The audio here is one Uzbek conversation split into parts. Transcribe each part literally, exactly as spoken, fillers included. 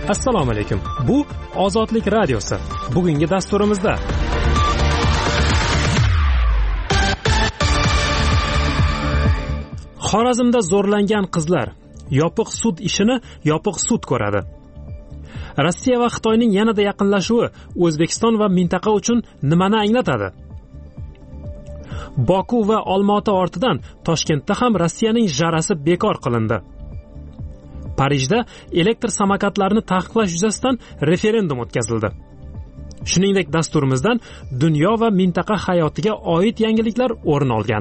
Assalomu alaykum. Bu Ozodlik radiosi. Bugungi dasturimizda Xorazmda zo'rlangan qizlar yopiq sud ishini yopiq sud ko'radi. Rossiya va Xitoyning yanada yaqinlashuvi O'zbekiston va mintaqa uchun nimani anglatadi? Boku va Olmaota ortidan Toshkentda ham Rossiyaning jarasi bekor qilindi. Parijda elektr samokatlarni taqiqlash yuzasidan referendum o'tkazildi. Shuningdek, dasturimizdan dunyo va mintaqa hayotiga oid yangiliklar o'rin olgan.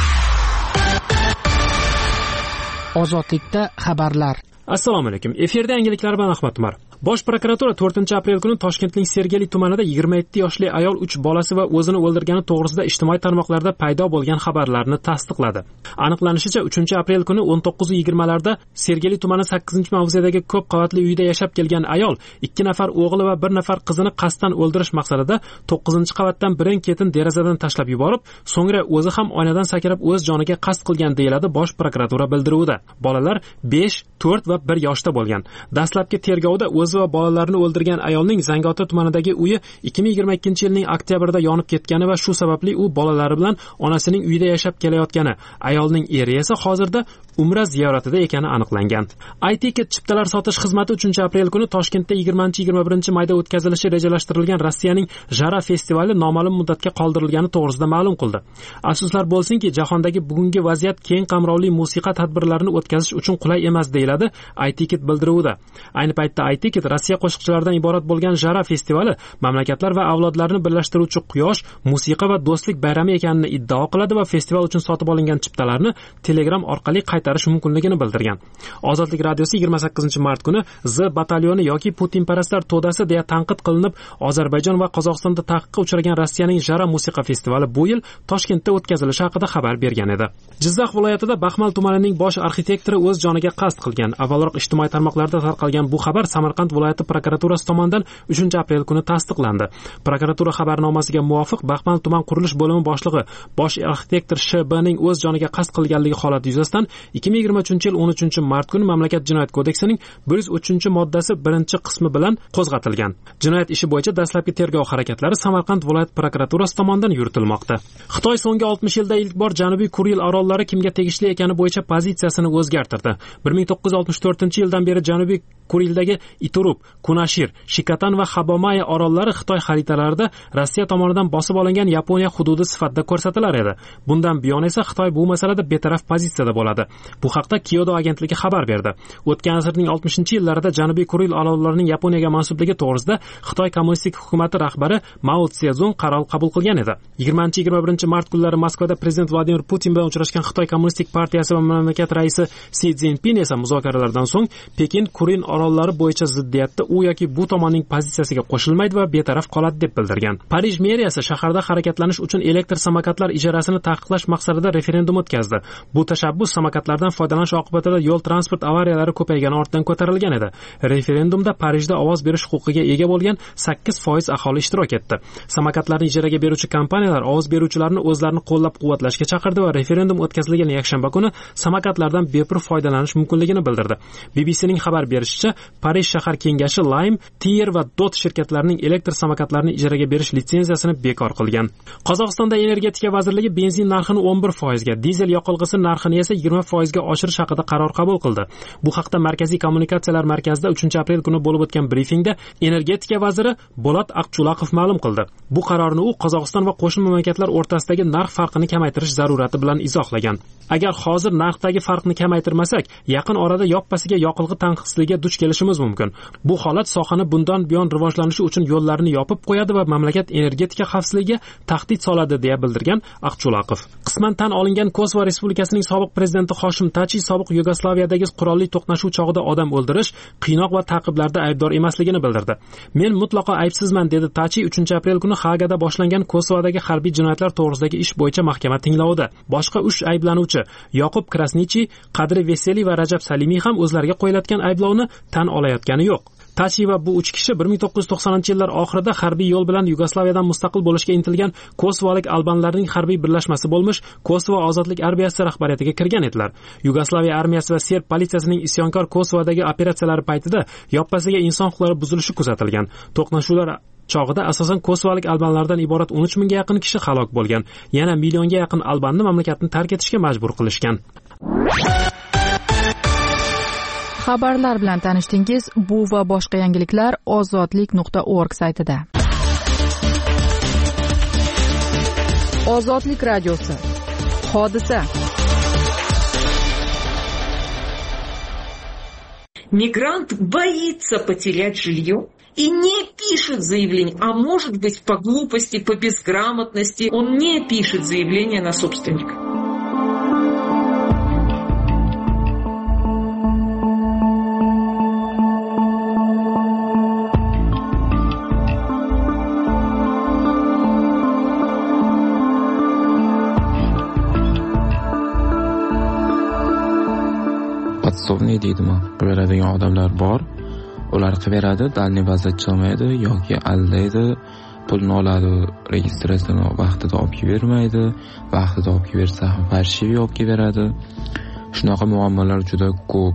Ozodlikda xabarlar. Assalomu alaykum. Efirda yangiliklar bilan Ahmad Umar. Bosh prokuratura to'rtinchi aprel kuni Toshkentning Sergeli tumanida yigirma yetti yoshli ayol uch bolasi va o'zini o'ldirgani to'g'risida ijtimoiy tarmoqlarda paydo bo'lgan xabarlarni tasdiqladi. Aniqlanishicha, uchinchi aprel kuni o'n to'qqiz yigirmalarda Sergeli tumani sakkizinchi mavzedagi ko'p qavatli uyda yashab kelgan ayol ikki nafar o'g'li va bir nafar qizini qasddan o'ldirish maqsadida to'qqizinchi qavatdan birin-ketin derazadan tashlab yuborib, so'ngra o'zi ham oynadan sakrab o'z joniga qasd qilgan deyiladi Bosh prokuratura bildiruvida. Bolalar besh, to'rt va bir yoshda bo'lgan. Dastlabki tergovda o'zi va bolalarini o'ldirgan ayolning Zangiota tumanidagi uyi ikki ming yigirma ikkinchi yilning oktyabrida yonib ketgani va shu sababli u bolalari bilan onasining uyida yashab kelayotgani, ayolning eri esa hozirda Umra ziyoratida ekani aniqlangan. iTicket chiptalar sotish xizmati uchinchi aprel kuni Toshkentda yigirmanchi yigirma birinchi mayda o'tkazilishi rejalashtirilgan Rossiyaning Jara festivali noma'lum muddatga qoldirilgani to'g'risida ma'lum qildi. Afsuslar bo'lsinki, jahondagi bugungi vaziyat keng qamrovli musiqa tadbirlarini o'tkazish uchun qulay emas deyiladi iTicket bildiruvida. Ayni paytda iTicket Rossiya qo'shiqchilaridan iborat bo'lgan Jara festivali mamlakatlar va avlodlarni birlashtiruvchi quyosh, musiqa va do'stlik bayrami ekanini iddao qiladi va festival uchun sotib olingan chiptalarni Telegram orqali qaytarish mumkinligini bildirgan. Ozodlik radiosi yigirma sakkizinchi mart kuni Z batalyoni yoki Putinparastlar to'dasi deya tanqid qilinib, Ozarbayjon va Qozog'istonda taqiqqa uchragan Rossiyaning Jara musiqa festivali bu yil Toshkentda o'tkazilishi haqida xabar bergan edi. Jizzax viloyatida Baxmal tumanining bosh arxitektori o'z joniga qasd qilgan. Avvalroq ijtimoiy tarmoqlarda tarqalgan bu xabar Samarqand viloyati prokuraturasi tomonidan uchinchi aprel kuni tasdiqlandi. Prokuratura xabarnomasiga muvofiq Baxmal tuman qurilish bo'limi boshlig'i bosh arxitektor Sh B ning o'z joniga qasd qilganligi holati yuzasidan ikki ming yigirma uchinchi yil o'n uchinchi mart kuni Mamlakat jinoyat kodeksining bir yuz uchinchi moddasi birinchi qismi bilan qo'zg'atilgan. Jinoyat ishi bo'yicha dastlabki tergov harakatlari Samarqand viloyat prokuraturasi tomonidan yuritilmoqda. Xitoy so'nggi oltmish yilda ilk bor Janubiy Kuril orollari kimga tegishli ekani bo'yicha pozitsiyasini o'zgartirdi. bir ming to'qqiz yuz oltmish to'rtinchi yildan beri Janubiy Kurildagi Iturup, Kunashir, Shikatan va Habomaya orollari Xitoy xaritalarida Rossiya tomonidan bosib olingan Yaponiya hududi sifatida ko'rsatilar edi. Bundan buyon esa Xitoy bu masalada betaraf pozitsiyada bo'ladi. Bu haqda Kyoto agentligi xabar berdi. O'tgan asrning oltmishinchi yillarida Janubiy Kuril orollarining Yaponiyaga mansubligi to'g'risida Xitoy kommunistik hukumati rahbari Mao Tse-Zung qaror qabul qilgan edi. yigirmanchi yigirma birinchi mart kunlari Moskvada prezident Vladimir Putin bilan uchrashgan Xitoy kommunistik partiyasi va mamlakat raisi Si Szinpin esa muzokaralardan so'ng Pekin Kuril orollari bo'yicha ziddiyatda u yoki bu tomonning pozitsiyasiga qo'shilmaydi va betaraf qoladi deb bildirgan. Parij meriyasi shaharda harakatlanish uchun elektr samokatlar ijarasini taqiqlash maqsadida referendum o'tkazdi. Bu tashabbus samokatlardan foydalanish oqibatida yo'l transport avariyalari ko'paygani ortidan ko'tarilgan edi. Referendumda Parijda ovoz berish huquqiga ega bo'lgan sakkiz foiz aholi ishtirok etdi. Samokatlarni ijaraga beruvchi kompaniyalar ovoz beruvchilarni o'zlarini qo'llab-quvvatlashga chaqirdi va referendum o'tkazilgan yakshanba kuni samokatlardan bepul foydalanish mumkinligini bildirdi. B B C'ning xabar berishicha, Parij shahar kengashi Lime, Tier va Dot shirkatlarining elektr samokatlarini ijaraga berish litsenziyasini bekor qilgan. Qozog'istonda energetika vazirligi benzin narxini o'n bir foizga, dizel yoqilg'isi narxini esa yigirma foizga oshirish haqida qaror qabul qildi. Bu haqda Markaziy kommunikatsiyalar markazida uchinchi aprel kuni bo'lib o'tgan brifingda energetika vaziri Bolat Aqchulaqov ma'lum qildi. Bu qarorni u Qozog'iston va qo'shni mamlakatlar o'rtasidagi narx farqini kamaytirish zarurati bilan izohlagan. Agar hozir narxdagi farqni kamaytirmasak, yaqin orada yoppasiga yoqilg'i tanqisligiga duch kelishimiz mumkin. Bu holat sohani bundan buyon rivojlanishi uchun yo'llarni yopib qo'yadi va mamlakat energetika xavfsizligiga tahdid soladi deya bildirgan Aqchulaqov. Qisman tan olingan Kosovo Respublikasining sobiq prezidenti Hoshim Tachi sobiq Yugoslaviyadagi qurolli to'qnashuv chog'ida odam o'ldirish, qiynoq va ta'qiblarda aybdor emasligini bildirdi. Men mutlaqo aybsizman dedi Tachi uchinchi aprel kuni Hagada boshlangan Kosovodagi harbiy jinoyatlar to'g'risidagi ish bo'yicha mahkama tinglovida. Boshqa uch ayblanuvchi Yoqub Krasnichi, Qadri Veseli va Rajab Salimiy ham o'zlariga qo'yiladigan ayblovni tan olayotgani yo'q. Tachi va bu uch kishi bir ming to'qqiz yuz to'qsoninchi yillar oxirida harbiy yo'l bilan Yugoslaviyadan mustaqil bo'lishga intilgan kosovolik albanlarning harbiy birlashmasi bo'lmish Kosovo ozodlik armiyasi rahbariyatiga kirgan edilar. Yugoslaviya armiyasi va serb politsiyasining isyonkor Kosovodagi operatsiyalari paytida yoppasiga inson huquqlari buzilishi kuzatilgan. To'qnashuvlar chog'ida asosan kosovolik albanlardan iborat o'n uch mingga yaqin kishi halok bo'lgan. Yana millionga yaqin albanni mamlakatni tark etishga majbur qilishgan. Xabarlar bilan tanishdingiz. Bu va boshqa yangiliklar ozodlik nuqta org saytida. Ozodlik radiosi. Hodisa. Мигрант боится потерять жилье и не пишет заявление, а может быть по глупости, по безграмотности он не пишет заявление на собственника. Podsobniy deydimi? Beradigan odamlar bor. Ular qilaveradi, dalniy bazda chiqmaydi yoki aldaydi, pulni oladi, registratsiyani vaqtida olib bermaydi, vaqtida olib bersa ham farshiv olib beradi. Shunaqa muammolar juda ko'p.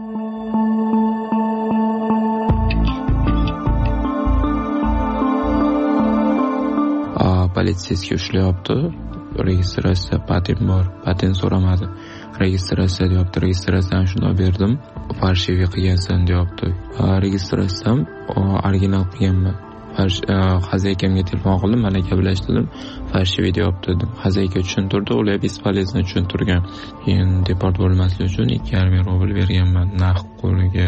A, politsiyasiga ushlayapti. Registratsiya patent bor, patent so'ramadi. Registratsiya deyapti, registratsiyani shunday berdim. Farshiviy qilgansan deyapti. Registratsiyam original qilganman. Xazaykamga telefon qildim, mana gaplashdim. Farshiviy deyapti dedim. Xazayka tushuntirdi, ular bespolezno tushuntirgan. Keyin deport bo'lmaslik uchun ikki yarim ming rubl berganman naqd qo'liga.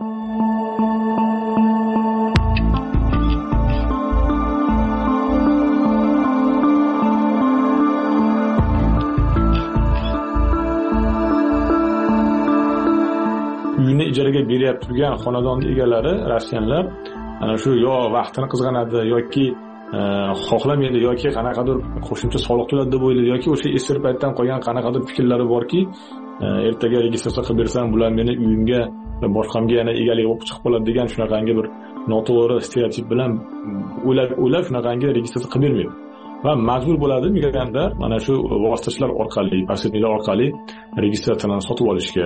Uyini ijaraga beryapti turgan xonadonning egalari rossiyanlar ana shu yo vaqtini qizg'anadi yoki xohlamaydi yoki qanaqadir qo'shimcha soliq to'ladi deb o'ylaydi yoki o'sha eski paytdan qolgan qanaqadir fikrlari borki, ertaga registratsiya qilib bersam bular meni uyimga va boshqamga yana egalik bo'lib chiqib qoladi degan shunaqangi bir noto'g'ri stereotip bilan o'ylab o'ylab shunaqangi registratsiya qilib bermaydi. Va majbur bo'ladi migrantlar mana shu vositachilar orqali, posredniklar orqali registratsiyani sotib olishga.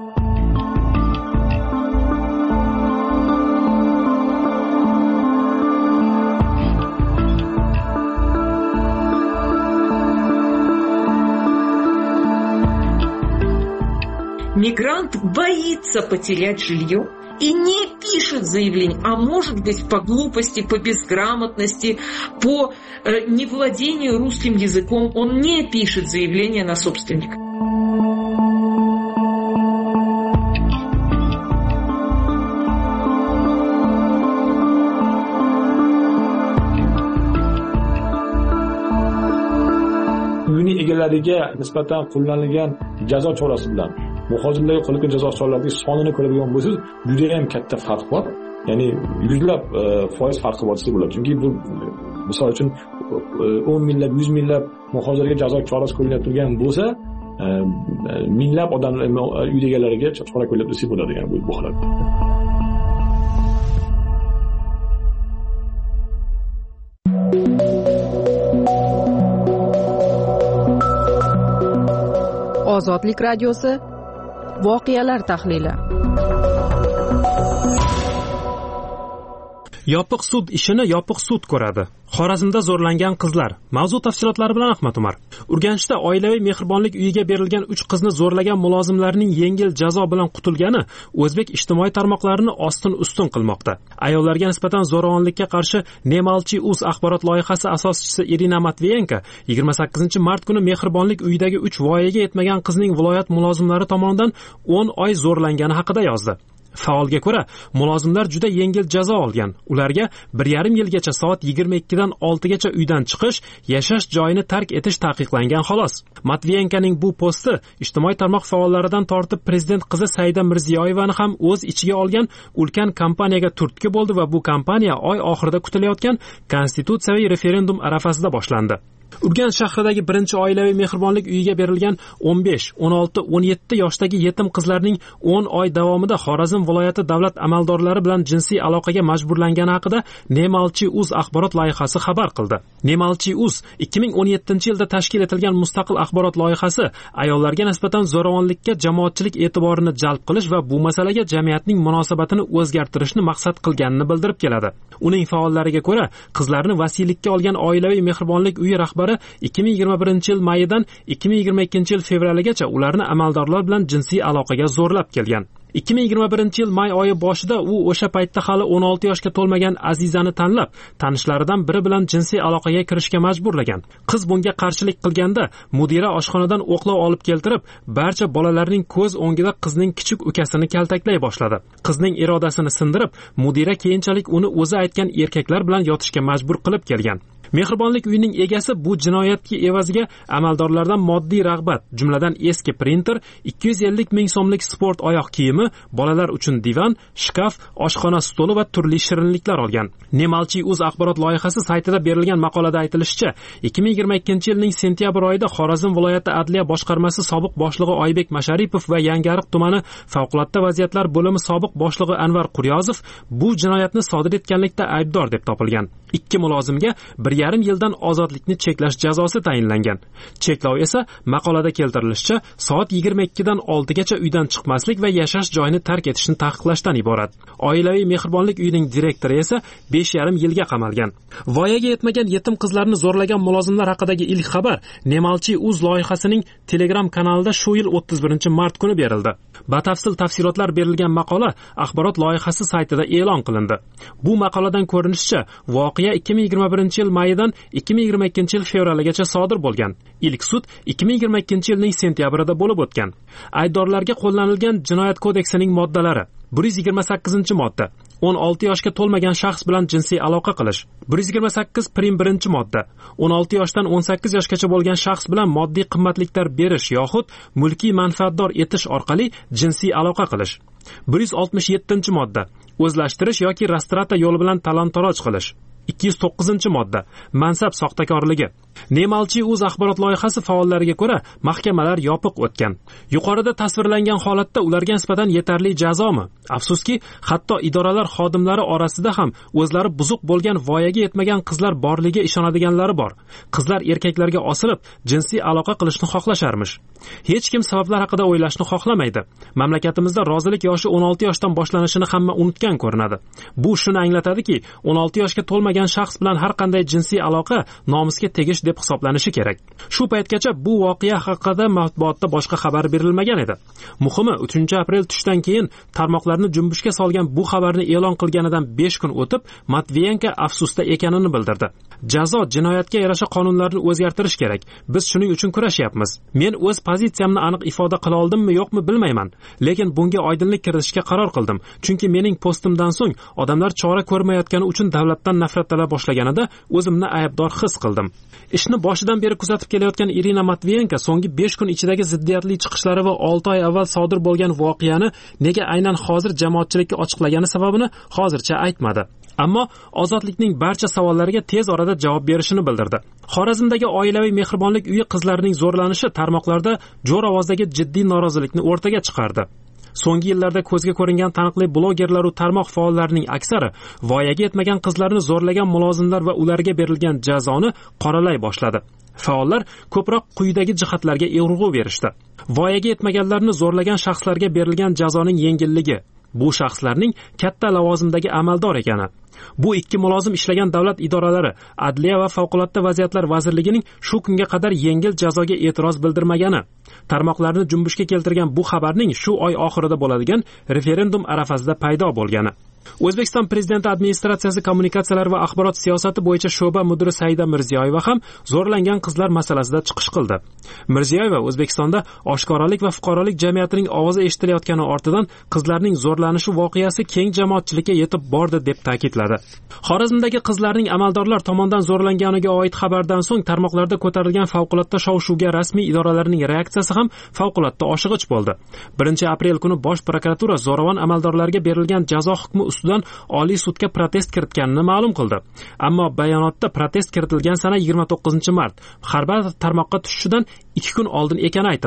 Мигрант боится потерять жилье и не пишет заявление, а может быть по глупости, по безграмотности, по э, невладению русским языком он не пишет заявление на собственника. Uyning egalariga nisbatan qo'llanilgan jazo chorasi bilan muhojirlarga qo'llanilgan jazo choralarining sonini ko'radigan bo'lsangiz, juda ham katta farq bor. Ya'ni yuzlab foiz farqi bor desa bo'ladi. Chunki bu misol uchun o'n minglab, yuz minglab muhojirga jazo chorasi qo'llanib turgan bo'lsa, minglab odamlar uy egalariga chora qo'llab desa bo'ladi, ya'ni bu holatda. Ozodlik radiosi. Voqealar tahlili. Yopiq sud ishini yopiq sud ko'radi. Xorazmda zo'rlangan qizlar. Mavzu tafsilotlari bilan Ahmad Umar. Urganchda oilaviy mehribonlik uyiga berilgan uch qizni zo'rlagan mulozimlarning yengil jazo bilan qutulgani o'zbek ijtimoiy tarmoqlarini ostin-ustun qilmoqda. Ayollarga nisbatan zo'ravonlikka qarshi Nemalchi.uz axborot loyihasi asoschisi Irina Matviyenko yigirma sakkizinchi mart kuni mehribonlik uyidagi uch voyaga yetmagan qizning viloyat mulozimlari tomonidan o'n oy zo'rlangani haqida yozdi. Faolga ko'ra, mulozimlar juda yengil jazo olgan. Ularga bir yarim yilgacha soat yigirma ikkidan oltigacha uydan chiqish, yashash joyini tark etish taqiqlangan xolos. Matviyenkoning bu posti ijtimoiy tarmoq faollaridan tortib prezident qizi Saida Mirziyoyevani ham o'z ichiga olgan ulkan kampaniyaga turtki bo'ldi va bu kampaniya oy oxirida kutilayotgan konstitutsiyaviy referendum arafasida boshlandi. Urganch shahridagi birinchi oilaviy mehribonlik uyiga berilgan o'n besh, o'n olti, o'n yetti yoshdagi yetim qizlarning o'n oy davomida Xorazm Xorazm viloyati davlat amaldorlari bilan jinsiy aloqaga majburlangani haqida Nemalchi.uz axborot loyihasi xabar qildi. Nemalchi.uz ikki ming o'n yettinchi yilda tashkil etilgan mustaqil axborot loyihasi ayollarga nisbatan zo'ravonlikka jamoatchilik e'tiborini jalb qilish va bu masalaga jamiyatning munosabatini o'zgartirishni maqsad qilganini bildirib keladi. Uning faollariga ko'ra, qizlarni vasiylikka olgan oilaviy mehribonlik uyi rahbari ikki ming yigirma birinchi yil mayidan ikki ming yigirma ikkinchi yil fevraligacha ularni amaldorlar bilan jinsiy aloqaga zo'rlab kelgan. ikki ming yigirma birinchi yil may oyi boshida u o'sha paytda hali o'n olti yoshga to'lmagan Azizani tanlab, tanishlaridan biri bilan jinsiy aloqaga kirishga majburlagan. Qiz bunga qarshilik qilganda mudira oshxonadan o'qlov olib keltirib, barcha bolalarning ko'z o'ngida qizning kichik ukasini kaltaklay boshladi. Qizning irodasini sindirib, mudira keyinchalik uni o'zi aytgan erkaklar bilan yotishga majbur qilib kelgan. Mehribonlik uyining egasi bu jinoyatga evaziga amaldorlardan moddiy rag'bat, jumladan eski printer, ikki yuz ellik ming so'mlik sport oyoq kiyimi, bolalar uchun divan, shkaf, oshxona stoli va turli shirinliklar olgan. Nemalchi.uz axborot loyihasi saytida berilgan maqolada aytilishicha, ikki ming yigirma ikkinchi yilning sentyabr oyida Xorazm viloyati adliya boshqarmasi sobiq boshlig'i Oybek Masharipov va Yangiariq tumani favqulodda vaziyatlar bo'limi sobiq boshlig'i Anvar Quryozov bu jinoyatni sodir etganlikda aybdor deb topilgan. Ikki mulozimga bir yarim yildan ozodlikni cheklash jazosi tayinlangan. Cheklov esa maqolada keltirilishicha soat yigirma ikkidan oltigacha uydan chiqmaslik va yashash joyini tark etishni taqiqlashdan iborat. Oilaviy mehribonlik uyining direktori esa besh yarim yilga qamalgan. Voyaga yetmagan yetim qizlarni zo'rlagan mulozimlar haqidagi ilk xabar Nemalchi.uz loyihasining Telegram kanalida shu yil o'ttiz birinchi mart kuni berildi. Batafsil tafsilotlar berilgan maqola axborot loyihasi saytida e'lon qilindi. Bu maqoladan ko'rinishicha, voqea ikki ming yigirma birinchi yil mayidan ikki ming yigirma ikkinchi yil fevraligacha sodir bo'lgan. Ilk sud ikki ming yigirma ikkinchi yilning sentyabrida bo'lib o'tgan. Aybdorlarga qo'llanilgan jinoyat kodeksining moddalari: bir yuz yigirma sakkizinchi modda o'n olti yoshga to'lmagan shaxs bilan jinsiy aloqa qilish. bir yuz yigirma sakkiz prim birinchi modda o'n olti yoshdan o'n sakkiz yoshgacha bo'lgan shaxs bilan moddiy qimmatliklar berish yoxud mulkiy manfaatdor etish orqali jinsiy aloqa qilish. bir yuz oltmish yettinchi modda o'zlashtirish yoki rastrata yo'li bilan talon-taroj qilish. ikki yuz to'qqizinchi modda mansab soxtakorligi. Nemalchi.uz axborot loyihasi faollariga ko'ra, mahkamalar yopiq o'tgan. Yuqorida tasvirlangan holatda ularga nisbatan yetarli jazomi? Afsuski, hatto idoralar xodimlari orasida ham o'zlari buzuq bo'lgan voyaga yetmagan qizlar borligiga ishonadiganlari bor. Qizlar erkaklarga osilib, jinsiy aloqa qilishni xohlasharmish. Hech kim sabablar haqida o'ylashni xohlamaydi. Mamlakatimizda rozilik yoshi o'n olti yoshdan boshlanishini hamma unutgan ko'rinadi. Bu shuni anglatadiki, o'n olti yoshga to'lmagan shaxs bilan har qanday jinsiy aloqa nomusga tegish deb hisoblanishi kerak. Shu paytgacha bu voqea haqida matbuotda boshqa xabar berilmagan edi. Muhimi, uchinchi aprel tushdan keyin tarmoqlarni junbushga solgan bu xabarni e'lon qilganidan besh kun o'tib, Matviyenko afsusda ekanini bildirdi. Jazo jinoyatga yarasha qonunlarni o'zgartirish kerak. Biz shuning uchun kurashyapmiz. Men o'z pozitsiyamni aniq ifoda qila oldimmi, yo'qmi bilmayman, lekin bunga oydinlik kiritishga qaror qildim. Chunki mening postimdan so'ng odamlar chora ko'rmayotgani uchun davlatdan nafratlana boshlaganida o'zimni aybdor his qildim. Ishni boshidan beri kuzatib kelayotgan Irina Matviyenko so'nggi besh kun ichidagi ziddiyatli chiqishlari va olti oy avval sodir bo'lgan voqeani nega aynan hozir jamoatchilikka ochiqlagani sababini hozircha aytmadi. Ammo ozodlikning barcha savollariga tez orada javob berishini bildirdi. Xorazmdagi oilaviy mehribonlik uyi qizlarining zo'rlanishi tarmoqlarda jo'r ovozdagi jiddiy norozilikni o'rtaga chiqardi. So'nggi yillarda ko'zga ko'ringan taniqli blogerlar va tarmoq faollarining aksari voyaga yetmagan qizlarni zo'rlagan mulozimlar va ularga berilgan jazoni qoralay boshladi. Faollar ko'proq quyidagi jihatlarga urg'u berishdi. Voyaga yetmaganlarni zo'rlagan shaxslarga berilgan jazoning yengilligi, bu shaxslarning katta lavozimdagi amaldor ekani. Bu ikki mulozim ishlagan davlat idoralari, Adliya va favqulodda vaziyatlar vazirligining shu kunga qadar yengil jazoga e'tiroz bildirmagani, tarmoqlarni junbushga keltirgan bu xabarning shu oy oxirida bo'ladigan referendum arafasida paydo bo'lgani. O'zbekiston Prezidenti administratsiyasi kommunikatsiyalar va axborot siyosati bo'yicha sho'ba mudiri Saida Mirziyoyeva ham zo'rlangan qizlar masalasida chiqish qildi. Mirziyoyeva O'zbekistonda oshkoralik va fuqarolik jamiyatining ovozi eshitilayotgani ortidan qizlarning zo'rlanishi voqeasi keng jamoatchilikka yetib bordi deb ta'kidladi. Xorazmdagi qizlarning amaldorlar tomonidan zo'rlanganiga oid xabardan so'ng tarmoqlarda ko'tarilgan favqulodda shov-shuvga rasmiy idoralarning reaksiyasi ham favqulodda oshig'ich bo'ldi. birinchi aprel kuni Bosh prokuratura zo'ravon amaldorlarga berilgan jazo hukmi ustidan Oliy sudga protest kiritganini ma'lum qildi. Ammo bayonotda protest kiritilgan sana yigirma to'qqizinchi mart, har bir tarmoqqa tushishidan ikki kun oldin ekani aytildi.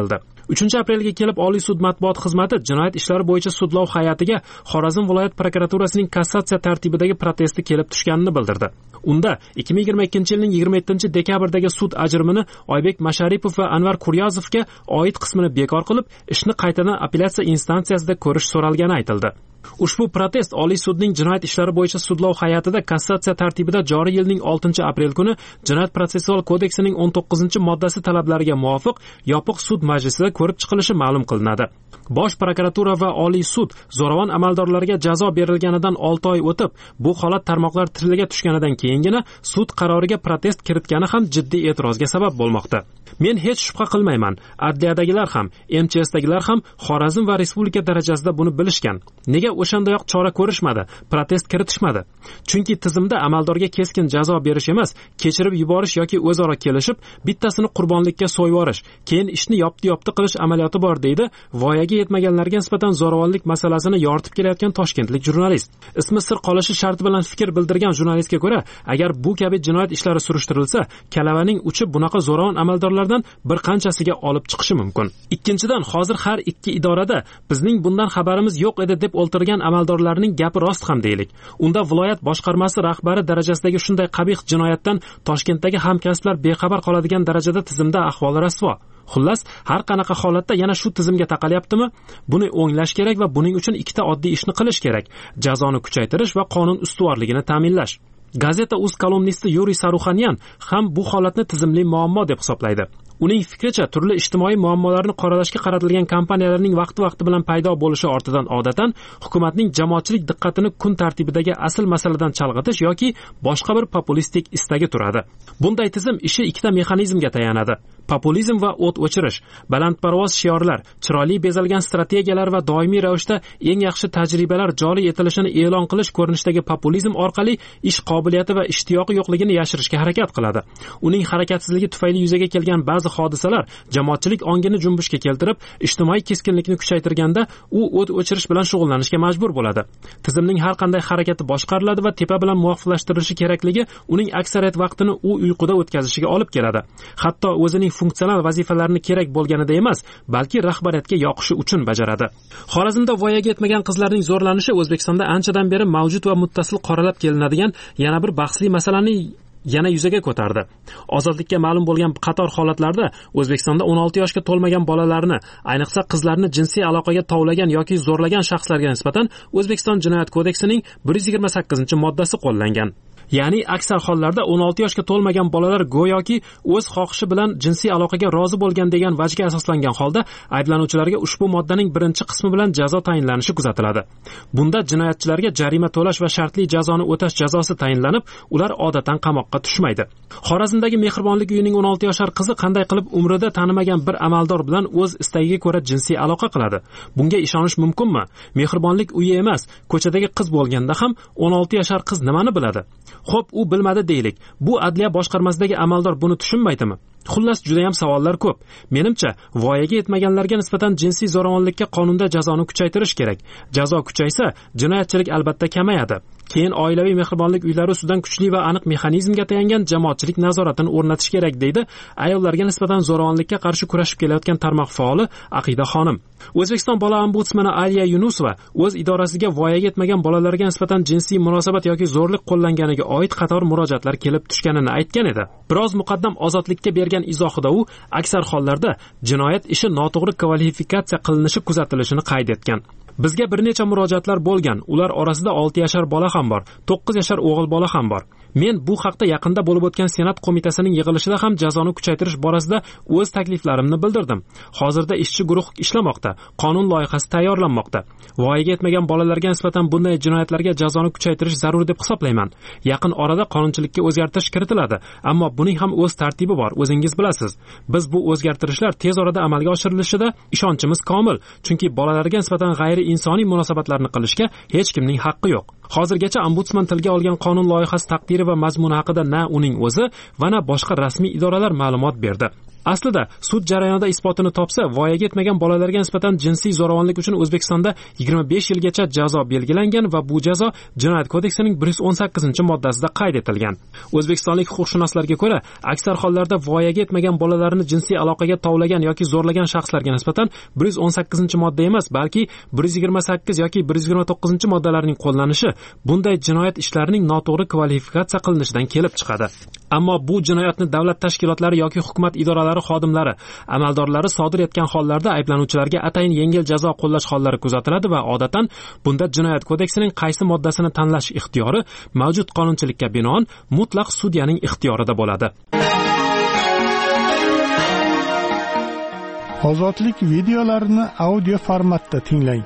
uchinchi aprelga kelib Oliy sud matbuot xizmati jinoyat ishlari bo'yicha sudlov hay'atiga Xorazm viloyat prokuraturasining kassatsiya tartibidagi protesti kelib tushganini bildirdi. Unda ikki ming yigirma ikkinchi yilning yigirma yettinchi dekabrdagi sud ajrimini Oybek Masharipov va Anvar Kuryazovga oid qismini bekor qilib, ishni qaytadan apellyatsiya instansiyasida ko'rish so'ralgani aytildi. Ushbu protest Oliy sudning jinoyat ishlari bo'yicha sudlov hay'atida kassatsiya tartibida joriy yilning oltinchi aprel kuni Jinoyat protsessual kodeksining o'n to'qqizinchi moddasi talablariga muvofiq yopiq sud majlisida ko'rib chiqilishi ma'lum qilinadi. Bosh prokuratura va Oliy sud zo'ravon amaldorlarga jazo berilganidan olti oy o'tib, bu holat tarmoqlar tiliga tushganidan keyingina sud qaroriga protest kiritgani ham jiddiy e'tirozga sabab bo'lmoqda. Men hech shubha qilmayman, adliyadagilar ham, M Ch S'dagilar ham Xorazm va respublika darajasida buni bilishgan. Nega o'shandayoq chora ko'rishmadi, protest kiritishmadi? Chunki tizimda amaldorga keskin jazo berish emas, kechirib yuborish yoki o'zaro kelishib, bittasini qurbonlikka so'yvorish, keyin ishni yopti-yopti qilish amaliyoti bor deydi voyaga yetmaganlarga nisbatan zo'ravonlik masalasini yoritib kelayotgan toshkentlik jurnalist. Ismi sir qolishi sharti bilan fikr bildirgan jurnalistga ko'ra, agar bu kabi jinoyat ishlari surishtirilsa, kalavaning uchi bunaqa zo'ravon amaldorlardan bir qanchasiga olib chiqishi mumkin. Ikkinchidan, hozir har ikki idorada bizning bundan xabarimiz yo'q edi deb o'ltirgan amaldorlarning gapi rost ham deylik. Unda viloyat boshqarmasi rahbari darajasidagi shunday qabih jinoyatdan Toshkentdagi hamkasblar bexabar qoladigan darajada tizimda ahvol rasvo. Xullas, har qanaqa holatda yana shu tizimga taqalyaptimi? Buni o'nglash kerak va buning uchun ikkita oddiy ishni qilish kerak: jazoni kuchaytirish va qonun ustuvorligini ta'minlash. Gazeta uz kolumnisti Yuriy Saruxanyan ham bu holatni tizimli muammo deb hisoblaydi. Uning fikricha, turli ijtimoiy muammolarni qoralashga qaratilgan kompaniyalarning vaqti-vaqti bilan paydo bo'lishi ortidan odatan hukumatning jamoatchilik diqqatini kun tartibidagi asl masaladan chalg'itish yoki boshqa bir populistik istagi turadi. Bunday tizim ishi ikkita mexanizmga tayanadi: populizm va o't o'chirish, balandparvoz shiorlar, chiroyli bezalgan strategiyalar va doimiy ravishda eng yaxshi tajribalar joriy etilishini e'lon qilish ko'rinishidagi populizm orqali ish qobiliyati va ishtiyoqi yo'qligini yashirishga harakat qiladi. Uning harakatsizligi tufayli yuzaga kelgan ba'zi hodisalar jamoatchilik ongini junbushga keltirib, ijtimoiy keskinlikni kuchaytirganda u o't o'chirish bilan shug'ullanishga majbur bo'ladi. Tizimning har qanday harakati boshqariladi va tepa bilan muvofiqlashtirilishi kerakligi uning aksariyat vaqtini u uyquda o'tkazishiga olib keladi. Hatto o'zining funksional vazifalarini kerak bo'lganida emas, balki rahbariyatga yoqishi uchun bajaradi. Xorazmda voyaga yetmagan qizlarning zo'rlanishi O'zbekistonda anchadan beri mavjud va muttasil qoralab kelinadigan yana bir bahsli masalani yana yuzaga ko'tardi. Ozodlikka ma'lum bo'lgan qator holatlarda O'zbekistonda o'n olti yoshga to'lmagan bolalarni, ayniqsa qizlarni jinsiy aloqaga tovlagan yoki zo'rlagan shaxslarga nisbatan O'zbekiston Jinoyat kodeksining bir yuz yigirma sakkizinchi moddasi qo'llangan. Ya'ni aksar hollarda o'n olti yoshga to'lmagan bolalar go'yoki o'z xohishi bilan jinsiy aloqaga rozi bo'lgan degan vajga asoslangan holda ayblanuvchilarga ushbu moddaning birinchi qismi bilan jazo tayinlanishi kuzatiladi. Bunda jinoyatchilarga jarima to'lash va shartli jazoni o'tash jazosi tayinlanib, ular odatan qamoqqa tushmaydi. Xorazmdagi Mehribonlik uyining o'n olti yoshar qizi qanday qilib umrida tanimagan bir amaldor bilan o'z istagiga ko'ra jinsiy aloqa qiladi? Bunga ishonish mumkinmi? Mehribonlik uyi emas, ko'chadagi qiz bo'lganda ham o'n olti yoshar qiz nimani biladi? Xo'p, u bilmadi deylik. Bu adliya boshqarmasidagi amaldor buni tushunmaydimi? Xullas, juda ham savollar ko'p. Menimcha, voyaga yetmaganlarga nisbatan jinsiy zo'ravonlikka qonunda jazoni kuchaytirish kerak. Jazo kuchaysa, jinoyatchilik albatta kamayadi. Keyin oilaviy mehribonlik uylari ustidan kuchli va aniq mexanizmga tayangan jamoatchilik nazoratini o'rnatish kerak deydi ayollarga nisbatan zo'ravonlikka qarshi kurashib kelayotgan tarmoq faoli Aqida xonim. O'zbekiston bola ombudsmani Aliya Yunusova o'z idorasiga voyaga yetmagan bolalarga nisbatan jinsiy munosabat yoki zo'rlik qo'llanganiga oid qator murojaatlar kelib tushganini aytgan edi. Biroz muqaddam ozodlikka bergan izohida u aksar hollarda jinoyat ishi noto'g'ri kvalifikatsiya qilinishi kuzatilishini qayd etgan. Bizga bir necha murojaatlar bo'lgan. Ular orasida olti yoshar bola ham bor, to'qqiz yoshar o'g'il bola ham bor. Men bu haqda yaqinda bo'lib o'tgan Senat qo'mitasining yig'ilishida ham jazoni kuchaytirish borasida o'z takliflarimni bildirdim. Hozirda ishchi guruh ishlamoqda, qonun loyihasi tayyorlanmoqda. Voyaga yetmagan bolalarga nisbatan bunday jinoyatlarga jazoni kuchaytirish zarur deb hisoblayman. Yaqin orada qonunchilikka o'zgartirish kiritiladi, ammo buning ham o'z tartibi bor, o'zingiz bilasiz. Biz bu o'zgartirishlar tez orada amalga oshirilishida ishonchimiz komil, chunki bolalarga nisbatan g'ayri insoniy munosabatlarni qilishga hech kimning haqqi yo'q. Hozirgacha ombudsman tilga olgan qonun loyihasi taqdiri va mazmuni haqida na uning o'zi va na boshqa rasmiy idoralar ma'lumot berdi. Aslida sud jarayonida isbotini topsa, voyaga yetmagan bolalarga nisbatan jinsiy zo'ravonlik uchun O'zbekistonda yigirma besh yilgacha jazo belgilangan va bu jazo Jinoyat kodeksining bir yuz o'n sakkizinchi moddasida qayd etilgan. O'zbekistonlik huquqshunoslarga ko'ra, aksar hollarda voyaga yetmagan bolalarni jinsiy aloqaga tovlagan yoki zo'rlagan shaxslarga nisbatan bir yuz o'n sakkizinchi modda emas, balki bir yuz yigirma sakkiz yoki bir yuz yigirma to'qqizinchi moddalarning qo'llanishi bunday jinoyat ishlarining noto'g'ri kvalifikatsiya qilinishidan kelib chiqadi. Ammo bu jinoyatni davlat tashkilotlari yoki hukumat idoralari xodimlari, amaldorlari sodir etgan hollarda ayblanuvchilarga atayin yengil jazo qo'llash hollari kuzatiladi va odatan bunda Jinoyat kodeksining qaysi moddasini tanlash ixtiyori mavjud qonunchilikka binoan mutlaq sudyaning ixtiyorida bo'ladi. Ozodlik videolarini audio formatda tinglang.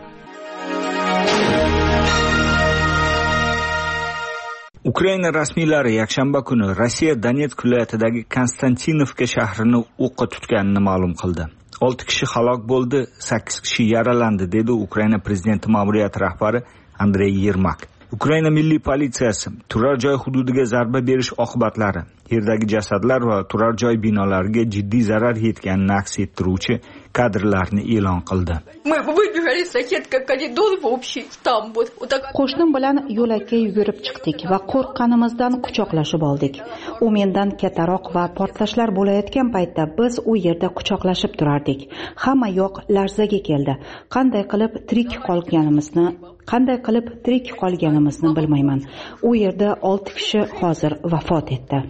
Ukraina rasmiylari yakshanba kuni Rossiya Donetsk viloyatidagi Konstantinovka shahrini o'qqa tutganini ma'lum qildi. olti kishi halok bo'ldi, sakkiz kishi yaralandi, dedi Ukraina prezidenti ma'muriyati rahbari Andrey Yermak. Ukraina milliy politsiyasi turar joy hududiga zarba berish oqibatlari, yerdagi jasadlar va turar joy binolariga jiddiy zarar yetganini aks ettiruvchi kadrlarni e'lon qildi. Qo'shnim bilan yo'lakka yugurib chiqdik va qo'rqqanimizdan quchoqlashib oldik. U mendan kattaroq va portlashlar bo'layotgan paytda biz u yerda quchoqlashib turardik. Hamma yoq larzaga keldi. Qanday qilib tirik qolganimizni, qanday qilib tirik qolganimizni bilmayman. U yerda olti kishi hozir vafot etdi.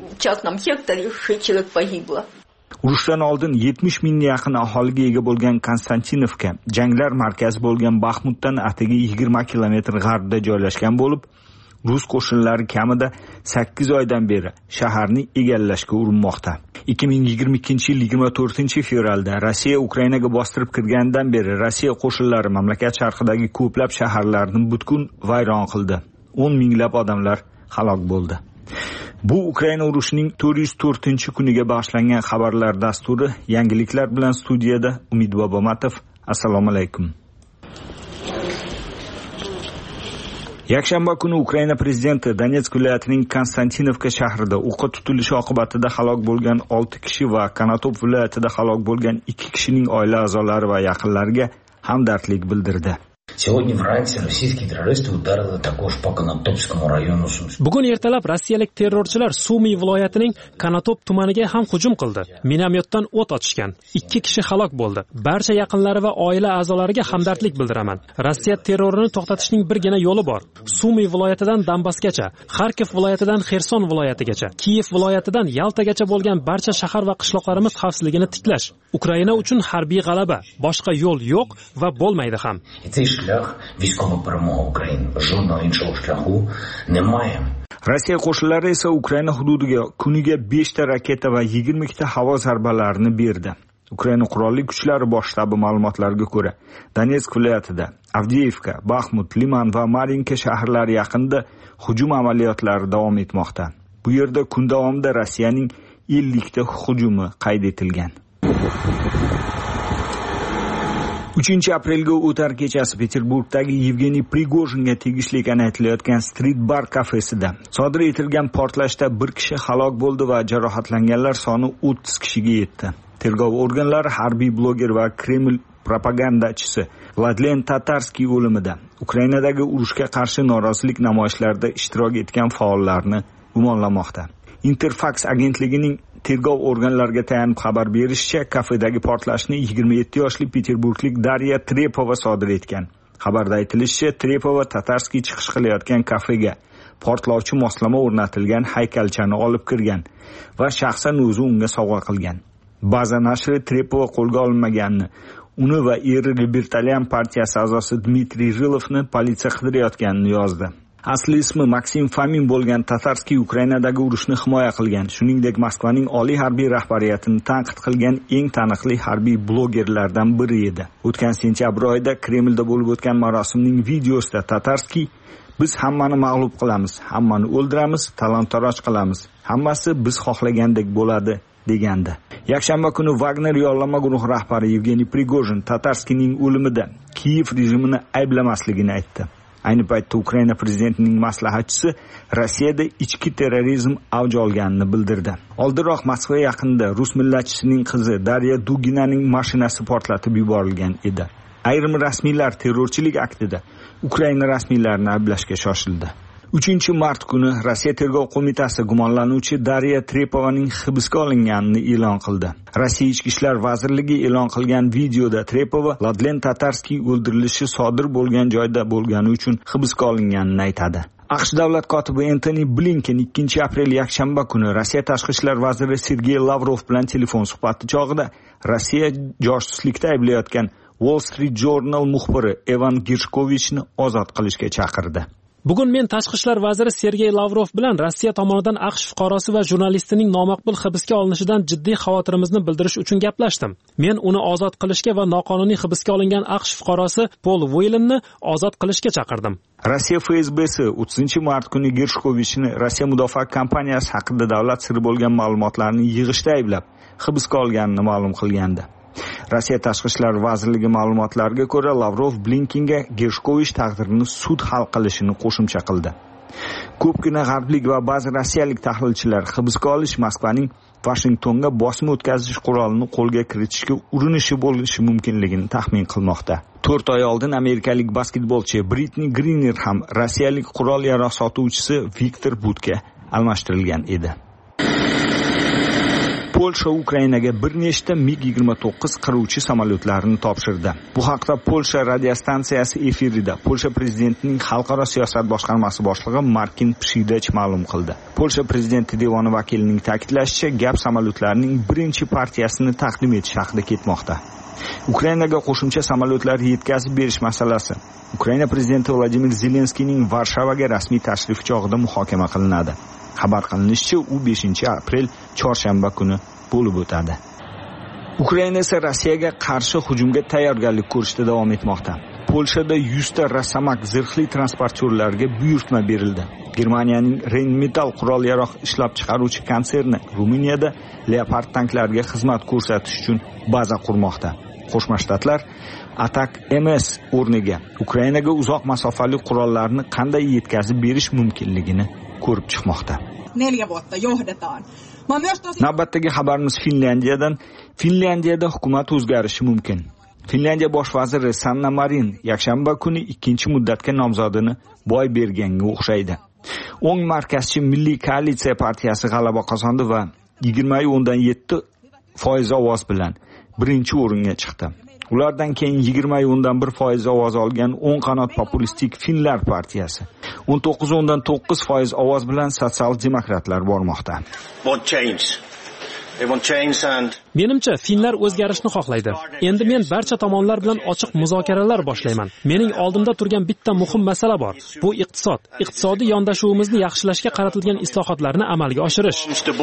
Urushdan oldin yetmish mingga yaqin aholiga ega bo'lgan Konstantinovka janglar markazi bo'lgan Baxmutdan atigi yigirma kilometr g'arbda joylashgan bo'lib, rus qo'shinlari kamida sakkiz oydan beri shaharni egallashga urinmoqda. ikki ming yigirma ikkinchi yil yigirma to'rtinchi fevralda Rossiya Ukrainaga bostirib kirgandan beri Rossiya qo'shinlari mamlakat sharqidagi ko'plab shaharlarni butkul vayron qildi. o'n minglab odamlar halok bo'ldi. Bu Ukraina urushining to'rt yuz to'rtinchi kuniga bag'ishlangan xabarlar dasturi. Yangiliklar bilan studiyada Umid Bobomatov. Assalomu alaykum. Yakshanba kuni Ukraina prezidenti Donetsk viloyatining Konstantinovka shahrida o'qqa tutilishi oqibatida halok bo'lgan olti kishi va Konotop viloyatida halok bo'lgan ikki kishining oila a'zolari va yaqinlariga hamdardlik bildirdi. Сегодня враньше российские террористы ударили також по Конотопскому району. Bugun ertalab rossiyalik terrorchilar Sumy viloyatining Konotop tumaniga ham hujum qildi. Minomyotdan o't ochishgan. ikki kishi halok bo'ldi. Barcha yaqinlari va oila a'zolariga hamdardlik bildiraman. Rossiya terrorini to'xtatishning birgina yo'li bor. Sumy viloyatidan Donbassgacha, Xarkov viloyatidan Xerson viloyatigacha, Kiyev viloyatidan Yaltagacha bo'lgan barcha shahar va qishloqlarimiz xavfsizligini tiklash. Ukraina uchun harbiy g'alaba, boshqa yo'l yo'q va bo'lmaydi ham. Rossiya qo'shinlari esa Ukraina hududiga kuniga besh ta raketa va yigirma ikkita havo zarbalarini berdi. Ukraina qurolli kuchlari bosh shtabi ma'lumotlariga ko'ra, Donetsk viloyatida Avdiivka, Baxmut, Liman va Marinka shaharlari yaqinida hujum amaliyotlari davom etmoqda. Bu yerda kun davomida Rossiyaning ellikta hujumi qayd etilgan. uchinchi aprelga o'tar kechasi Peterburgdagi Yevgeniy Prigojinga tegishli ekani aytilayotgan Street Bar kafesida sodir etilgan portlashda bir kishi halok bo'ldi va jarohatlanganlar soni o'ttiz kishiga yetdi. Tergov organlari harbiy bloger va Kreml propagandachisi Vladlen Tatarskiy o'limida Ukrainadagi urushga qarshi norozilik namoyishlarida ishtirok etgan faollarni gumonlamoqda. Interfax agentligining tergov organlariga tayanib xabar berishicha, kafedagi portlashni yigirma yetti yoshli peterburglik Darya Trepova sodir etgan. Xabarda aytilishicha, Trepova Tatarskiy chiqish qilayotgan kafega portlovchi moslama o'rnatilgan haykalchani olib kirgan va shaxsan o'zi unga sovg'a qilgan. Baza nashri Trepova qo'lga olinmaganini, uni va eri Libertalian partiyasi a'zosi Dmitriy Rilovni politsiya qidirayotganini yozdi. Asli ismi Maksim Fomin bo'lgan Tatarskiy Ukrainadagi urushni himoya qilgan, shuningdek Moskvaning oliy harbiy rahbariyatini tanqid qilgan eng taniqli harbiy blogerlardan biri edi. O'tgan sentyabr oyida Kremlda bo'lib o'tgan marosimning videosida Tatarskiy "Biz hammani mag'lub qilamiz, hammani o'ldiramiz, talon-taroj qilamiz. Hammasi biz xohlagandek bo'ladi" degandi. Yakshanba kuni Wagner yollama guruhi rahbari Yevgeniy Prigojin Tatarskiyning o'limida Kiyev rejimini ayblamasligini aytdi. Ayni paytda Ukraina prezidentining maslahatchisi Rossiyada ichki terrorizm avj olganini bildirdi. Oldinroq Moskva yaqinida rus millatchisining qizi Darya Duginaning mashinasi portlatib yuborilgan edi. Ayrim rasmiylar terrorchilik aktida Ukraina rasmiylarini ayblashga shoshildi. uchinchi mart kuni Rossiya tergov qo'mitasi gumonlanuvchi Darya Trepovaning hibsga olinganini e'lon qildi. Rossiya ichki ishlar vazirligi e'lon qilgan videoda Trepova Ladlen Tatarskiy o'ldirilishi sodir bo'lgan joyda bo'lgani uchun hibsga olinganini aytadi. AQSh davlat kotibi Antony Blinken ikkinchi aprel yakshanba kuni Rossiya tashqi ishlar vaziri Sergey Lavrov bilan telefon suhbati chog'ida Rossiya josuslikda ayblayotgan Wall Street Journal muxbiri Evan Gershkovichni ozod qilishga chaqirdi. Bugun men tashqi ishlar vaziri Sergey Lavrov bilan Rossiya tomonidan AQSh fuqarosi va jurnalistining nomaqbul hibsga olinishidan jiddiy xavotirimizni bildirish uchun gaplashdim. Men uni ozod qilishga va noqonuniy hibsga olingan AQSh fuqarosi Paul Whelanni ozod qilishga chaqirdim. Rossiya F S B'si o'ttizinchi mart kuni Gershkovichni Rossiya mudofaa kompaniyasi haqida davlat siri bo'lgan ma'lumotlarni yig'ishda ayblab, hibsga olganini ma'lum qilgandi. Rossiya tashqi ishlar vazirligi ma'lumotlariga ko'ra, Lavrov Blinkenga Gershkovich taqdirini sud hal qilishini qo'shimcha qildi. Ko'pgina g'arblik va ba'zi rossiyalik tahlilchilar hibsga olish Moskvaning Washingtonga bosim o'tkazish qurolini qo'lga kiritishga urinishi bo'lishi mumkinligini taxmin qilmoqda. to'rt oy oldin amerikalik basketbolchi Britney Griner ham rossiyalik qurol yarog' sotuvchisi Viktor Budga almashtirilgan edi. Polsha Ukrainaga bir nechta mig yigirma to'qqiz qiruvchi samolyotlarini topshirdi. Bu haqda Polsha radiostansiyasi efirida Polsha prezidentining xalqaro siyosat boshqarmasi boshlig'i Markin Pshidach ma'lum qildi. Polsha prezidenti devoni vakilining ta'kidlashicha, gap samolyotlarning birinchi partiyasini taqdim etish haqida ketmoqda. Ukrainaga qo'shimcha samolyotlar yetkazib berish masalasi Ukraina prezidenti Vladimir Zelenskiyning Varshavaga rasmiy tashrifi chog'ida muhokama qilinadi. Xabar qilinishicha, u beshinchi aprel chorshanba kuni bo'lib o'tadi. Ukraina esa Rossiyaga qarshi hujumga tayyorgarlik ko'rishda davom etmoqda. Polshada yuzta Rosamak zirhli transportyorlarga buyurtma berildi. Germaniyaning Rheinmetall qurol-yarog' ishlab chiqaruvchi konserni Ruminiyada Leopard tanklariga xizmat ko'rsatish uchun baza qurmoqda. Qo'shma Shtatlar Atak M S o'rniga Ukrainaga uzoq masofali qurollarni qanday yetkazib berish mumkinligini ko'rib chiqmoqda. Navbatdagi xabarimiz Finlyandiyadan. Finlyandiyada hukumat o'zgarishi mumkin. Finlyandiya bosh vaziri Sanna Marin yakshanba kuni ikkinchi muddatga nomzodini boy berganga o'xshaydi. O'ng markazchi Milliy koalitsiya partiyasi g'alaba qozondi va yigirma o'ndan yetti foiz ovoz bilan birinchi o'ringa chiqdi. Ulardan keyin yigirma o'ndan bir foiz ovoz olgan o'ng qanot populistik Finlar partiyasi o'n to'qqiz o'ndan to'qqiz foiz ovoz bilan sotsial-demokratlar bormoqda. Menimcha, finlar o'zgarishni xohlaydi. Endi men barcha tomonlar bilan ochiq muzokaralar boshlayman. Mening oldimda turgan bitta muhim masala bor. Bu iqtisod. Iqtisodiy yondashuvimizni yaxshilashga qaratilgan islohotlarni amalga oshirish.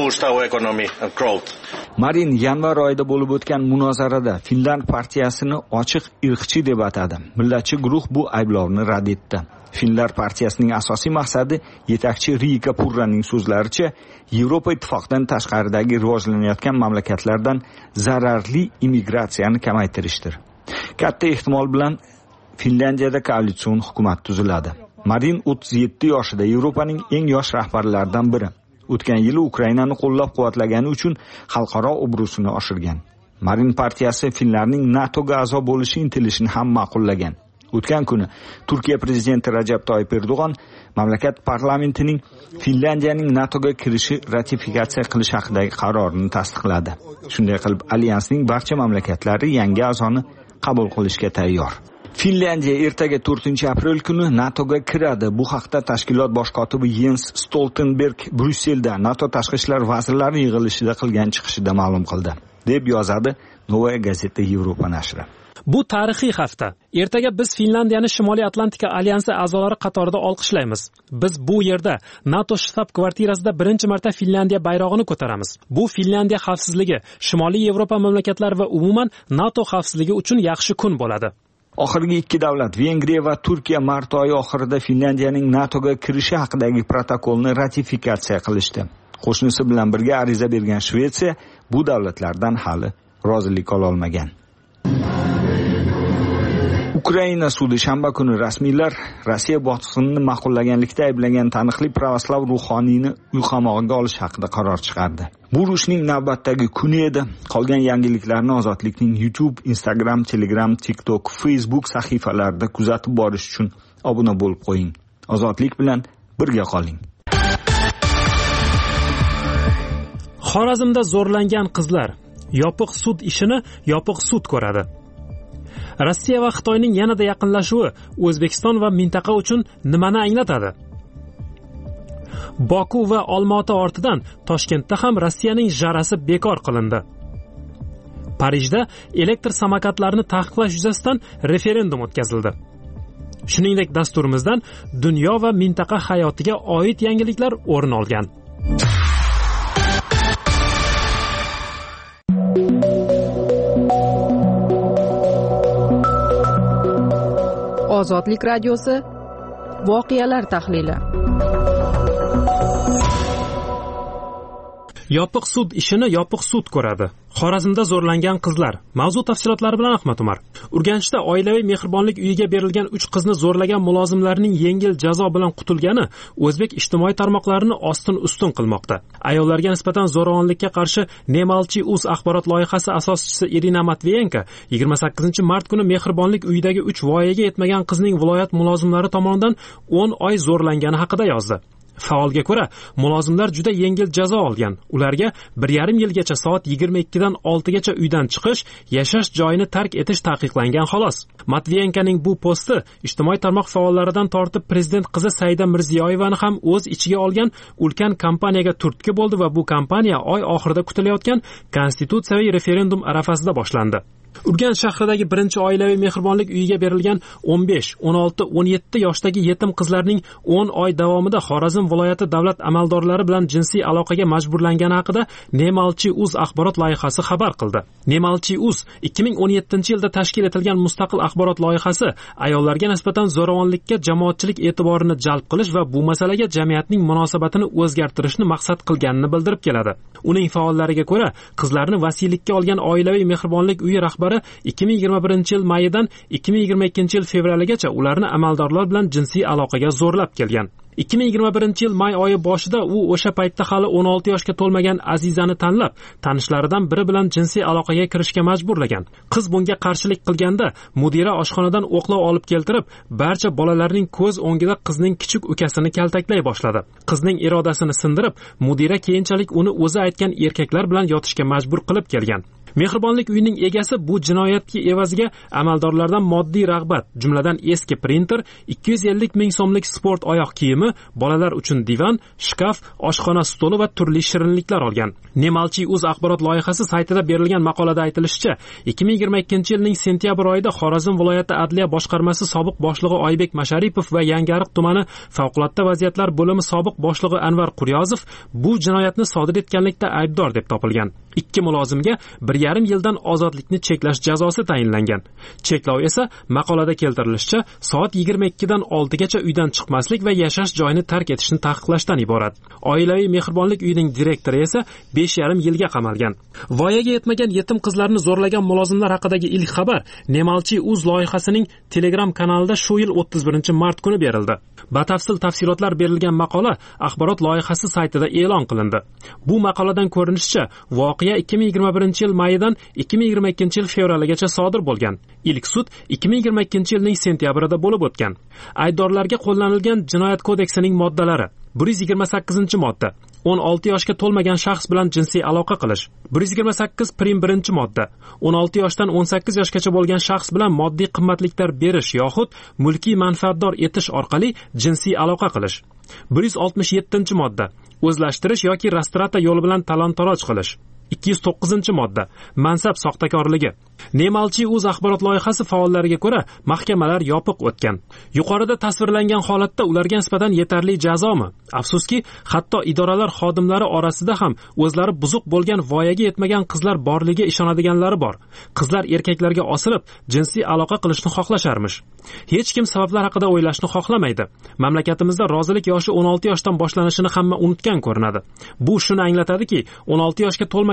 Marin yanvar oyida bo'lib o'tgan munozarada Finland partiyasini ochiq irqchi deb atadi. Millatchi guruh bu ayblovni rad etdi. Finlar partiyasining asosiy maqsadi yetakchi Riika Purraning so'zlaricha Yevropa ittifoqidan tashqaridagi rivojlanayotgan mamlakatlardan zararli immigratsiyani kamaytirishdir. Katta ehtimol bilan Finlandiyada koalitsion hukumat tuziladi. Marin o'ttiz yetti yoshida, Yevropaning eng yosh rahbarlaridan biri. O'tgan yili Ukrainani qo'llab-quvvatlagani uchun xalqaro obro'sini oshirgan. Marin partiyasi Finlarning NATOga a'zo bo'lishi intilishini ham ma'qullagan. O'tgan kuni Turkiya prezidenti Rajab Toyyib Erdo'g'on mamlakat parlamentining Finlandiyaning NATOga kirishi ratifikatsiya qilish haqidagi qarorini tasdiqladi. Shunday qilib, alyansning barcha mamlakatlari yangi a'zoni qabul qilishga tayyor. Finlandiya ertaga to'rtinchi aprel kuni NATOga kiradi. Bu haqda tashkilot bosh kotibi Jens Stoltenberg Bryusselda NATO tashqi ishlar vazirlari yig'ilishida qilgan chiqishida ma'lum qildi, deb yozadi Novaya Gazeta Yevropa nashri. Bu tarixiy hafta. Ertaga biz Finlandiyani Shimoliy Atlantika alyansi a'zolari qatorida olqishlaymiz. Biz bu yerda NATO shtab-kvartirasida birinchi marta Finlandiya bayrog'ini ko'taramiz. Bu Finlandiya xavfsizligi, Shimoliy Yevropa mamlakatlari va umuman NATO xavfsizligi uchun yaxshi kun bo'ladi. Oxirgi ikki davlat, Vengriya va Turkiya mart oyi oxirida Finlandiyaning NATOga kirishi haqidagi protokolni ratifikatsiya qilishdi. Qo'shnisi bilan birga ariza bergan Shvetsiya bu davlatlardan hali rozilik ola olmagan. Ukraina sudi shanba kuni rasmiylar Rossiya bosqinini ma'qullaganlikda ayblagan taniqli pravoslav ruhoniyni uy qamog'iga olish haqida qaror chiqardi. Bu urushning navbatdagi kuni edi. Qolgan yangiliklarni Ozodlikning YouTube, Instagram, Telegram, TikTok, Facebook sahifalarida kuzatib borish uchun obuna bo'lib qo'ying. Ozodlik bilan birga qoling. Xorazmda zo'rlangan qizlar. Yopiq sud ishini yopiq sud ko'radi. Rossiya va Xitoyning yanada yaqinlashuvi O'zbekiston va mintaqa uchun nimani anglatadi? Boku va Olmaota ortidan Toshkentda ham Rossiyaning jarasi bekor qilindi. Parijda elektr samokatlarni taqiqlash yuzasidan referendum o'tkazildi. Shuningdek, dasturimizdan dunyo va mintaqa hayotiga oid yangiliklar o'rin olgan. Ozodlik radiosi voqealar tahlili. Yopiq sud ishini yopiq sud ko'radi. Xorazmda zo'rlangan qizlar. Mavzu tafsilotlari bilan Ahmad Umar. Urganchda oilaviy mehribonlik uyiga berilgan uch qizni zo'rlagan mulozimlarning yengil jazo bilan qutulgani o'zbek ijtimoiy tarmoqlarini ostin-ustun qilmoqda. Ayollarga nisbatan zo'ravonlikka qarshi Nemalchi.uz axborot loyihasi asoschisi Irina Matviyenko yigirma sakkizinchi mart kuni mehribonlik uyidagi uch voyaga yetmagan qizning viloyat mulozimlari tomonidan o'n oy zo'rlangani haqida yozdi. Faolga ko'ra, mulozimlar juda yengil jazo olgan. Ularga bir yarim yilgacha soat yigirma ikkidan oltigacha uydan chiqish, yashash joyini tark etish taqiqlangan xolos. Matviyenkoning bu posti ijtimoiy tarmoq faollaridan tortib prezident qizi Saida Mirziyoyevani ham o'z ichiga olgan ulkan kampaniyaga turtki bo'ldi va bu kampaniya oy oxirida kutilayotgan konstitutsiyaviy referendum arafasida boshlandi. Urganch shahridagi birinchi oilaviy mehribonlik uyiga berilgan o'n besh, o'n olti, o'n yetti yoshdagi yetim qizlarning o'n oy davomida Xorazm viloyati davlat amaldorlari bilan jinsiy aloqaga majburlangani haqida Nemalchi.uz axborot loyihasi xabar qildi. Nemalchi.uz ikki ming o'n yettinchi yilda tashkil etilgan mustaqil axborot loyihasi ayollarga nisbatan zo'ravonlikka jamoatchilik e'tiborini jalb qilish va bu masalaga jamiyatning munosabatini o'zgartirishni maqsad qilganini bildirib keladi. Uning faollariga ko'ra, qizlarni vasiylikka olgan oilaviy mehribonlik uyi rahbari ikki ming yigirma birinchi yil mayidan ikki ming yigirma ikkinchi yil fevraligacha ularni amaldorlar bilan jinsiy aloqaga zo'rlab kelgan. ikki ming yigirma birinchi yil may oyi boshida u o'sha paytda hali o'n olti yoshga to'lmagan Azizani tanlab, tanishlaridan biri bilan jinsiy aloqaga kirishga majburlagan. Qiz bunga qarshilik qilganda mudira oshxonadan o'qlov olib keltirib, barcha bolalarning ko'z o'ngida qizning kichik ukasini kaltaklay boshladi. Qizning irodasini sindirib, mudira keyinchalik uni o'zi aytgan erkaklar bilan yotishga majbur qilib kelgan. Mehribonlik uyining egasi bu jinoyatga evaziga amaldorlardan moddiy rag'bat, jumladan eski printer, ikki yuz ellik ming so'mlik sport oyoq kiyimi, bolalar uchun divan, shkaf, oshxona stoli va turli shirinliklar olgan. Nemalchi.uz axborot loyihasi saytida berilgan maqolada aytilishicha, ikki ming yigirma ikkinchi yilning sentyabr oyida Xorazm viloyati adliya boshqarmasi sobiq boshlig'i Oybek Masharipov va Yangiariq tumani favqulodda vaziyatlar bo'limi sobiq boshlig'i Anvar Quryozov bu jinoyatni sodir etganlikda aybdor deb topilgan. Ikki mulozimga bir yarim yildan ozodlikni cheklash jazosi tayinlangan. Cheklov esa maqolada keltirilishicha soat yigirma ikkidan oltigacha uydan chiqmaslik va yashash joyini tark etishni taqiqlashdan iborat. Oilaviy mehribonlik uyining direktori esa besh yarim yilga qamalgan. Voyaga yetmagan yetim qizlarni zo'rlagan mulozimlar haqidagi ilk xabar Nemalchi.uz loyihasining Telegram kanalida shu yil o'ttiz birinchi mart kuni berildi. Batafsil tafsilotlar berilgan maqola axborot loyihasi saytida e'lon qilindi. Bu maqoladan ko'rinishicha, voqea ikki ming yigirma birinchi yil mayidan ikki ming yigirma ikkinchi yil fevraligacha sodir bo'lgan. Ilk sud ikki ming yigirma ikkinchi yilning sentyabrida bo'lib o'tgan. Aybdorlarga qo'llanilgan jinoyat kodeksining moddalari: bir yuz yigirma sakkizinchi modda o'n olti yoshga to'lmagan shaxs bilan jinsiy aloqa qilish. bir yuz yigirma sakkiz prim birinchi modda o'n olti yoshdan o'n sakkiz yoshgacha bo'lgan shaxs bilan moddiy qimmatliklar berish yoxud mulkiy manfaatdor etish orqali jinsiy aloqa qilish. bir yuz oltmish yettinchi modda o'zlashtirish yoki rastrata yo'li bilan talon-taroj qilish. ikki yuz to'qqizinchi modda mansab soxtakorligi. Nemalchi.uz axborot loyihasi faollariga ko'ra, mahkamalar yopiq o'tgan. Yuqorida tasvirlangan holatda ularga nisbatan yetarli jazomi? Afsuski, hatto idoralar xodimlari orasida ham o'zlari buzuq bo'lgan voyaga yetmagan qizlar borligiga ishonadiganlari bor. Qizlar erkaklarga osilib, jinsiy aloqa qilishni xohlasharmish. Hech kim sabablar haqida o'ylashni xohlamaydi. Mamlakatimizda rozilik yoshi o'n olti yoshdan boshlanishini hamma unutgan ko'rinadi. Bu shuni anglatadiki, o'n olti yoshga to'lmagan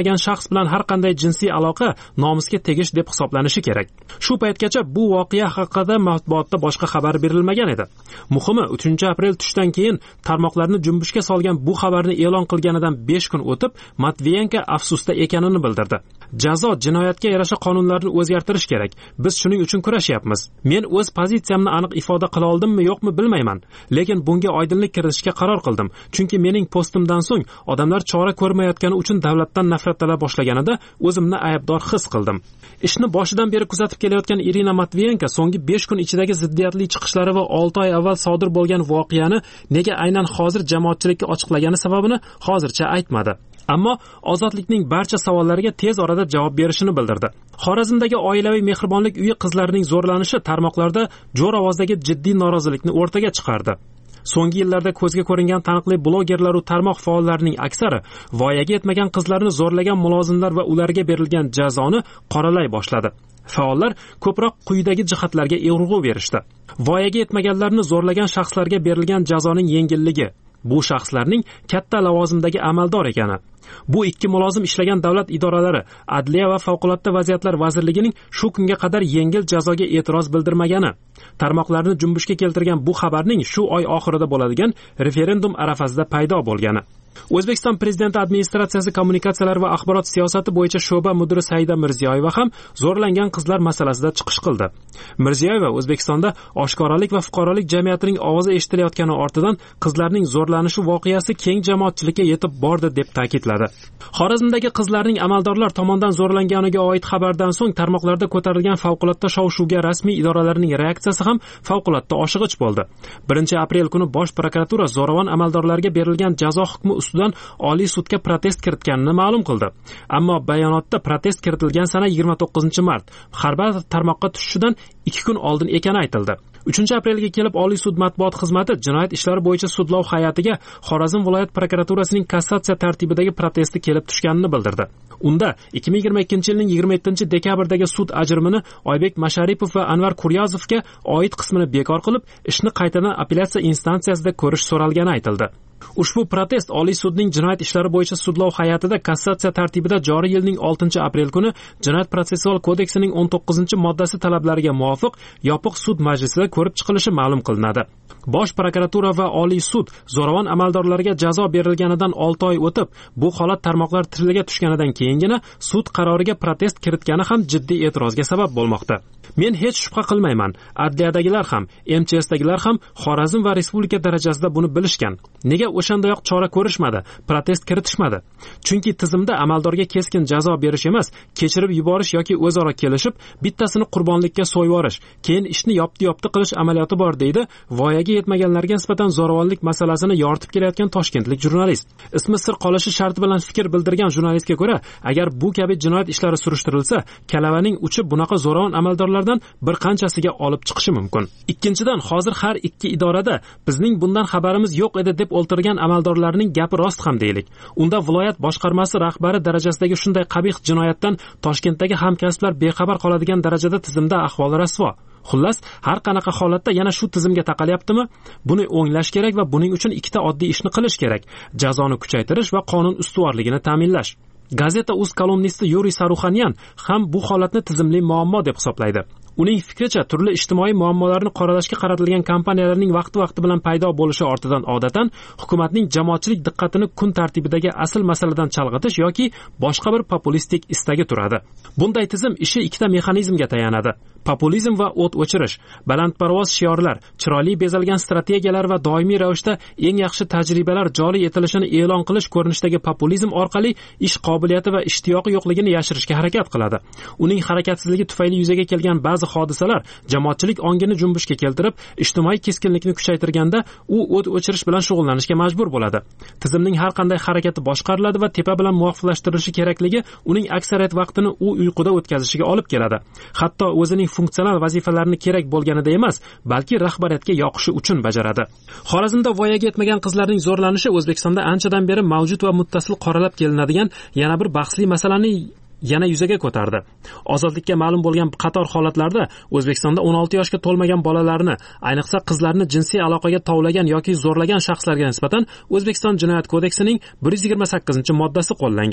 etmagan shaxs bilan har qanday jinsiy aloqa nomusga tegish deb hisoblanishi kerak. Shu paytgacha bu voqea haqida matbuotda boshqa xabar berilmagan edi. Muhimi, uchinchi aprel tushdan keyin tarmoqlarni junbushga solgan bu xabarni e'lon qilganidan besh kun o'tib, Matviyenko afsusda ekanini bildirdi. Jazo jinoyatga yarasha qonunlarni o'zgartirish kerak. Biz shuning uchun kurashyapmiz. Men o'z pozitsiyamni aniq ifoda qila oldimmi, yo'qmi bilmayman, lekin bunga oydinlik kiritishga qaror qildim. Chunki mening postimdan so'ng odamlar chora ko'rmayotgani uchun davlatdan nafratlana boshlaganida o'zimni aybdor his qildim. Ishni boshidan beri kuzatib kelayotgan Irina Matviyenko so'nggi besh kun ichidagi ziddiyatli chiqishlari va olti oy avval sodir bo'lgan voqeani nega aynan hozir jamoatchilikka ochiqlagani sababini hozircha aytmadi. Ammo ozodlikning barcha savollariga tez orada javob berishini bildirdi. Xorazmdagi oilaviy mehribonlik uyi qizlarining zo'rlanishi tarmoqlarda jo'r ovozdagi jiddiy norozilikni o'rtaga chiqardi. So'nggi yillarda ko'zga ko'ringan taniqli blogerlar va tarmoq faollarining aksari voyaga yetmagan qizlarni zo'rlagan mulozimlar va ularga berilgan jazoni qoralay boshladi. Faollar ko'proq quyidagi jihatlarga urg'u berishdi. Voyaga yetmaganlarni zo'rlagan shaxslarga berilgan jazoning yengilligi, bu shaxslarning katta lavozimdagi amaldor ekani, bu ikki mulozim ishlagan davlat idoralari, Adliya va favqulodda vaziyatlar vazirligining shu kunga qadar yengil jazoga e'tiroz bildirmagani, tarmoqlarni junbushga keltirgan bu xabarning shu oy oxirida bo'ladigan referendum arafasida paydo bo'lgani. O'zbekiston Prezidenti administratsiyasi kommunikatsiyalar va axborot siyosati bo'yicha sho'ba mudiri Saida Mirziyoyeva ham zo'rlangan qizlar masalasida chiqish qildi. Mirziyoyeva O'zbekistonda oshkoralik va fuqarolik jamiyatining ovozi eshitilayotgani ortidan qizlarning zo'rlanishi voqeasi keng jamoatchilikka yetib bordi deb ta'kidladi. Xorazmdagi qizlarning amaldorlar tomonidan zo'rlanganiga oid xabardan so'ng tarmoqlarda ko'tarilgan favqulodda shov-shuvga rasmiy idoralarning reaksiyasi ham favqulodda oshig'ich bo'ldi. birinchi aprel kuni Bosh prokuratura zo'ravon amaldorlarga berilgan jazo hukmi ustidan Oliy sudga protest kiritganini ma'lum qildi. Ammo bayonotda protest kiritilgan sana yigirma to'qqizinchi mart, har bir tarmoqqa tushishidan ikki kun oldin ekani aytildi. uchinchi aprelga kelib Oliy sud matbuot xizmati jinoyat ishlari bo'yicha sudlov hay'atiga Xorazm viloyat prokuraturasining kassatsiya tartibidagi protesti kelib tushganini bildirdi. Unda ikki ming yigirma ikkinchi yilning yigirma yettinchi dekabrdagi sud ajrimini Oybek Masharipov va Anvar Kuryazovga oid qismini bekor qilib, ishni qaytadan apellyatsiya instansiyasida ko'rish so'ralgani aytildi. Ushbu protest Oliy sudning jinoyat ishlari bo'yicha sudlov hay'atida kassatsiya tartibida joriy yilning oltinchi aprel kuni Jinoyat protsessual kodeksining o'n to'qqizinchi moddasi talablariga muvofiq yopiq sud majlisida ko'rib chiqilishi ma'lum qilinadi. Bosh prokuratura va Oliy sud zo'ravon amaldorlarga jazo berilganidan olti oy o'tib, bu holat tarmoqlar tiliga tushganidan keyingina sud qaroriga protest kiritgani ham jiddiy e'tirozga sabab bo'lmoqda. Men hech shubha qilmayman, adliyadagilar ham, M Ch S'dagilar ham Xorazm va respublika darajasida buni bilishgan. Nega o'shandayoq chora ko'rishmadi, protest kiritishmadi? Chunki tizimda amaldorga keskin jazo berish emas, kechirib yuborish yoki o'zaro kelishib, bittasini qurbonlikka so'yvorish, keyin ishni yopti-yopti qilish amaliyoti bor deydi voyaga yetmaganlarga nisbatan zo'ravonlik masalasini yoritib kelayotgan toshkentlik jurnalist. Ismi sir qolishi sharti bilan fikr bildirgan jurnalistga ko'ra, agar bu kabi jinoyat ishlari surishtirilsa, kalavaning uchi bunaqa zo'ravon amaldorlardan bir qanchasiga olib chiqishi mumkin. Ikkinchidan, hozir har ikki idorada bizning bundan xabarimiz yo'q edi deb o'ltirgan amaldorlarning gapi rost ham deylik. Unda viloyat boshqarmasi rahbari darajasidagi shunday qabih jinoyatdan Toshkentdagi hamkasblar bexabar qoladigan darajada tizimda ahvol rasvo. Xullas, har qanaqa holatda yana shu tizimga taqalyaptimi? Buni o'nglash kerak va buning uchun ikkita oddiy ishni qilish kerak: jazoni kuchaytirish va qonun ustuvorligini ta'minlash. Gazeta Uz kolumnisti Yuriy Saruxanyan ham bu holatni tizimli muammo deb hisoblaydi. Uning fikricha, turli ijtimoiy muammolarni qoralashga qaratilgan kampaniyalarning vaqti-vaqti bilan paydo bo'lishi ortidan odatan hukumatning jamoatchilik diqqatini kun tartibidagi asl masaladan chalg'itish yoki boshqa bir populistik istagi turadi. Bunday tizim ishi ikkita mexanizmga tayanadi: populizm va o't o'chirish, balandparvoz shiorlar, chiroyli bezalgan strategiyalar va doimiy ravishda eng yaxshi tajribalar joriy etilishini e'lon qilish ko'rinishidagi populizm orqali ish qobiliyati va ishtiyoqi yo'qligini yashirishga harakat qiladi. Uning harakatsizligi tufayli yuzaga kelgan ba'zi hodisalar jamoatchilik ongini junbushga keltirib, ijtimoiy keskinlikni kuchaytirganda u o't o'chirish bilan shug'ullanishga majbur bo'ladi. Tizimning har qanday harakati boshqariladi va tepa bilan muvofiqlashtirilishi kerakligi uning aksariyat vaqtini u uyquda o'tkazishiga olib keladi. Hatto o'zining funksional vazifalarini kerak bo'lganida emas, balki rahbariyatga yoqishi uchun bajaradi. Xorazmda voyaga yetmagan qizlarning zo'rlanishi O'zbekistonda anchadan beri mavjud va muttasil qoralab kelinadigan yana bir bahsli masalani yana yuzaga ko'tardi. Ozodlikka ma'lum bo'lgan qator holatlarda O'zbekistonda o'n olti yoshga to'lmagan bolalarni, ayniqsa qizlarni jinsiy aloqaga tovlagan yoki zo'rlagan shaxslarga nisbatan O'zbekiston Jinoyat kodeksining bir yuz yigirma sakkizinchi moddasi qo'llangan.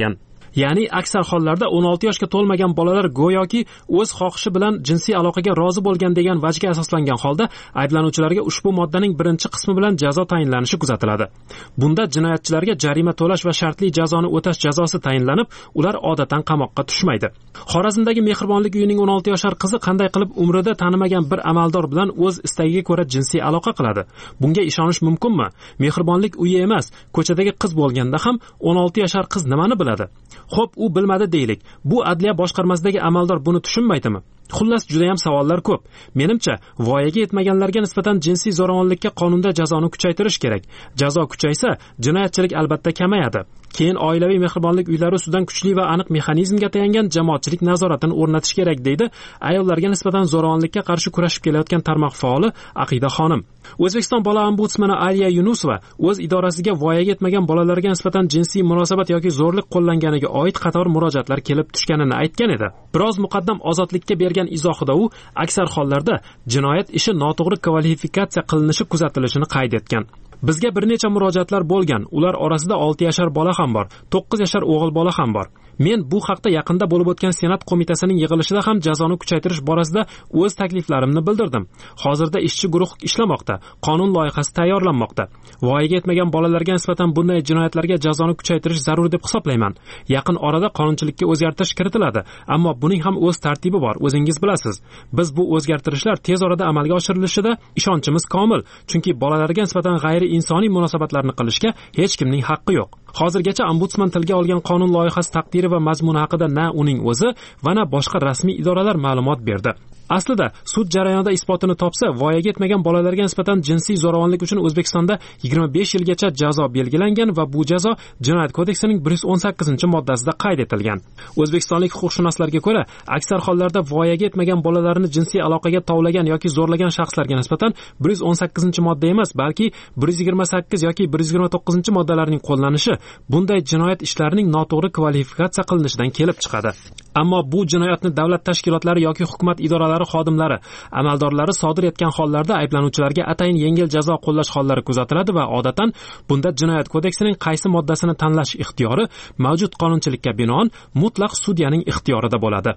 Ya'ni aksar hollarda o'n olti yoshga to'lmagan bolalar go'yoki o'z xohishi bilan jinsiy aloqaga rozi bo'lgan degan vajga asoslangan holda ayblanuvchilarga ushbu moddaning birinchi qismi bilan jazo tayinlanishi kuzatiladi. Bunda jinoyatchilarga jarima to'lash va shartli jazoni o'tash jazosi tayinlanib, ular odatdan qamoqqa tushmaydi. Xorazmdagi Mehribonlik uyining o'n olti yoshar qizi qanday qilib umrida tanimagan bir amaldor bilan o'z istagiga ko'ra jinsiy aloqa qiladi? Bunga ishonish mumkinmi? Mehribonlik uyi emas, ko'chadagi qiz bo'lganda ham o'n olti yoshar qiz nimani biladi? Xo'p, u bilmadi deylik. Bu adliya boshqarmasidagi amaldor buni tushunmaydimi? Xullas, juda ham savollar ko'p. Menimcha, voyaga yetmaganlarga nisbatan jinsiy zo'ravonlikka qonunda jazoni kuchaytirish kerak. Jazo kuchaysa, jinoyatchilik albatta kamayadi. Keyin oilaviy mehribonlik uylari ustidan kuchli va aniq mexanizmga tayangan jamoatchilik nazoratini o'rnatish kerak, deydi ayollarga nisbatan zo'ravonlikka qarshi kurashib kelayotgan tarmoq faoli Aqida xonim. O'zbekiston bola ombudsmani Aliya Yunusova o'z idorasiga voyaga yetmagan bolalarga nisbatan jinsiy munosabat yoki zo'rlik qo'llanganiga oid qator murojaatlar kelib tushganini aytgan edi. Biroz muqaddam ozodlikka bergan izohida u aksar hollarda jinoyat ishi noto'g'ri kvalifikatsiya qilinishi kuzatilishini qayd etgan. Bizga bir necha murojaatlar bo'lgan. Ular orasida olti yoshar bola ham bor, to'qqiz yoshar o'g'il bola ham bor. Men bu haqda yaqinda bo'lib o'tgan Senat qo'mitasining yig'ilishida ham jazoni kuchaytirish borasida o'z takliflarimni bildirdim. Hozirda ishchi guruh ishlamoqda, qonun loyihasi tayyorlanmoqda. Voyaga yetmagan bolalarga nisbatan bunday jinoyatlarga jazoni kuchaytirish zarur deb hisoblayman. Yaqin orada qonunchilikka o'zgartirish kiritiladi, ammo buning ham o'z tartibi bor, o'zingiz bilasiz. Biz bu o'zgartirishlar tez orada amalga oshirilishida ishonchimiz komil, chunki bolalarga nisbatan g'ayri insoniy munosabatlarni qilishga hech kimning haqqi yo'q. Hozirgacha ombudsman tilga olgan qonun loyihasi taqdiri va mazmuni haqida na uning o'zi va na boshqa rasmiy idoralar ma'lumot berdi. Aslida sud jarayonida isbotini topsa, voyaga yetmagan bolalarga nisbatan jinsiy zo'ravonlik uchun O'zbekistonda yigirma besh yilgacha jazo belgilangan va bu jazo Jinoyat kodeksining bir yuz o'n sakkizinchi moddasida qayd etilgan. O'zbekistonlik huquqshunoslarga ko'ra, aksar hollarda voyaga yetmagan bolalarni jinsiy aloqaga tovlagan yoki zo'rlagan shaxslarga nisbatan bir yuz o'n sakkizinchi modda emas, balki bir yuz yigirma sakkiz yoki bir yuz yigirma to'qqizinchi moddalarning qo'llanishi bunday jinoyat ishlarining noto'g'ri kvalifikatsiya qilinishidan kelib chiqadi. Ammo bu jinoyatni davlat tashkilotlari yoki hukumat idoralari xodimlari, amaldorlari sodir etgan hollarda ayblanuvchilarga atayin yengil jazo qo'llash hollari kuzatiladi va odatan bunda Jinoyat kodeksining qaysi moddasini tanlash ixtiyori mavjud qonunchilikka binoan mutlaq sudyaning ixtiyorida bo'ladi.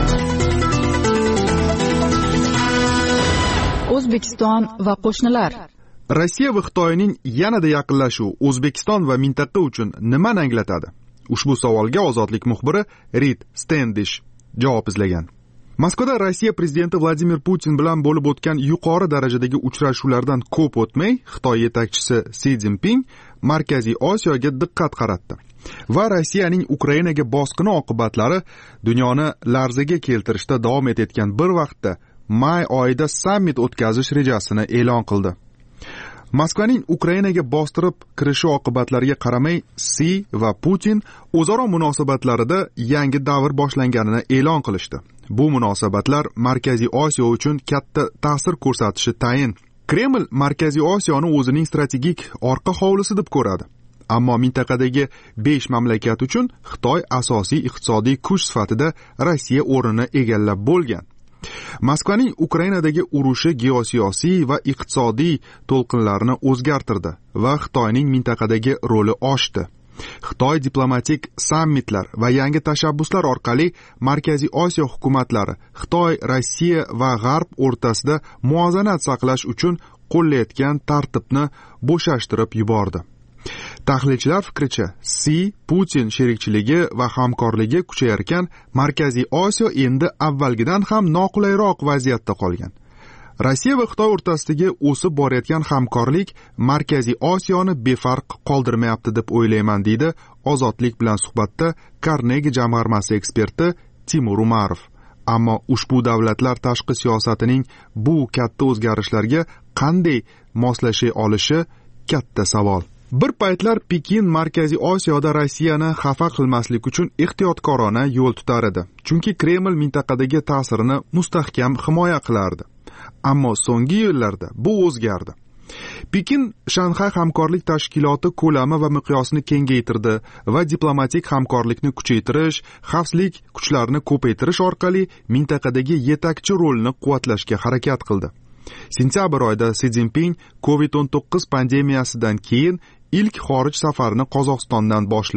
O'zbekiston va qo'shnilar. Rossiya va Xitoyning yanada yaqinlashuvi O'zbekiston va mintaqa uchun nimani anglatadi? Ushbu savolga Ozodlik muxbiri Rid Standish javob izlagan. Moskvada Rossiya prezidenti Vladimir Putin bilan bo'lib o'tgan yuqori darajadagi uchrashuvlardan ko'p o'tmay, Xitoy yetakchisi Si Szinpin Markaziy Osiyoga diqqat qaratdi va Rossiyaning Ukrainaga bosqini oqibatlari dunyoni larzaga keltirishda davom etayotgan bir vaqtda may oyida sammit o'tkazish rejasini e'lon qildi. Moskvaning Ukrainaga bostirib kirishi oqibatlariga qaramay, Si va Putin o'zaro munosabatlarida yangi davr boshlanganini e'lon qilishdi. Bu munosabatlar Markaziy Osiyo uchun katta ta'sir ko'rsatishi tayin. Kreml Markaziy Osiyoni o'zining strategik orqa hovlisi deb ko'radi. Ammo mintaqadagi besh mamlakat uchun Xitoy asosiy iqtisodiy kuch sifatida Rossiya o'rnini egallab bo'lgan. Moskvaning Ukrainadagi urushi geosiyosiy va iqtisodiy to'lqinlarni o'zgartirdi va Xitoyning mintaqadagi roli oshdi. Xitoy diplomatik sammitlar va yangi tashabbuslar orqali Markaziy Osiyo hukumatlari Xitoy, Rossiya va G'arb o'rtasida muvozanat saqlash uchun qo'llayotgan tartibni bo'shashtirib yubordi. Tahlilchilar fikricha, Si, Putin sherikchiligi va hamkorligi kuchayarkan Markaziy Osiyo endi avvalgidan ham noqulayroq vaziyatda qolgan. Rossiya va Xitoy o'rtasidagi o'sib borayotgan hamkorlik Markaziy Osiyoni befarq qoldirmayapti deb o'ylayman, deydi Ozodlik bilan suhbatda Carnegie jamg'armasi eksperti Timur Umarov. Ammo ushbu davlatlar tashqi siyosatining bu katta o'zgarishlarga qanday moslashay olishi katta savol. Bir paytlar Pekin Markaziy Osiyoda Rossiyani xafa qilmaslik uchun ehtiyotkorona yo'l tutar edi. Chunki Kreml mintaqadagi ta'sirini mustahkam himoya qilardi. Ammo so'nggi yillarda bu o'zgardi. Pekin Shanxay hamkorlik tashkiloti ko'lami va miqyosini kengaytirdi va diplomatik hamkorlikni kuchaytirish, xavfsizlik kuchlarini ko'paytirish orqali mintaqadagi yetakchi rolni quvvatlashga harakat qildi. Sentyabr oyida Si Szinpin covid o'n to'qqiz pandemiyasidan keyin ilk xorij safarini Qozog'istondan boshladi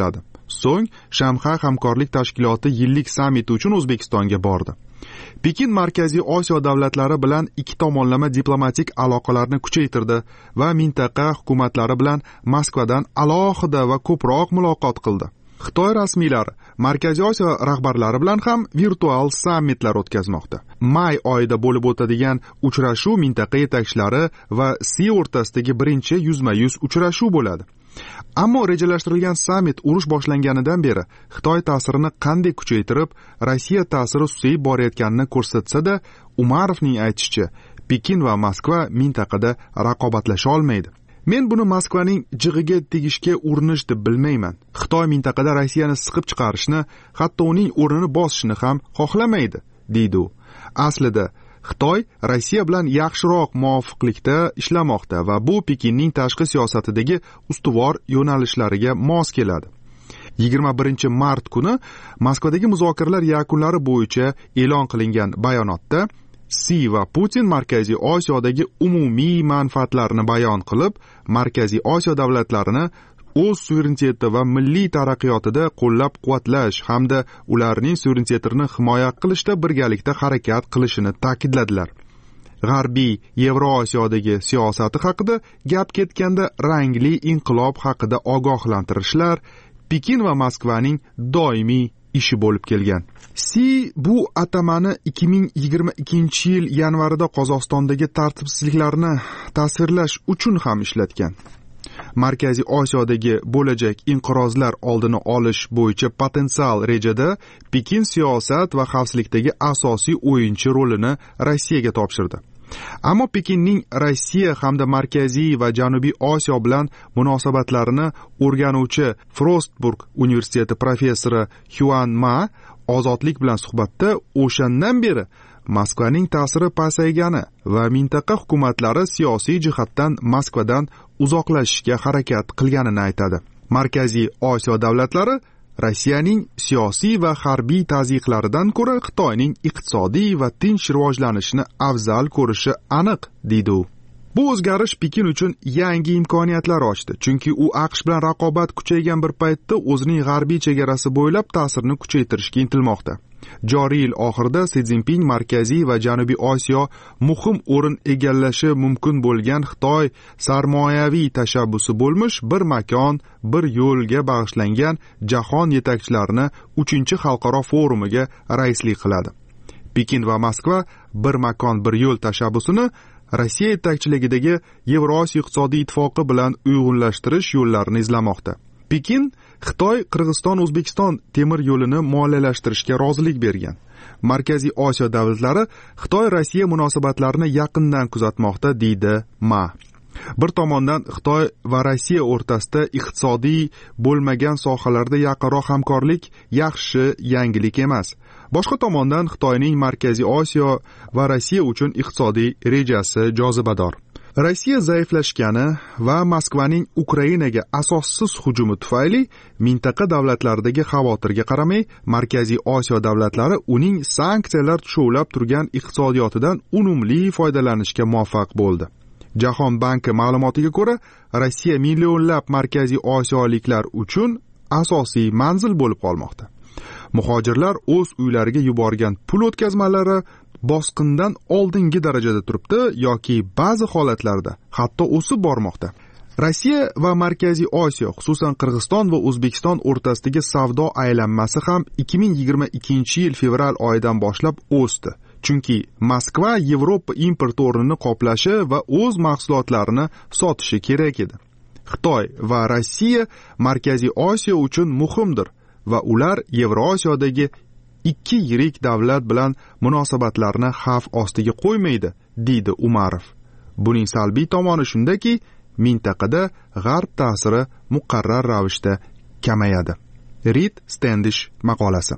So'ng Shanxay hamkorlik tashkiloti yillik sammiti uchun O'zbekistonga bordi. Pekin Markaziy Osiyo davlatlari bilan ikki tomonlama diplomatik aloqalarni kuchaytirdi va mintaqa hukumatlari bilan Moskvadan alohida va ko'proq muloqot qildi. Xitoy rasmiylari Markaziy Osiyo rahbarlari bilan ham virtual sammitlar o'tkazmoqda. May oyida bo'lib o'tadigan uchrashuv mintaqa yetakchilari va Si o'rtasidagi birinchi yuzma-yuz uchrashuv bo'ladi. Ammo rejalashtirilgan sammit urush boshlanganidan beri Xitoy ta'sirini qanday kuchaytirib, Rossiya ta'siri susayib borayotganini ko'rsatsa-da, Umarovning aytishicha, Pekin va Moskva mintaqada raqobatlasha olmaydi. Men buni Moskvaning jig'iga tegishga urinish deb bilmayman. Xitoy mintaqada Rossiyani siqib chiqarishni, hatto uning o'rnini bosishni ham xohlamaydi, deydi u. Aslida Xitoy Rossiya bilan yaxshiroq muvofiqlikda ishlamoqda va bu Pekinning tashqi siyosatidagi ustuvor yo'nalishlariga mos keladi. yigirma birinchi mart kuni Moskvadagi muzokaralar yakunlari bo'yicha e'lon qilingan bayonotda Si va Putin Markaziy Osiyodagi umumiy manfaatlarini bayon qilib, Markaziy Osiyo davlatlarini o'z suvereniteti va milliy taraqqiyotida qo'llab-quvvatlash hamda ularning suverenitetini himoya qilishda birgalikda harakat qilishini ta'kidladilar. G'arbiy Yevroosiyodagi siyosati haqida gap ketganda rangli inqilob haqida ogohlantirishlar Pekin va Moskvaning doimiy ishi bo'lib kelgan. Si bu atamani ikki ming yigirma ikkinchi yil yanvarida Qozog'istondagi tartibsizliklarni tasvirlash uchun ham ishlatgan. Markaziy Osiyodagi bo'lajak inqirozlar oldini olish bo'yicha potensial rejada Pekin siyosat va xavfsizlikdagi asosiy o'yinchi rolini Rossiyaga topshirdi. Ammo Pekinning Rossiya hamda Markaziy va Janubiy Osiyo bilan munosabatlarini o'rganuvchi Frostburg universiteti professori Huan Ma Ozodlik bilan suhbatda o'shandan beri Moskvaning ta'siri pasaygani va mintaqa hukumatlari siyosiy jihatdan Moskvadan uzoqlashishga harakat qilganini aytadi. Markaziy Osiyo davlatlari Rossiyaning siyosiy va harbiy tazyiqlaridan ko'ra Xitoyning iqtisodiy va tinch rivojlanishini afzal ko'rishi aniq, deydi u. Bu o'zgarish Pekin uchun yangi imkoniyatlar ochdi, chunki u AQSh bilan raqobat kuchaygan bir paytda o'zining g'arbiy chegarasi bo'ylab ta'sirini kuchaytirishga intilmoqda. Joriy yil oxirida Si Szinpin Markaziy va Janubiy Osiyo muhim o'rin egallashi mumkin bo'lgan Xitoy sarmoyaviy tashabbusi bo'lmish bir makon, bir yo'lga bag'ishlangan jahon yetakchilarini uchinchi xalqaro forumiga raislik qiladi. Pekin va Moskva bir makon, bir yo'l tashabbusini Rossiya yetakchiligidagi Yevrosiyo iqtisodiy ittifoqi bilan uyg'unlashtirish yo'llarini izlamoqda. Pekin Xitoy Qirg'iziston O'zbekiston temir yo'lini moliyalashtirishga rozilik bergan. Markaziy Osiyo davlatlari Xitoy Rossiya munosabatlarini yaqindan kuzatmoqda, deydi Ma. Bir tomondan Xitoy va Rossiya o'rtasida iqtisodiy bo'lmagan sohalarda yaqinroq hamkorlik yaxshi yangilik emas. Boshqa tomondan Xitoyning Markaziy Osiyo va Rossiya uchun iqtisodiy rejasi jozibador. Rossiya zaiflashgani va Moskvaning Ukrainaga asossiz hujumi tufayli mintaqa davlatlaridagi xavotirga qaramay, Markaziy Osiyo davlatlari uning sanksiyalar tushovlab turgan iqtisodiyotidan unumli foydalanishga muvaffaq bo'ldi. Jahon banki ma'lumotiga ko'ra, Rossiya millionlab Markaziy Osiyoliklar uchun asosiy manzil bo'lib qolmoqda. Muhojirlar o'z uylariga yuborgan pul o'tkazmalari bosqindan oldingi darajada turibdi yoki ba'zi holatlarda hatto o'sib bormoqda. Rossiya va Markaziy Osiyo, xususan Qirg'iziston va O'zbekiston o'rtasidagi savdo aylanmasi ham ikki ming yigirma ikkinchi yil fevral oyidan boshlab o'sdi. Chunki Moskva Yevropa import o'rnini qoplashi va o'z mahsulotlarini sotishi kerak edi. Xitoy va Rossiya Markaziy Osiyo uchun muhimdir va ular Yevrosiyodagi ikki yirik davlat bilan munosabatlarni xavf ostiga qo'ymaydi, deydi Umarov. Buning salbiy tomoni shundaki, mintaqada g'arb ta'siri muqarrar ravishda kamayadi. Reed Standish maqolasi.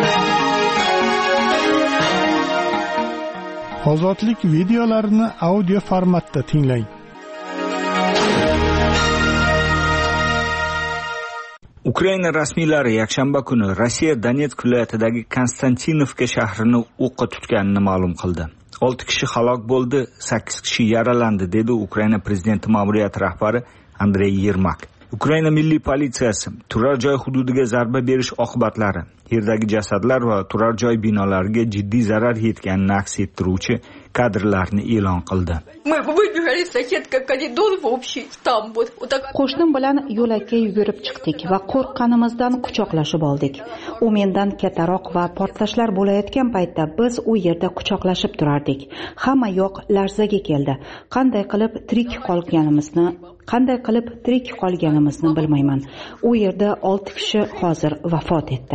Ozodlik videolarini audio formatda tinglang. Ukraina rasmiylari yakshanba kuni Rossiya Donetsk viloyatidagi Konstantinovka shahrini o'qqa tutganini ma'lum qildi. olti kishi halok bo'ldi, sakkiz kishi yaralandi, dedi Ukraina prezidenti ma'muriyati rahbari Andrey Yermak. Ukraina milliy politsiyasi turar joy hududiga zarba berish oqibatlari, yerdagi jasadlar va turar joy binolariga jiddiy zarar yetganini aks ettiruvchi kadrlarni e'lon qildi. Qo'shnim bilan yo'lakka yugurib chiqdik va qo'rqqanimizdan quchoqlashib oldik. U mendan kattaroq va portlashlar bo'layotgan paytda biz u yerda quchoqlashib turardik. Hamma yoq larzaga keldi. Qanday qilib tirik qolganimizni, qanday qilib tirik qolganimizni bilmayman. U yerda olti kishi hozir vafot etdi.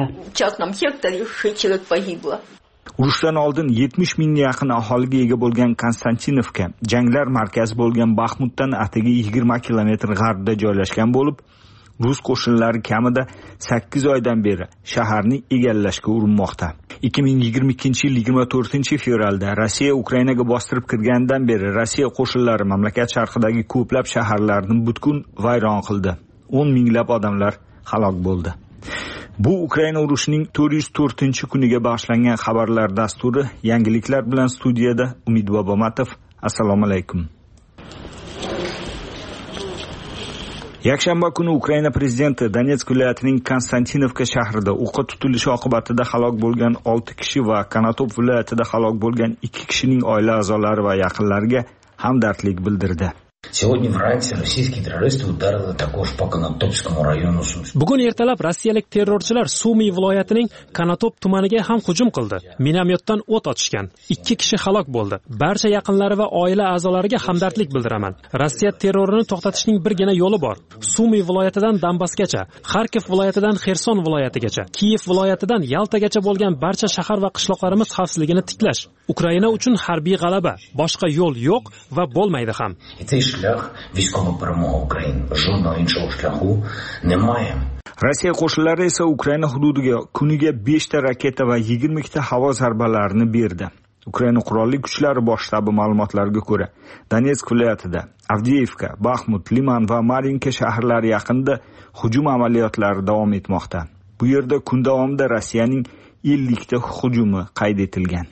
Urushdan oldin yetmish mingga yaqin aholiga ega bo'lgan Konstantinovka janglar markazi bo'lgan Baxmutdan atigi yigirma kilometr g'arbda joylashgan bo'lib, rus qo'shinlari kamida sakkiz oydan beri shaharni egallashga urinmoqda. ikki ming yigirma ikkinchi yil yigirma to'rtinchi fevralda Rossiya Ukrainaga bostirib kirgandan beri Rossiya qo'shinlari mamlakat sharqidagi ko'plab shaharlarni butkul vayron qildi. o'n minglab odamlar halok bo'ldi. Bu Ukraina urushining to'rt yuz to'rtinchi kuniga bag'ishlangan xabarlar dasturi. Yangiliklar bilan studiyada Umid Bobomatov. Assalomu alaykum. Yakshanba kuni Ukraina prezidenti Donetsk viloyatining Konstantinovka shahrida o'qqa tutilishi oqibatida halok bo'lgan olti kishi va Konotop viloyatida halok bo'lgan ikki kishining oila a'zolari va yaqinlariga hamdardlik bildirdi. Сегодня вранье российские террористы ударили також по Конотопскому району. Bugun ertalab rossiyalik terrorchilar Sumy viloyatining Konotop tumaniga ham hujum qildi. Minomyotdan o't ochishgan. ikki kishi halok bo'ldi. Barcha yaqinlari va oila a'zolariga hamdardlik bildiraman. Rossiya terrorini to'xtatishning birgina yo'li bor. Sumy viloyatidan Donbassgacha, Xarkov viloyatidan Xerson viloyatigacha, Kiyev viloyatidan Yaltagacha bo'lgan barcha shahar va qishloqlarimiz xavfsizligini tiklash. Ukraina uchun harbiy g'alaba, boshqa yo'l yo'q va bo'lmaydi ham. Rossiya qo'shinlari esa Ukraina hududiga kuniga besh ta raketa va yigirma ta havo zarbalarini berdi. Ukraina qurolli kuchlari bosh shtabi ma'lumotlariga ko'ra, Donetsk viloyatida Avdiivka, Baxmut, Liman va Marinka shaharlari yaqinida hujum amaliyotlari davom etmoqda. Bu yerda kun davomida Rossiyaning ellik ta hujumi qayd etilgan.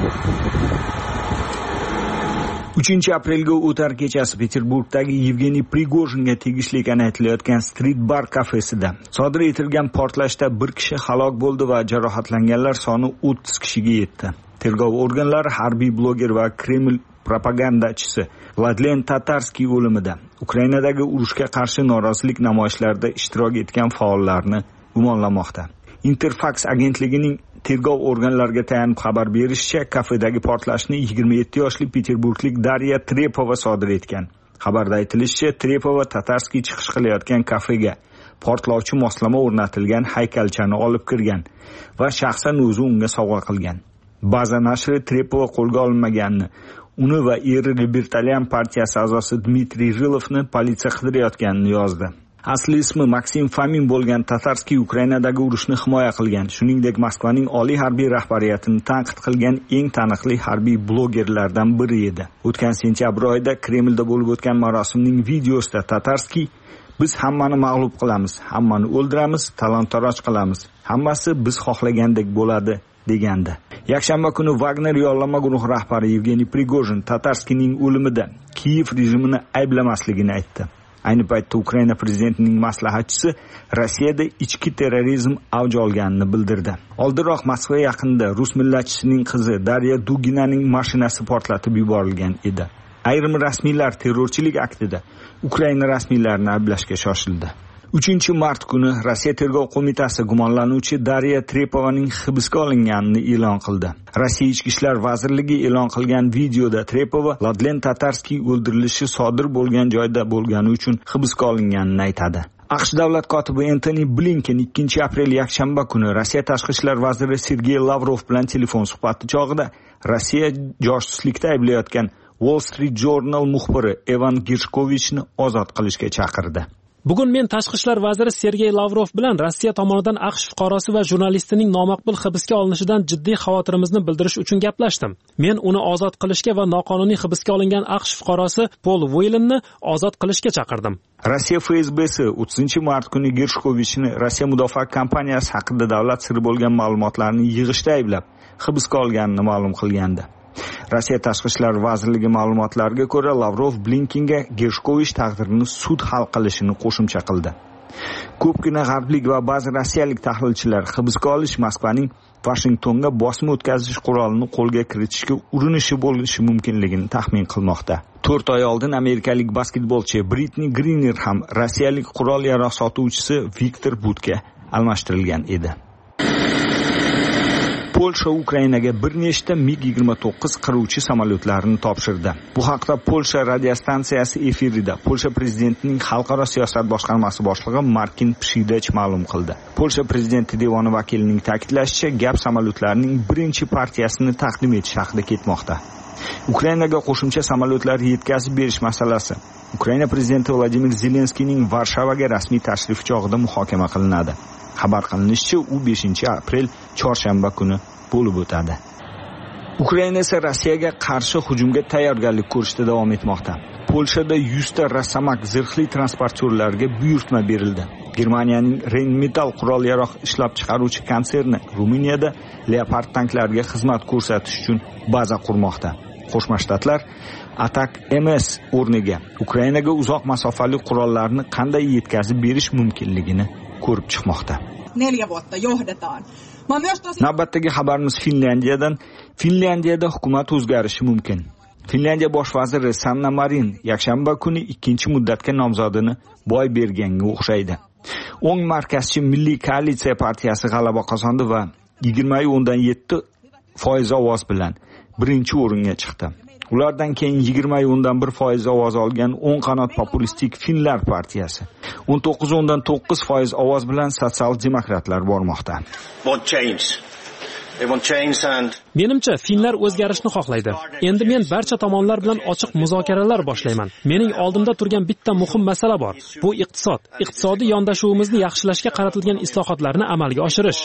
uchinchi aprelga o'tar kechasi Peterburgdagi Yevgeniy Prigojinga tegishli ekani aytilayotgan Street Bar kafesida sodir etilgan portlashda bir kishi halok bo'ldi va jarohatlanganlar soni o'ttiz kishiga yetdi. Tergov organlari harbiy bloger va Kreml propagandachisi Vladlen Tatarskiy o'limida Ukrainadagi urushga qarshi norozilik namoyishlarida ishtirok etgan faollarni gumonlamoqda. Interfax agentligining tergov organlariga tayanib xabar berishicha, kafedagi portlashni yigirma yetti yoshli peterburglik Darya Trepova sodir etgan. Xabarda aytilishicha, Trepova Tatarskiy chiqish qilayotgan kafega portlovchi moslama o'rnatilgan haykalchani olib kirgan va shaxsan o'zi unga sovg'a qilgan. Baza nashri Trepova qo'lga olinmaganini, uni va eri Libertalian partiyasi a'zosi Dmitriy Rilovni politsiya qidirayotganini yozdi. Asli ismi Maksim Fomin bo'lgan Tatarskiy Ukrainadagi urushni himoya qilgan, shuningdek Moskvaning oliy harbiy rahbariyatini tanqid qilgan eng taniqli harbiy blogerlardan biri edi. O'tgan sentyabr oyida Kremlda bo'lib o'tgan marosimning videosida Tatarskiy "Biz hammani mag'lub qilamiz, hammani o'ldiramiz, talon-taroj qilamiz. Hammasi biz xohlagandek bo'ladi" degandi. Yakshanba kuni Wagner yollama guruhi rahbari Yevgeniy Prigojin Tatarskiyning o'limida Kiyev rejimini ayblamasligini aytdi. Ayni paytda Ukraina prezidentining maslahatchisi Rossiyada ichki terrorizm avj olganini bildirdi. Oldinroq Moskva yaqinida rus millatchisining qizi Darya Duginaning mashinasi portlatib yuborilgan edi. Ayrim rasmiylar terrorchilik aktida Ukraina rasmiylarini ayblashga shoshildi. uchinchi mart kuni Rossiya tergov qo'mitasi gumonlanuvchi Darya Trepovaning hibsga olinganini e'lon qildi. Rossiya Ichki ishlar vazirligi e'lon qilgan videoda Trepova Vladlen Tatarskiy o'ldirilishi sodir bo'lgan joyda bo'lgani uchun hibsga olinganini aytadi. AQSh davlat kotibi Antony Blinken ikkinchi aprel yakshanba kuni Rossiya tashqi ishlar vaziri Sergey Lavrov bilan telefon suhbati chog'ida Rossiya josuslikda ayblayotgan Wall Street Journal muxbiri Evan Gershkovichni ozod qilishga chaqirdi. Bugun men tashqi ishlar vaziri Sergey Lavrov bilan Rossiya tomonidan AQSh fuqarosi va jurnalistining nomaqbul hibsga olinishidan jiddiy xavotirimizni bildirish uchun gaplashdim. Men uni ozod qilishga va noqonuniy hibsga olingan AQSh fuqarosi Paul Whelanni ozod qilishga chaqirdim. Rossiya F S B'si o'ttizinchi mart kuni Gershkovichni Rossiya mudofaa kompaniyasi haqida davlat siri bo'lgan ma'lumotlarni yig'ishda ayblab, hibsga olganini ma'lum qilgandi. Rossiya tashqi ishlar vazirligi ma'lumotlariga ko'ra, Lavrov Blinkenga Gershkovich taqdirini sud hal qilishini qo'shimcha qildi. Ko'pgina g'arblik va ba'zi rossiyalik tahlilchilar hibsga olish Moskvaning Washingtonga bosim o'tkazish qurolini qo'lga kiritishga urinishi bo'lishi mumkinligini taxmin qilmoqda. to'rt oy oldin amerikalik basketbolchi Britney Griner ham rossiyalik qurol yarog' sotuvchisi Viktor Budga almashtirilgan edi. Polsha Ukrainaga bir nechta mig yigirma to'qqiz qiruvchi samolyotlarini topshirdi. Bu haqda Polsha radiostansiyasi efirida Polsha prezidentining xalqaro siyosat boshqarmasi boshlig'i Markin Pshidech ma'lum qildi. Polsha prezidenti devoni vakilining ta'kidlashicha, gap samolyotlarning birinchi partiyasini taqdim etish haqida ketmoqda. Ukrainaga qo'shimcha samolyotlar yetkazib berish masalasi Ukraina prezidenti Vladimir Zelenskiyning Varshavaga rasmiy tashrifi chog'ida muhokama qilinadi. Xabar qilinishicha, u beshinchi aprel chorshanba kuni bo'lib o'tadi. Ukraina esa Rossiyaga qarshi hujumga tayyorgarlik ko'rishda davom etmoqda. Polshada yuz ta Rosamak zirhli transportyorlarga buyurtma berildi. Germaniyaning Rheinmetall qurol yarog' ishlab chiqaruvchi konserni Ruminiyada Leopard tanklariga xizmat ko'rsatish uchun baza qurmoqda. Qo'shma Shtatlar Atak M S o'rniga Ukrainaga uzoq masofali qurollarni qanday yetkazib berish mumkinligini ko'rib chiqmoqda. Navbatdagi xabarimiz Finlyandiyadan. Finlyandiyada hukumat o'zgarishi mumkin. Finlyandiya bosh vaziri Sanna Marin yakshanba kuni ikkinchi muddatga nomzodini boy berganga o'xshaydi. O'ng markazchi Milliy koalitsiya partiyasi g'alaba qozondi va yigirma o'ndan yetti foiz ovoz bilan birinchi o'ringa chiqdi. Ulardan keyin yigirma o'ndan bir foiz ovoz olgan o'ng qanot populistik Finlar partiyasi o'n to'qqiz o'ndan to'qqiz foiz ovoz bilan sotsial-demokratlar bormoqda. Menimcha, finlar o'zgarishni xohlaydi. Endi men barcha tomonlar bilan ochiq muzokaralar boshlayman. Mening oldimda turgan bitta muhim masala bor. Bu iqtisod. Iqtisodiy yondashuvimizni yaxshilashga qaratilgan islohotlarni amalga oshirish.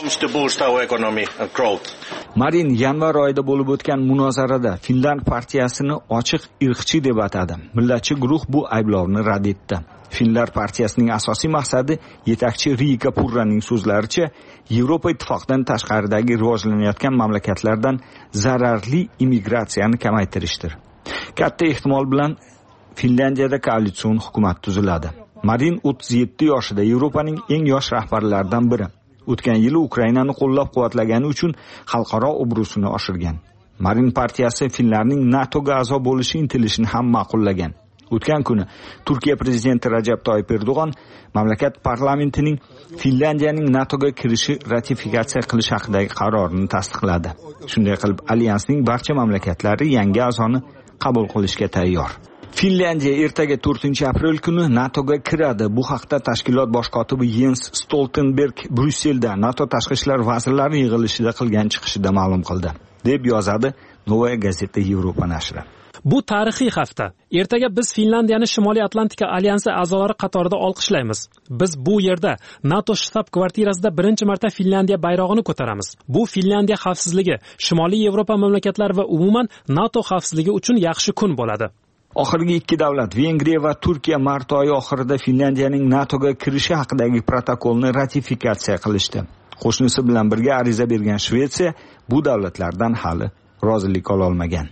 Marin yanvar oyida bo'lib o'tgan munozarada Finland partiyasini ochiq irqchi deb atadi. Millatchi guruh bu ayblovni rad etdi. Finlar partiyasining asosiy maqsadi yetakchi Riika Purraning so'zlaricha Yevropa ittifoqidan tashqaridagi rivojlanayotgan mamlakatlardan zararli immigratsiyani kamaytirishdir. Katta ehtimol bilan Finlandiyada koalitsion hukumat tuziladi. Marin o'ttiz yetti yoshida, Yevropaning eng yosh rahbarlaridan biri. O'tgan yili Ukrainani qo'llab-quvvatlagani uchun xalqaro obro'sini oshirgan. Marin partiyasi Finlarning NATOga a'zo bo'lishi intilishini ham ma'qullagan. O'tgan kuni Turkiya prezidenti Rajab Toyyib Erdo'g'on mamlakat parlamentining Finlandiyaning NATOga kirishi ratifikatsiya qilish haqidagi qarorini tasdiqladi. Shunday qilib, alyansning barcha mamlakatlari yangi a'zoni qabul qilishga tayyor. Finlandiya ertaga to'rtinchi aprel kuni NATOga kiradi. Bu haqda tashkilot bosh kotibi Jens Stoltenberg Bryusselda NATO tashqi ishlar vazirlari yig'ilishida qilgan chiqishida ma'lum qildi, deb yozadi Novaya Gazeta Yevropa nashri. Bu tarixiy hafta. Ertaga biz Finlandiyani Shimoliy Atlantika alyansi a'zolari qatorida olqishlaymiz. Biz bu yerda NATO shtab-kvartirasida birinchi marta Finlandiya bayrog'ini ko'taramiz. Bu Finlandiya xavfsizligi, Shimoliy Yevropa mamlakatlari va umuman NATO xavfsizligi uchun yaxshi kun bo'ladi. Oxirgi ikki davlat, Vengriya va Turkiya mart oyi oxirida Finlandiyaning NATOga kirishi haqidagi protokolni ratifikatsiya qilishdi. Qo'shnisi bilan birga ariza bergan Shvetsiya bu davlatlardan hali rozilik ola olmagan.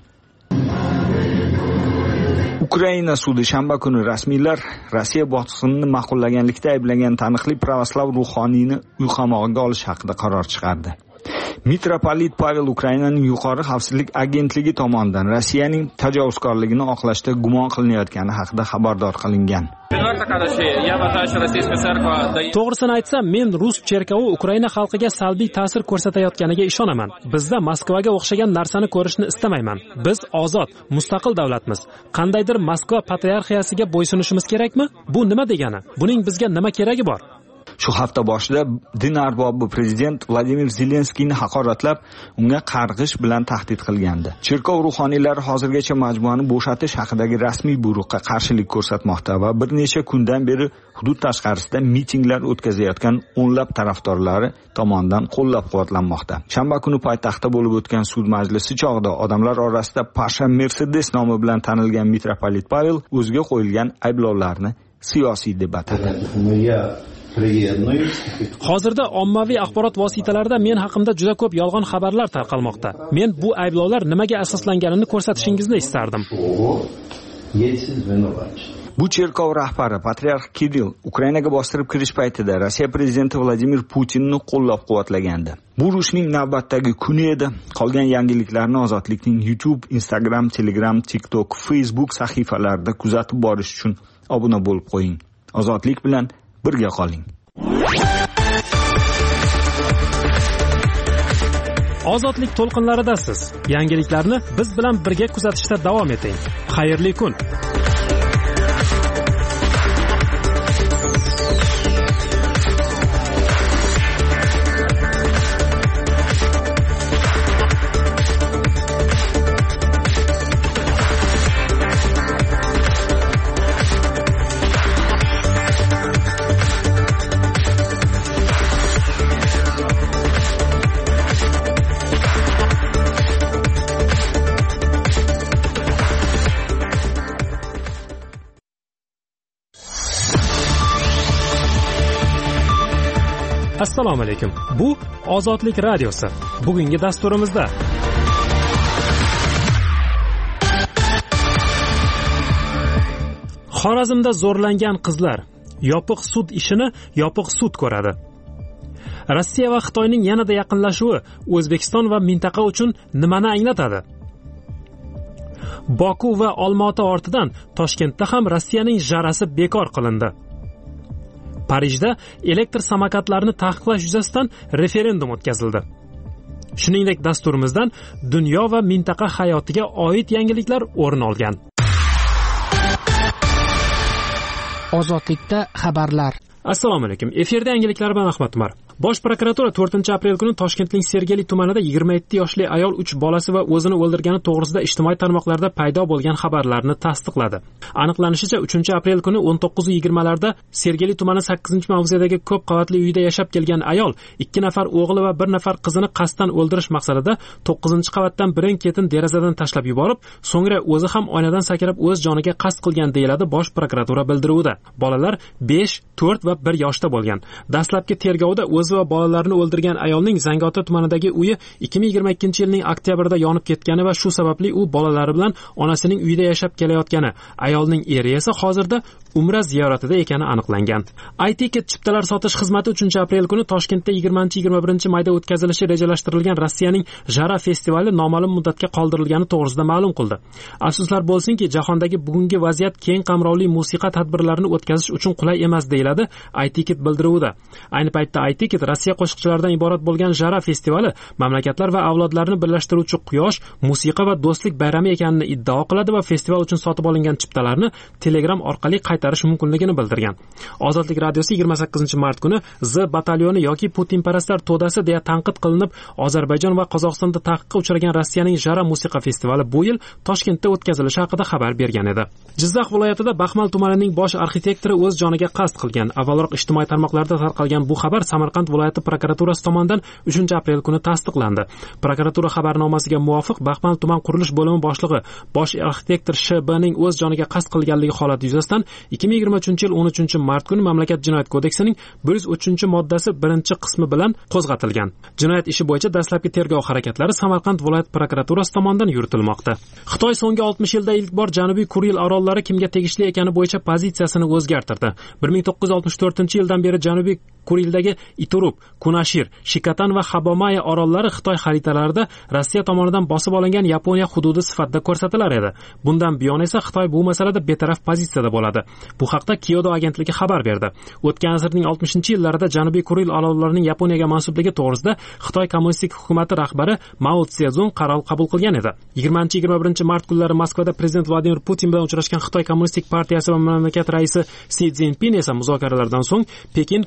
Ukraina sudi shanba kuni rasmiylar Rossiya bosqinini ma'qullaganlikda ayblangan taniqli pravoslav ruhoniyni uy qamog'iga olish haqida qaror chiqardi. Mitropolit Pavel Ukrainaning yuqori xavfsizlik agentligi tomonidan Rossiyaning tajovuzkorligini oqlashda gumon qilinayotgani haqida xabardor qilingan. To'g'risini aytsam, men rus cherkovi Ukraina xalqiga salbiy ta'sir ko'rsatayotganiga ishonaman. Bizda Moskvaga o'xshagan narsani ko'rishni istamayman. Biz ozod, mustaqil davlatmiz. Qandaydir Moskva patriarxiyasiga bo'ysunishimiz kerakmi? Bu nima degani? Buning bizga nima keragi bor? Shu hafta boshida din arbobi prezident Vladimir Zelenskiyni haqoratlab, unga qarg'ish bilan tahdid qilgandi. Cherkov ruhoniylari hozirgacha majmuani bo'shatish haqidagi rasmiy buyruqqa qarshilik ko'rsatmoqda va bir necha kundan beri hudud tashqarisida mitinglar o'tkazayotgan o'nlab tarafdorlari tomonidan qo'llab-quvvatlanmoqda. Shanba kuni poytaxtda bo'lib o'tgan sud majlisi chog'ida odamlar orasida Pasha Mercedes nomi bilan tanilgan mitropolit Pavel o'ziga qo'yilgan ayblovlarni siyosiy deb atadi. Hozirda ommaviy axborot vositalarida men haqimda juda ko'p yolg'on xabarlar tarqalmoqda. Men bu ayblovlar nimaga asoslanganini ko'rsatishingizni istardim. Bu cherkov rahbari patriarx Kirill Ukrainaga bostirib kirish paytida Rossiya prezidenti Vladimir Putinni qo'llab-quvvatlagandi. Bu urushning navbatdagi kuni edi. Qolgan yangiliklarni Ozodlikning YouTube, Instagram, Telegram, TikTok, Facebook sahifalarida kuzatib borish uchun obuna bo'lib qo'ying. Ozodlik bilan birga qoling. Ozodlik to'lqinlaridasiz. Yangiliklarni biz bilan birga kuzatishda davom eting. Xayrli kun. Assalomu alaykum. Bu Ozodlik radiosi. Bugungi dasturimizda Xorazmda zo'rlangan qizlar yopiq sud ishini yopiq sud ko'radi. Rossiya va Xitoyning yanada yaqinlashuvi O'zbekiston va mintaqa uchun nimani anglatadi? Boku va Olmaota ortidan Toshkentda ham Rossiyaning jarasi bekor qilindi. Parijda elektr samokatlarni taqiqlash yuzasidan referendum o'tkazildi. Shuningdek, dasturimizdan dunyo va mintaqa hayotiga oid yangiliklar o'rin olgan. Ozodlikda xabarlar. Assalomu alaykum. Efirda yangiliklar bilan Ahmad Umar. Bosh prokuratura to'rtinchi aprel kuni Toshkentning Sergeli tumanida yigirma yetti yoshli ayol uch bolasi va o'zini o'ldirgani to'g'risida ijtimoiy tarmoqlarda paydo bo'lgan xabarlarni tasdiqladi. Aniqlanishicha, uchinchi aprel kuni o'n to'qqiz yigirma larda Sergeli tumani sakkizinchi mavzedagi ko'p qavatli uyda yashab kelgan ayol ikki nafar o'g'li va bir nafar qizini qasddan o'ldirish maqsadida to'qqizinchi qavatdan birin-ketin derazadan tashlab yuborib, so'ngra o'zi ham oynadan sakrab o'z joniga qasd qilgan deyiladi Bosh prokuratura bildiruvida. Bolalar besh, to'rt va bir yoshda bo'lgan. Dastlabki tergovda o'zi va bolalarni o'ldirgan ayolning Zangiota tumanidagi uyi ikki ming yigirma ikkinchi yilning oktyabrida yonib ketgani va shu sababli u bolalari bilan onasining uyida yashab kelayotgani, ayolning eri esa hozirda umra ziyoratida ekani aniqlangan. iTicket chiptalar sotish xizmati uchinchi aprel kuni Toshkentda yigirmanchi yigirma birinchi mayda o'tkazilishi rejalashtirilgan Rossiyaning Jara festivali noma'lum muddatga qoldirilgani to'g'risida ma'lum qildi. Afsuslar bo'lsinki, jahondagi bugungi vaziyat keng qamrovli musiqa tadbirlarini o'tkazish uchun qulay emas deyiladi iTicket bildiruvida. Ayni paytda iTicket Rossiya qo'shiqchilaridan iborat bo'lgan Jara festivali mamlakatlar va avlodlarni birlashtiruvchi quyosh, musiqa va do'stlik bayrami ekanini iddao qiladi va festival uchun sotib olingan chiptalarni Telegram orqali qaytarish mumkinligini bildirgan. Ozodlik radiosi yigirma sakkizinchi mart kuni Z batalyoni yoki Putinparastlar to'dasi deya tanqid qilinib, Ozarbayjon va Qozog'istonda taqiqqa uchragan Rossiyaning Jara musiqa festivali bu yil Toshkentda o'tkazilishi haqida xabar bergan edi. Jizzax viloyatida Baxmal tumanining bosh arxitektori o'z joniga qasd qilgan. Avvalroq ijtimoiy tarmoqlarda tarqalgan bu xabar Samarqand viloyati prokuraturasi tomonidan uchinchi aprel kuni tasdiqlandi. Prokuratura xabarnomasiga muvofiq Baxmal tuman qurilish bo'limi boshlig'i bosh arxitektor Sh B ning o'z joniga qasd qilganligi holati yuzasidan ikki ming yigirma uchinchi yil o'n uchinchi mart kuni mamlakat jinoyat kodeksining bir yuz uchinchi moddasi birinchi qismi bilan qo'zg'atilgan. Jinoyat ishi bo'yicha dastlabki tergov harakatlari Samarqand viloyat prokuraturasi tomonidan yuritilmoqda. Xitoy so'nggi oltmish yilda ilk bor Janubiy Kuril orollari kimga tegishli ekani bo'yicha pozitsiyasini o'zgartirdi. bir ming to'qqiz yuz oltmish to'rtinchi yildan beri Janubiy Kurildagi Iturup, Kunashir, Shikatan va Habomaya orollari Xitoy xaritalarida Rossiya tomonidan bosib olingan Yaponiya hududi sifatida ko'rsatilar edi. Bundan buyon esa Xitoy bu masalada betaraf pozitsiyada bo'ladi. Bu haqda Kyoto agentligi xabar berdi. O'tgan asrning oltmishinchi yillarida Janubiy Kuril orollarining Yaponiyaga mansubligi to'g'risida Xitoy kommunistik hukumati rahbari Mao Tse-Zung qaror qabul qilgan edi. yigirmanchi yigirma birinchi mart kunlari Moskvada prezident Vladimir Putin bilan uchrashgan Xitoy kommunistik partiyasi va mamlakat raisi Si Szinpin esa muzokaralardan so'ng Pekin Kuril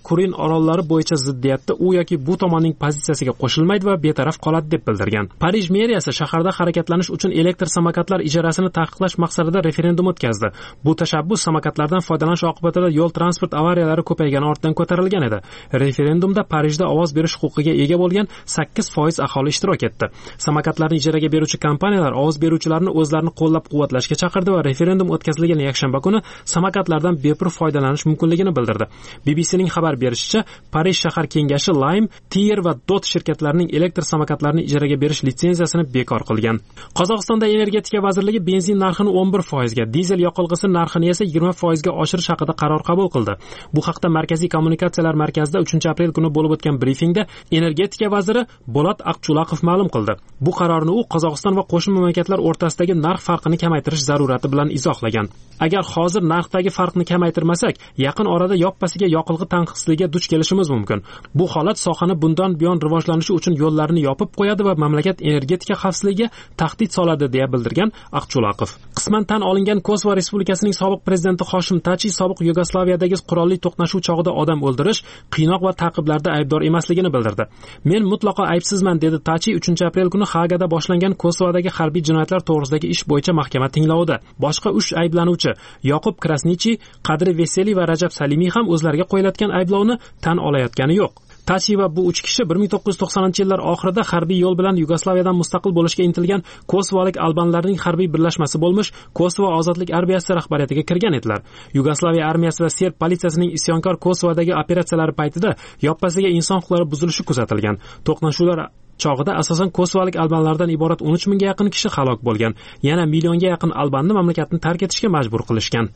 orollari bo'yicha ziddiyatda u yoki bu tomonning pozitsiyasiga qo'shilmaydi va betaraf qoladi deb bildirgan. Parij meriyasi shaharda harakatlanish uchun elektr samokatlar ijarasini taqiqlash maqsadida referendum o'tkazdi. Bu tashabbus samokatlardan foydalanish oqibatida yo'l transport avariyalari ko'paygani ortidan ko'tarilgan edi. Referendumda Parijda ovoz berish huquqiga ega bo'lgan sakkiz foiz aholi ishtirok etdi. Samokatlarni ijaraga beruvchi kompaniyalar ovoz beruvchilarni o'zlarini qo'llab-quvvatlashga chaqirdi va referendum o'tkazilgan yakshanba kuni samokatlardan bepul foydalanish mumkinligini bildirdi. B B C'ning xabar berishicha, Parij shahar kengashi Lime, Tier va Dot shirkatlarining elektr samokatlarini ijaraga berish litsenziyasini bekor qilgan. Qozog'istonda energetika vazirligi benzin narxini o'n bir foizga, dizel yoqilg'isi narxini esa yigirma foizga oshirish haqida qaror qabul qildi. Bu haqda Markaziy kommunikatsiyalar markazida uchinchi aprel kuni bo'lib o'tgan brifingda energetika vaziri Bolat Aqchulaqov ma'lum qildi. Bu qarorni u Qozog'iston va qo'shni mamlakatlar o'rtasidagi narx farqini kamaytirish zarurati bilan izohlagan. Agar hozir narxdagi farqni kamaytirmasak, yaqin orada yoppasiga yoqilg'i tanqisligi duch kelishimiz mumkin. Bu holat sohani bundan buyon rivojlanishi uchun yo'llarni yopib qo'yadi va mamlakat energetika xavfsizligiga tahdid soladi deya bildirgan Aqchulaqov. Qisman tan olingan Kosovo Respublikasining sobiq prezidenti Hoshim Tachi sobiq Yugoslaviyadagi qurolli to'qnashuv chog'ida odam o'ldirish, qiynoq va ta'qiblarda aybdor emasligini bildirdi. Men mutlaqo aybsizman dedi Tachi uchinchi aprel kuni Hagada boshlangan Kosovodagi harbiy jinoyatlar to'g'risidagi ish bo'yicha mahkama tinglovida. Boshqa uch ayblanuvchi Yoqub Krasnichi, Qadri Veseli va Rajab Salimiy ham o'zlariga qo'yiladigan ayblovni tan olayotgani yo'q. Tachi va bu uch kishi bir ming to'qqiz yuz to'qsoninchi yillar oxirida harbiy yo'l bilan Yugoslaviyadan mustaqil bo'lishga intilgan kosovolik albanlarning harbiy birlashmasi bo'lmish Kosovo ozodlik armiyasi rahbariyatiga kirgan edilar. Yugoslaviya armiyasi va Serb politsiyasining isyonkor Kosovodagi operatsiyalari paytida yoppasiga inson huquqlari buzilishi kuzatilgan. To'qnashuvlar chog'ida asosan kosovolik albanlardan iborat o'n uch mingga yaqin kishi halok bo'lgan. Yana millionga yaqin albanni mamlakatni tark etishga majbur qilishgan.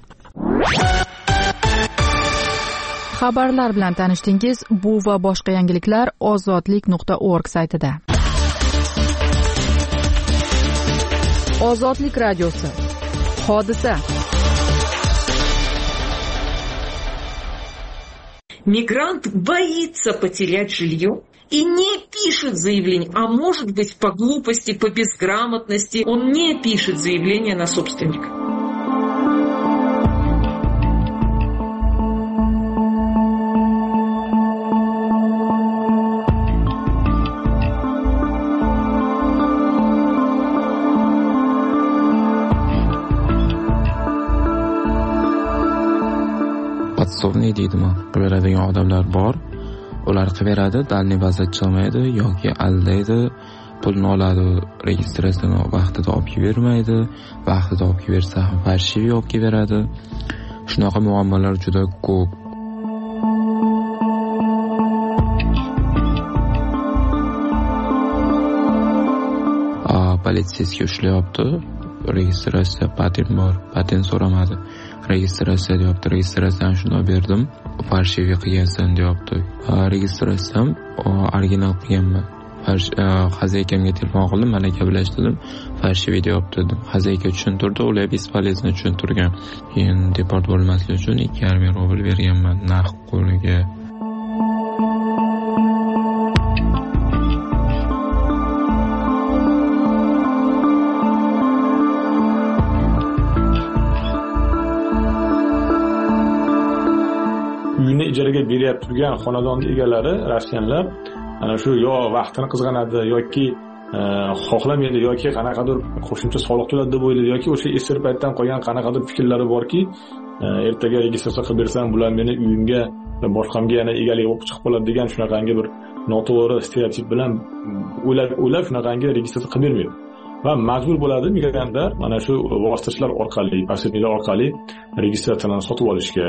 Xabarlar bilan tanishdingiz. Bu va boshqa yangiliklar ozodlik nuqta org saytida. Ozodlik radiosi. Hodisa. Мигрант боится потерять жилье и не пишет заявление, а может быть по глупости, по безграмотности он не пишет заявление на собственника. Podsovniy deydimi? Qilaveradigan odamlar bor. Ular qilaveradi, dalniy bazachi olmaydi yoki aldaydi, pulni oladi, registratsiyani vaqtida olib bermaydi, vaqtida olib bersa ham farshiy olib beradi. Shunaqa muammolar juda ko'p. Politsiyasiga ushlayapti. Registratsiya patent bor, patent so'ramadi. Registratsiya deyapti, registratsiyani shunday berdim, farshiy qilgansan deyapti. Registratsiyam original qilganman. Xazaykamga telefon qildim, malaka bilan ishladim, farshiy deyapti dedim. Xazayka tushuntirdi, ular bespolezno tushuntirgan. Keyin deport bo'lmaslik uchun ikki yarim ming rubl berganman narx qo'liga. Uyini ijaraga beryapti turgan xonadon egalari, rossiyanlar ana shu yo vaqtini qizg'anadi yoki xohlamaydi yoki qanaqadir qo'shimcha soliq to'ladi deb o'ylaydi yoki o'sha eski paytdan qolgan qanaqadir fikrlari borki, ertaga registratsiya qilib bersam bular meni uyimga va boshqamga yana egalik bo'lib chiqib qoladi degan shunaqangi bir noto'g'ri stereotip bilan o'ylab o'ylab shunaqangi registratsiya qilib bermaydi. Va majbur bo'ladi migrantlar mana shu vositachilar orqali, posredniklar orqali registratsiyani sotib olishga.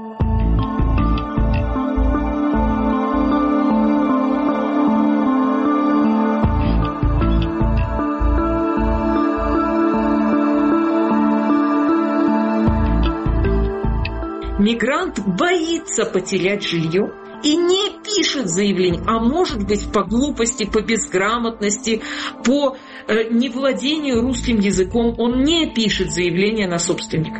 Мигрант боится потерять жилье и не пишет заявление, а может быть по глупости, по безграмотности, по э, невладению русским языком он не пишет заявление на собственника.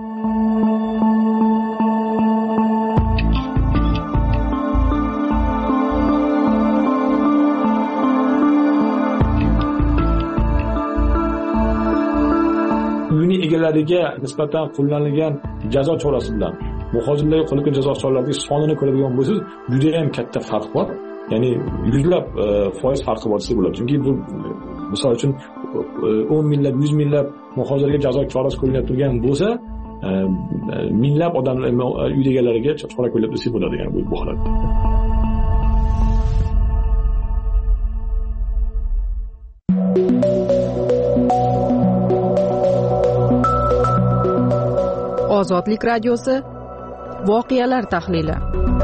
Uyini egalariga nisbatan qo'llanilgan jazo chorasi bilan muhojirlarga qo'llangan jazo choralarining sonini ko'radigan bo'lsangiz, juda ham katta farq bor. Ya'ni yuzlab foiz farqi bor desa bo'ladi. Chunki bu misol uchun o'n minglab, yuz minglab muhojirlarga jazo chorasi qo'llanib turgan bo'lsa, minglab odamlar uy egalariga chora qo'llab desa bo'ladi, ya'ni bu holatda. Ozodlik radiosi voqealar tahlili.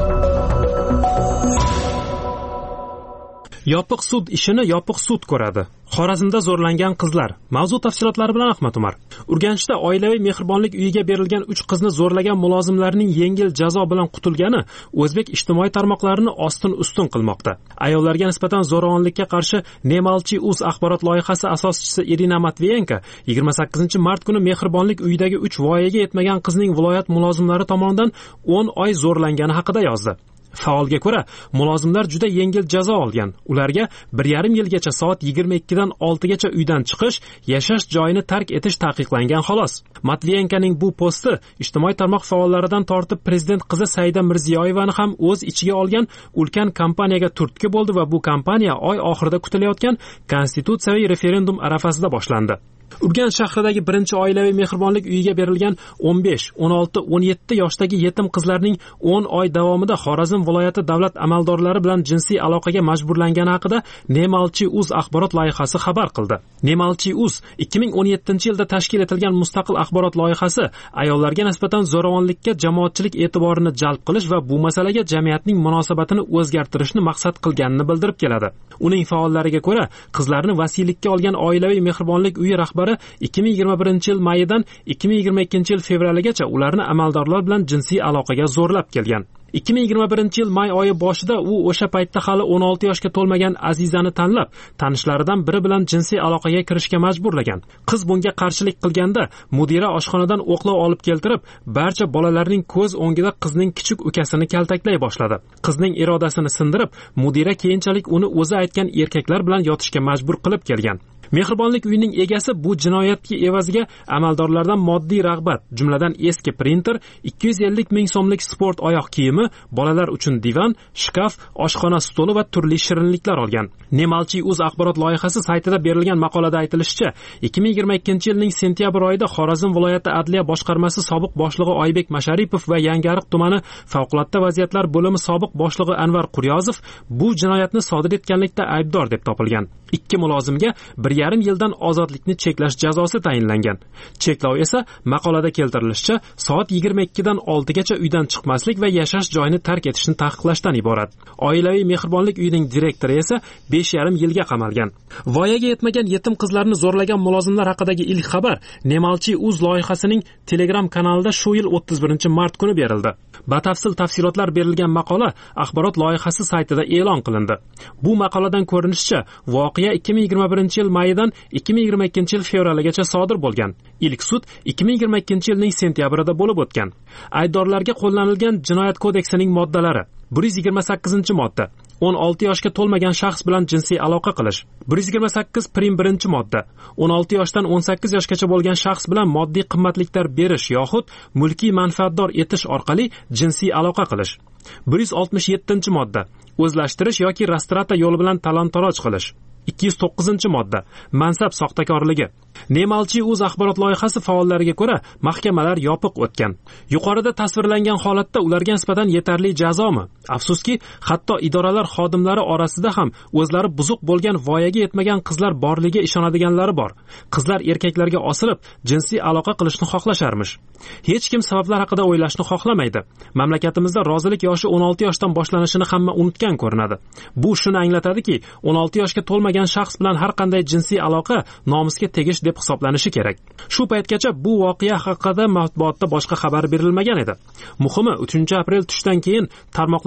Yopiq sud ishini yopiq sud ko'radi. Xorazmda zo'rlangan qizlar. Mavzu tafsilotlari bilan Ahmad Umar. Urganchda oilaviy mehribonlik uyiga berilgan uch qizni zo'rlagan mulozimlarning yengil jazo bilan qutulgani o'zbek ijtimoiy tarmoqlarini ostin-ustun qilmoqda. Ayollarga nisbatan zo'ravonlikka qarshi Nemalchi.uz axborot loyihasi asoschisi Irina Matviyenko yigirma sakkizinchi mart kuni mehribonlik uyidagi uch voyaga yetmagan qizning viloyat mulozimlari tomonidan o'n oy zo'rlangani haqida yozdi. Faolga ko'ra, mulozimlar juda yengil jazo olgan. Ularga bir yarim yilgacha soat yigirma ikkidan oltigacha uydan chiqish, yashash joyini tark etish taqiqlangan xolos. Matviyenkoning bu posti ijtimoiy tarmoq faollaridan tortib prezident qizi Saida Mirziyoyevani ham o'z ichiga olgan ulkan kampaniyaga turtki bo'ldi va bu kampaniya oy oxirida kutilayotgan konstitutsiyaviy referendum arafasida boshlandi. Urganch shahridagi birinchi oilaviy mehribonlik uyiga berilgan o'n besh, o'n olti, o'n yetti yoshdagi yetim qizlarning o'n oy davomida Xorazm viloyati davlat amaldorlari bilan jinsiy aloqaga majburlangani haqida Nemalchi.uz axborot loyihasi xabar qildi. Nemalchi.uz ikki ming o'n yettinchi yilda tashkil etilgan mustaqil axborot loyihasi ayollarga nisbatan zo'ravonlikka jamoatchilik e'tiborini jalb qilish va bu masalaga jamiyatning munosabatini o'zgartirishni maqsad qilganini bildirib keladi. Uning faollariga ko'ra, qizlarni vasiylikka olgan oilaviy mehribonlik uyi rahbari ikki ming yigirma birinchi yil mayidan ikki ming yigirma ikkinchi yil fevraligacha ularni amaldorlar bilan jinsiy aloqaga zo'rlab kelgan. ikki ming yigirma birinchi yil may oyi boshida u o'sha paytda hali o'n olti yoshga to'lmagan Azizani tanlab, tanishlaridan biri bilan jinsiy aloqaga kirishga majburlagan. Qiz bunga qarshilik qilganda mudira oshxonadan o'qlov olib keltirib, barcha bolalarning ko'z o'ngida qizning kichik ukasini kaltaklay boshladi. Qizning irodasini sindirib, mudira keyinchalik uni o'zi aytgan erkaklar bilan yotishga majbur qilib kelgan. Mehribonlik uyining egasi bu jinoyatga evaziga amaldorlardan moddiy rag'bat, jumladan eski printer, ikki yuz ellik ming so'mlik sport oyoq kiyimi, bolalar uchun divan, shkaf, oshxona stoli va turli shirinliklar olgan. Nemalchi.uz axborot loyihasi saytida berilgan maqolada aytilishicha, ikki ming yigirma ikkinchi yilning sentyabr oyida Xorazm viloyati adliya boshqarmasi sobiq boshlig'i Oybek Masharipov va Yangiariq tumani favqulodda vaziyatlar bo'limi sobiq boshlig'i Anvar Quryozov bu jinoyatni sodir etganlikda aybdor deb topilgan. Ikki mulozimga bir yarim yildan ozodlikni cheklash jazosi tayinlangan. Cheklov esa maqolada keltirilishicha soat yigirma ikkidan oltigacha uydan chiqmaslik va yashash joyini tark etishni taqiqlashdan iborat. Oilaviy mehribonlik uyining direktori esa besh yarim yilga qamalgan. Voyaga yetmagan yetim qizlarni zo'rlagan mulozimlar haqidagi ilk xabar Nemalchi.uz loyihasining Telegram kanalida shu yil o'ttiz birinchi mart kuni berildi. Batafsil tafsilotlar berilgan maqola axborot loyihasi saytida e'lon qilindi. Bu maqoladan ko'rinishicha, voqea ikki ming yigirma birinchi yil mayidan ikki ming yigirma ikkinchi yil fevraligacha sodir bo'lgan. Ilk sud ikki ming yigirma ikkinchi yilning sentyabrida bo'lib o'tgan. Aybdorlarga qo'llanilgan jinoyat kodeksining moddalari: bir yuz yigirma sakkizinchi modda o'n olti yoshga to'lmagan shaxs bilan jinsiy aloqa qilish. bir yuz yigirma sakkiz prim birinchi modda o'n olti yoshdan o'n sakkiz yoshgacha bo'lgan shaxs bilan moddiy qimmatliklar berish yoxud mulkiy manfaatdor etish orqali jinsiy aloqa qilish. bir yuz oltmish yettinchi modda o'zlashtirish yoki rastrata yo'li bilan talon-taroj qilish. ikki yuz to'qqizinchi modda mansab soxtakorligi. Nemalchi.uz axborot loyihasi faollariga ko'ra, mahkamalar yopiq o'tgan. Yuqorida tasvirlangan holatda ularga nisbatan yetarli jazomi? Afsuski, hatto idoralar xodimlari orasida ham o'zlari buzuq bo'lgan voyaga yetmagan qizlar borligiga ishonadiganlari bor. Qizlar erkaklarga osilib, jinsiy aloqa qilishni xohlasharmish. Hech kim sabablar haqida o'ylashni xohlamaydi. Mamlakatimizda rozilik yoshi o'n olti yoshdan boshlanishini hamma unutgan ko'rinadi. Bu shuni anglatadiki, o'n olti yoshga to'lmagan shaxs bilan har qanday jinsiy aloqa nomusga tegish deb hisoblanishi kerak. Shu paytgacha bu voqea haqida matbuotda boshqa xabar berilmagan edi. Muhimi, uchinchi aprel tushdan keyin tarmoqlarda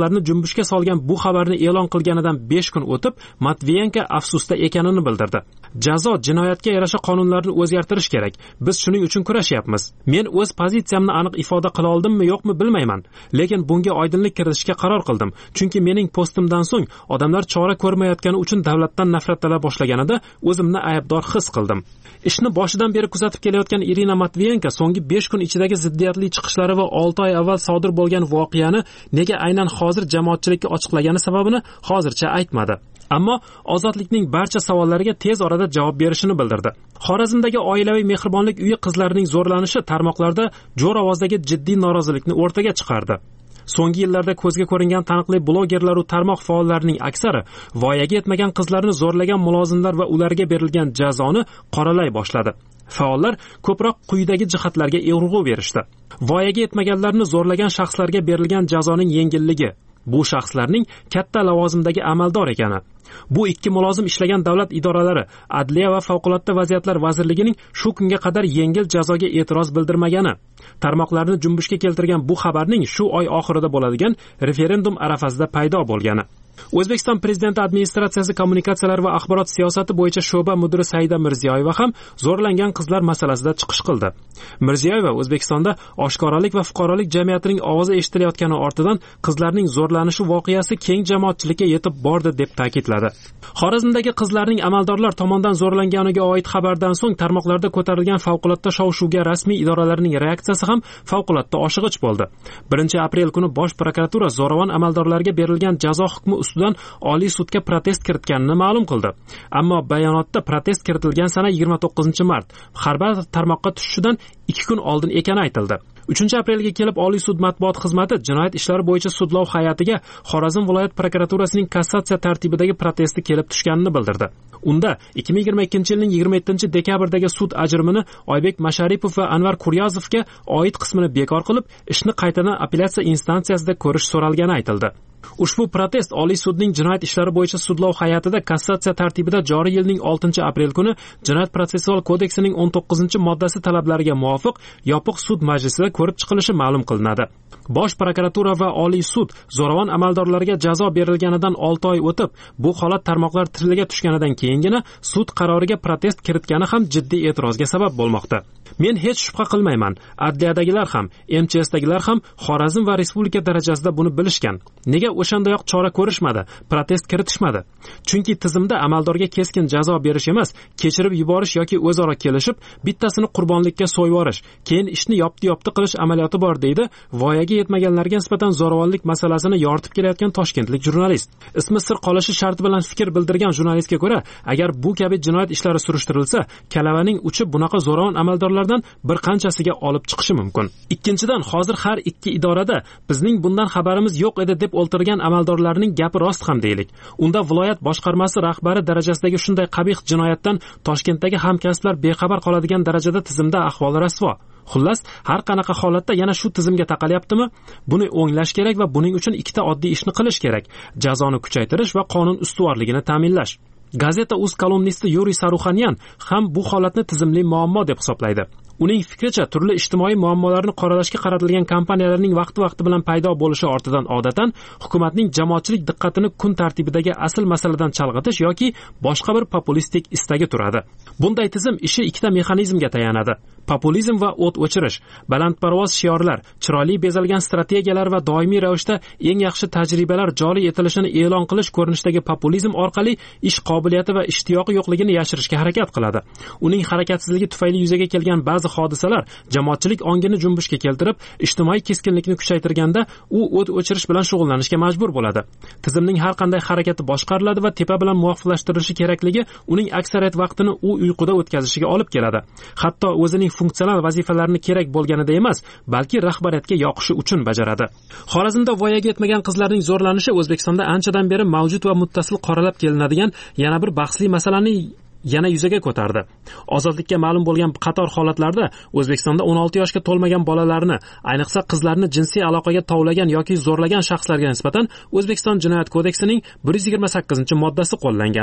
tarmoqlarni junbushga solgan bu xabarni e'lon qilganidan besh kun o'tib Matviyenko afsusda ekanini bildirdi. Jazo jinoyatga yarasha qonunlarni o'zgartirish kerak. Biz shuning uchun kurashyapmiz. Men o'z pozitsiyamni aniq ifoda qila oldimmi, yo'qmi bilmayman, lekin bunga oydinlik kiritishga qaror qildim. Chunki mening postimdan so'ng odamlar chora ko'rmayotgani uchun davlatdan nafratlana boshlaganida o'zimni aybdor his qildim. Ishni boshidan beri kuzatib kelayotgan Irina Matviyenko so'nggi besh kun ichidagi ziddiyatli chiqishlari va olti oy avval sodir bo'lgan voqeani nega aynan hozir jamoatchilikka ochiqlagani sababini hozircha aytmadi. Ammo ozodlikning barcha savollariga tez orada javob berishini bildirdi. Xorazmdagi oilaviy mehribonlik uyi qizlarining zo'rlanishi tarmoqlarda jo'r ovozdagi jiddiy norozilikni o'rtaga chiqardi. So'nggi yillarda ko'zga ko'ringan taniqli blogerlar va tarmoq faollarining aksari voyaga yetmagan qizlarni zo'rlagan mulozimlar va ularga berilgan jazoni qoralay boshladi. Faollar ko'proq quyidagi jihatlarga urg'u berishdi. Voyaga yetmaganlarni zo'rlagan shaxslarga berilgan jazoning yengilligi, bu shaxslarning katta lavozimdagi amaldor ekani, bu ikki mulozim ishlagan davlat idoralari, Adliya va favqulodda vaziyatlar vazirligining shu kunga qadar yengil jazoga e'tiroz bildirmagani, tarmoqlarni junbushga keltirgan bu xabarning shu oy oxirida bo'ladigan referendum arafasida paydo bo'lgani. O'zbekiston Prezidenti administratsiyasi kommunikatsiyalar va axborot siyosati bo'yicha sho'ba mudiri Saida Mirziyoyeva ham zo'rlangan qizlar masalasida chiqish qildi. Mirziyoyeva O'zbekistonda oshkoralik va fuqarolik jamiyatining ovozi eshitilayotgani ortidan qizlarning zo'rlanishi voqeasi keng jamoatchilikka yetib bordi deb ta'kidladi. Xorazmdagi qizlarning amaldorlar tomonidan zo'rlanganiga oid xabardan so'ng tarmoqlarda ko'tarilgan favqulodda shov-shuvga rasmiy idoralarning reaksiyasi ham favqulodda oshig'ich bo'ldi. birinchi aprel kuni Bosh prokuratura zo'ravon amaldorlarga berilgan jazo hukmi ustidan Oliy sudga protest kiritganini ma'lum qildi. Ammo bayonotda protest kiritilgan sana yigirma to'qqizinchi mart, har bir tarmoqqa tushishidan ikki kun oldin ekani aytildi. uchinchi aprelga kelib Oliy sud matbuot xizmati jinoyat ishlari bo'yicha sudlov hay'atiga Xorazm viloyat prokuraturasining kassatsiya tartibidagi protesti kelib tushganini bildirdi. Unda ikki ming yigirma ikkinchi yilning yigirma yettinchi dekabrdagi sud ajrimini Oybek Masharipov va Anvar Kuryazovga oid qismini bekor qilib, ishni qaytadan apellyatsiya instansiyasida ko'rish so'ralgani aytildi. Ushbu protest Oliy sudning jinoyat ishlari bo'yicha sudlov hay'atida kassatsiya tartibida joriy yilning oltinchi aprel kuni Jinoyat protsessual kodeksining o'n to'qqizinchi moddasi talablariga muvofiq yopiq sud majlisida ko'rib chiqilishi ma'lum qilinadi. Bosh prokuratura va Oliy sud zo'ravon amaldorlarga jazo berilganidan olti oy o'tib, bu holat tarmoqlar tiliga tushganidan keyingina sud qaroriga protest kiritgani ham jiddiy e'tirozga sabab bo'lmoqda. Men hech shubha qilmayman, Adliyadagilar ham, M Ch S'dagilar ham Xorazm va respublika darajasida buni bilishgan. Nega o'shandayoq chora ko'rishmadi, protest kiritishmadi? Chunki tizimda amaldorga keskin jazo berish emas, kechirib yuborish yoki o'zaro kelishib, bittasini qurbonlikka so'yvorish, keyin ishni yopti-yopti qilish amaliyoti bor deydi voyaga yetmaganlarga nisbatan zo'ravonlik masalasini yoritib kelayotgan toshkentlik jurnalist. Ismi sir qolishi sharti bilan fikr bildirgan jurnalistga ko'ra, agar bu kabi jinoyat ishlari surishtirilsa, kalavaning uchi bunaqa zo'ravon amaldorlardan bir qanchasiga olib chiqishi mumkin. Ikkinchidan, hozir har ikki idorada bizning bundan xabarimiz yo'q edi deb o'ltirgan amaldorlarning gapi rost ham deylik. Unda viloyat boshqarmasi rahbari darajasidagi shunday qabih jinoyatdan Toshkentdagi hamkasblar bexabar qoladigan darajada tizimda ahvol rasvo. Xullas, har qanaqa holatda yana shu tizimga taqalyaptimi? Buni o'nglash kerak va buning uchun ikkita oddiy ishni qilish kerak: jazoni kuchaytirish va qonun ustuvorligini ta'minlash. Gazeta uz kolumnisti Yuriy Saruxanyan ham bu holatni tizimli muammo deb hisoblaydi. Uning fikricha, turli ijtimoiy muammolarni qoralashga qaratilgan kompaniyalarning vaqti-vaqti bilan paydo bo'lishi ortidan odatan hukumatning jamoatchilik diqqatini kun tartibidagi asl masaladan chalg'itish yoki boshqa bir populistik istagi turadi. Bunday tizim ishi ikkita mexanizmga tayanadi: populizm va o't o'chirish, balandparvoz shiorlar, chiroyli bezalgan strategiyalar va doimiy ravishda eng yaxshi tajribalar joriy etilishini e'lon qilish ko'rinishidagi populizm orqali ish qobiliyati va ishtiyoqi yo'qligini yashirishga harakat qiladi. Uning harakatsizligi tufayli yuzaga kelgan ba'zi hodisalar jamoatchilik ongini junbushga keltirib, ijtimoiy keskinlikni kuchaytirganda u o't o'chirish bilan shug'ullanishga majbur bo'ladi. Tizimning har qanday harakati boshqariladi va tepa bilan muvofiqlashtirilishi kerakligi uning aksariyat vaqtini u uyquda o'tkazishiga olib keladi. Hatto o'zining funksional vazifalarini kerak bo'lganida emas, balki rahbariyatga yoqishi uchun bajaradi. Xorazmda voyaga yetmagan qizlarning zo'rlanishi O'zbekistonda anchadan beri mavjud va muttasil qoralab kelinadigan yana bir bahsli masalani yana yuzaga ko'tardi. Ozodlikka ma'lum bo'lgan qator holatlarda O'zbekistonda o'n olti yoshga to'lmagan bolalarni, ayniqsa qizlarni jinsiy aloqaga tovlagan yoki zo'rlagan shaxslarga nisbatan O'zbekiston Jinoyat kodeksining bir yuz yigirma sakkizinchi moddasi qo'llangan.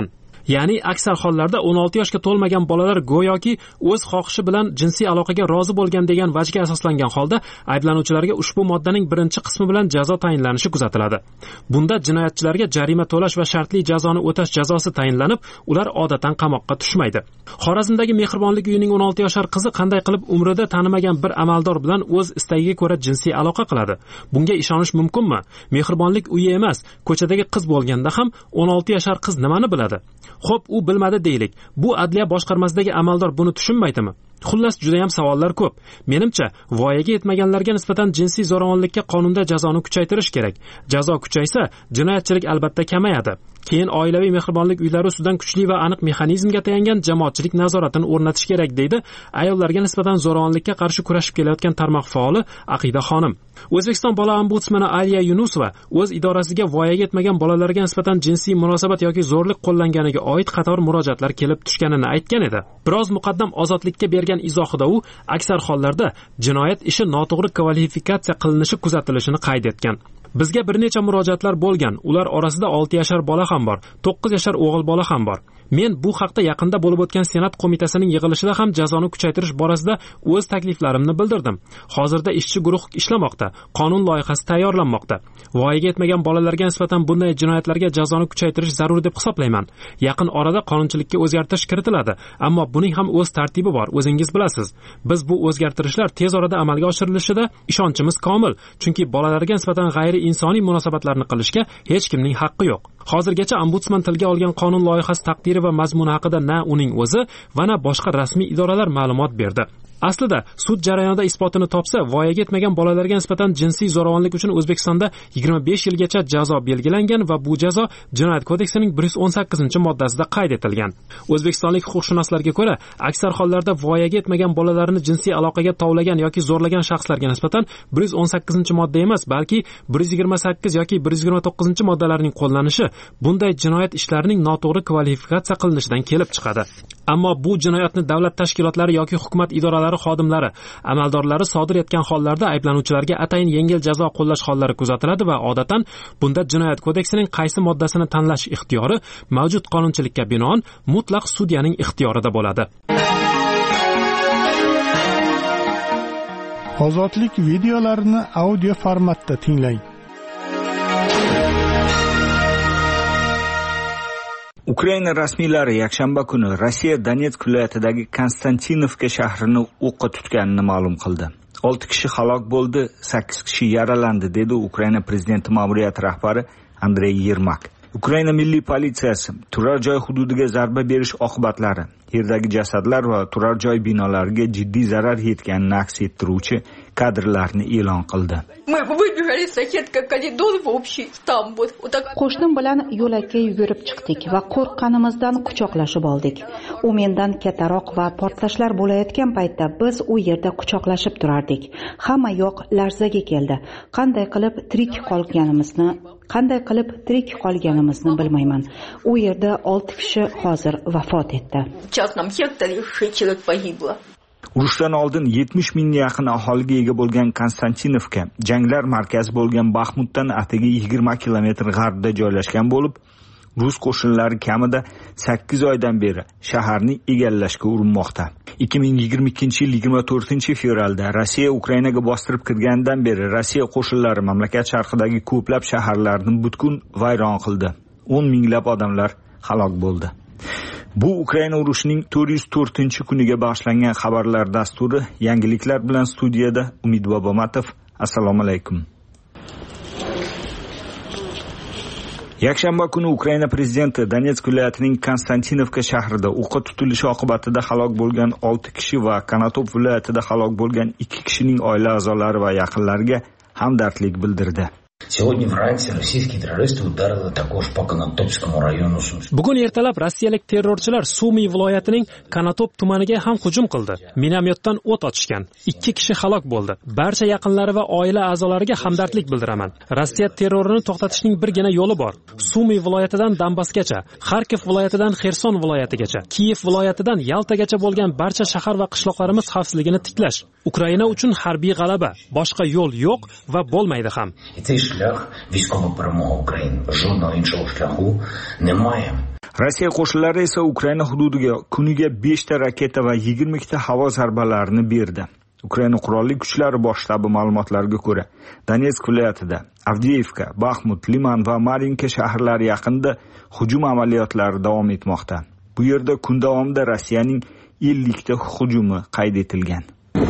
Ya'ni aksar hollarda o'n olti yoshga to'lmagan bolalar go'yoki o'z xohishi bilan jinsiy aloqaga rozi bo'lgan degan vajga asoslangan holda ayblanuvchilarga ushbu moddaning birinchi qismi bilan jazo tayinlanishi kuzatiladi. Bunda jinoyatchilarga jarima to'lash va shartli jazoni o'tash jazosi tayinlanib, ular odatdan qamoqqa tushmaydi. Xorazmdagi Mehribonlik uyining o'n olti yoshar qizi qanday qilib umrida tanimagan bir amaldor bilan o'z istagiga ko'ra jinsiy aloqa qiladi? Bunga ishonish mumkinmi? Mehribonlik uyi emas, ko'chadagi qiz bo'lganda ham o'n olti yoshar qiz nimani biladi? Xo'p, u bilmadi deylik. Bu adliya boshqarmasidagi amaldor buni tushunmaydimi? Xullas, juda ham savollar ko'p. Menimcha, voyaga yetmaganlarga nisbatan jinsiy zo'ravonlikka qonunda jazoni kuchaytirish kerak. Jazo kuchaysa, jinoyatchilik albatta kamayadi. Keyin oilaviy mehribonlik uylari ustidan kuchli va aniq mexanizmga tayangan jamoatchilik nazoratini o'rnatish kerak, deydi ayollarga nisbatan zo'ravonlikka qarshi kurashib kelayotgan tarmoq faoli Aqida xonim. O'zbekiston bola ombudsmani Aliya Yunusova o'z idorasiga voyaga yetmagan bolalarga nisbatan jinsiy munosabat yoki zo'rlik qo'llanganiga oid qator murojaatlar kelib tushganini aytgan edi. Biroz muqaddam ozodlikka bergan izohida u aksar hollarda jinoyat ishi noto'g'ri kvalifikatsiya qilinishi kuzatilishini qayd etgan. Bizga bir necha murojaatlar bo'lgan. Ular orasida olti yoshar bola ham bor, to'qqiz yoshar o'g'il bola ham bor. Men bu haqda yaqinda bo'lib o'tgan Senat qo'mitasining yig'ilishida ham jazoni kuchaytirish borasida o'z takliflarimni bildirdim. Hozirda ishchi guruh ishlamoqda, qonun loyihasi tayyorlanmoqda. Voyaga yetmagan bolalarga nisbatan bunday jinoyatlarga jazoni kuchaytirish zarur deb hisoblayman. Yaqin orada qonunchilikka o'zgartirish kiritiladi, ammo buning ham o'z tartibi bor, o'zingiz bilasiz. Biz bu o'zgartirishlar tez orada amalga oshirilishida ishonchimiz komil, chunki bolalarga nisbatan g'ayri insoniy munosabatlarni qilishga hech kimning haqqi yo'q. Hozirgacha ombudsman tilga olgan qonun loyihasi taqdiri va mazmuni haqida na uning o'zi va na boshqa rasmiy idoralar ma'lumot berdi. Aslida sud jarayonida isbotini topsa, voyaga yetmagan bolalarga nisbatan jinsiy zo'ravonlik uchun O'zbekistonda yigirma besh yilgacha jazo belgilangan va bu jazo Jinoyat kodeksining bir yuz o'n sakkizinchi moddasida qayd etilgan. O'zbekistonlik huquqshunoslarga ko'ra, aksar hollarda voyaga yetmagan bolalarni jinsiy aloqaga tovlagan yoki zo'rlagan shaxslarga nisbatan bir yuz o'n sakkizinchi modda emas, balki bir yuz yigirma sakkiz yoki bir yuz yigirma to'qqizinchi moddalarining qo'llanishi bunday jinoyat ishlarining noto'g'ri kvalifikatsiya qilinishidan kelib chiqadi. Ammo bu jinoyatni davlat tashkilotlari yoki hukumat idoralari xodimlari, amaldorlari sodir etgan hollarda ayblanuvchilarga atayin yengil jazo qo'llash hollari kuzatiladi va odatdan bunda Jinoyat kodeksining qaysi moddasini tanlash ixtiyori mavjud qonunchilikka binoan mutlaq sudyaning ixtiyorida bo'ladi. Ozodlik videolarini audio formatda tinglang. Ukraina rasmiylari yakshanba kuni Rossiya Donetsk viloyatidagi Konstantinovka shahrini o'qqa tutganini ma'lum qildi. olti kishi halok bo'ldi, sakkiz kishi yaralandi, dedi Ukraina prezidenti ma'muriyati rahbari Andrey Yermak. Ukraina milliy politsiyasi turar joy hududiga zarba berish oqibatlari, yerdagi jasadlar va turar joy binolariga jiddiy zarar yetganini aks ettiruvchi kadrlarni e'lon qildi. Qo'shnim bilan yo'lakka yugurib chiqdik va qo'rqqanimizdan quchoqlashib oldik. U mendan kattaroq va portlashlar bo'layotgan paytda biz u yerda quchoqlashib turardik. Hamma yoq larzaga keldi. Qanday qilib tirik qolganimizni, qanday qilib tirik qolganimizni bilmayman. U yerda olti kishi hozir vafot etdi. Urushdan oldin yetmish mingga yaqin aholiga ega bo'lgan Konstantinovka janglar markazi bo'lgan Baxmutdan atigi yigirma kilometr g'arbda joylashgan bo'lib, rus qo'shinlari kamida sakkiz oydan beri shaharni egallashga urinmoqda. ikki ming yigirma ikkinchi yil yigirma to'rtinchi fevralda Rossiya Ukrainaga bostirib kirgandan beri Rossiya qo'shinlari mamlakat sharqidagi ko'plab shaharlarni butkul vayron qildi. o'n minglab odamlar halok bo'ldi. Bu Ukraina urushining to'rt yuz to'rtinchi kuniga bag'ishlangan xabarlar dasturi. Yangiliklar bilan studiyada Umid Bobomatov. Assalomu alaykum. Yakshanba kuni Ukraina prezidenti Donetsk viloyatining Konstantinovka shahrida o'qqa tutilishi oqibatida halok bo'lgan olti kishi va Konotop viloyatida halok bo'lgan ikki kishining oila a'zolari va yaqinlariga hamdardlik bildirdi. Сегодня вранье российские террористы ударили також по Конотопскому району. Bugun ertalab rossiyalik terrorchilar Sumy viloyatining Konotop tumaniga ham hujum qildi. Minomyotdan o't ochishgan. ikki kishi halok bo'ldi. Barcha yaqinlari va oila a'zolariga hamdardlik bildiraman. Rossiya terrorini to'xtatishning birgina yo'li bor. Sumy viloyatidan Donbassgacha, Xarkov viloyatidan Xerson viloyatigacha, Kiyev viloyatidan Yaltagacha bo'lgan barcha shahar va qishloqlarimiz xavfsizligini tiklash. Ukraina uchun harbiy g'alaba, boshqa yo'l yo'q va bo'lmaydi ham. шлях військова перемога України. Жодного іншого шляху немає. Rossiya qo'shinlari esa Ukraina hududiga kuniga besh ta raketa va yigirma ta havo zarbalarini berdi. Ukraina qurolli kuchlari bosh shtabi ma'lumotlariga ko'ra, Donetsk viloyatida Avdiivka, Baxmut, Liman va Marinka shaharlari yaqinida hujum amaliyotlari davom etmoqda. Bu yerda kun davomida Rossiyaning ellik ta hujumi qayd etilgan.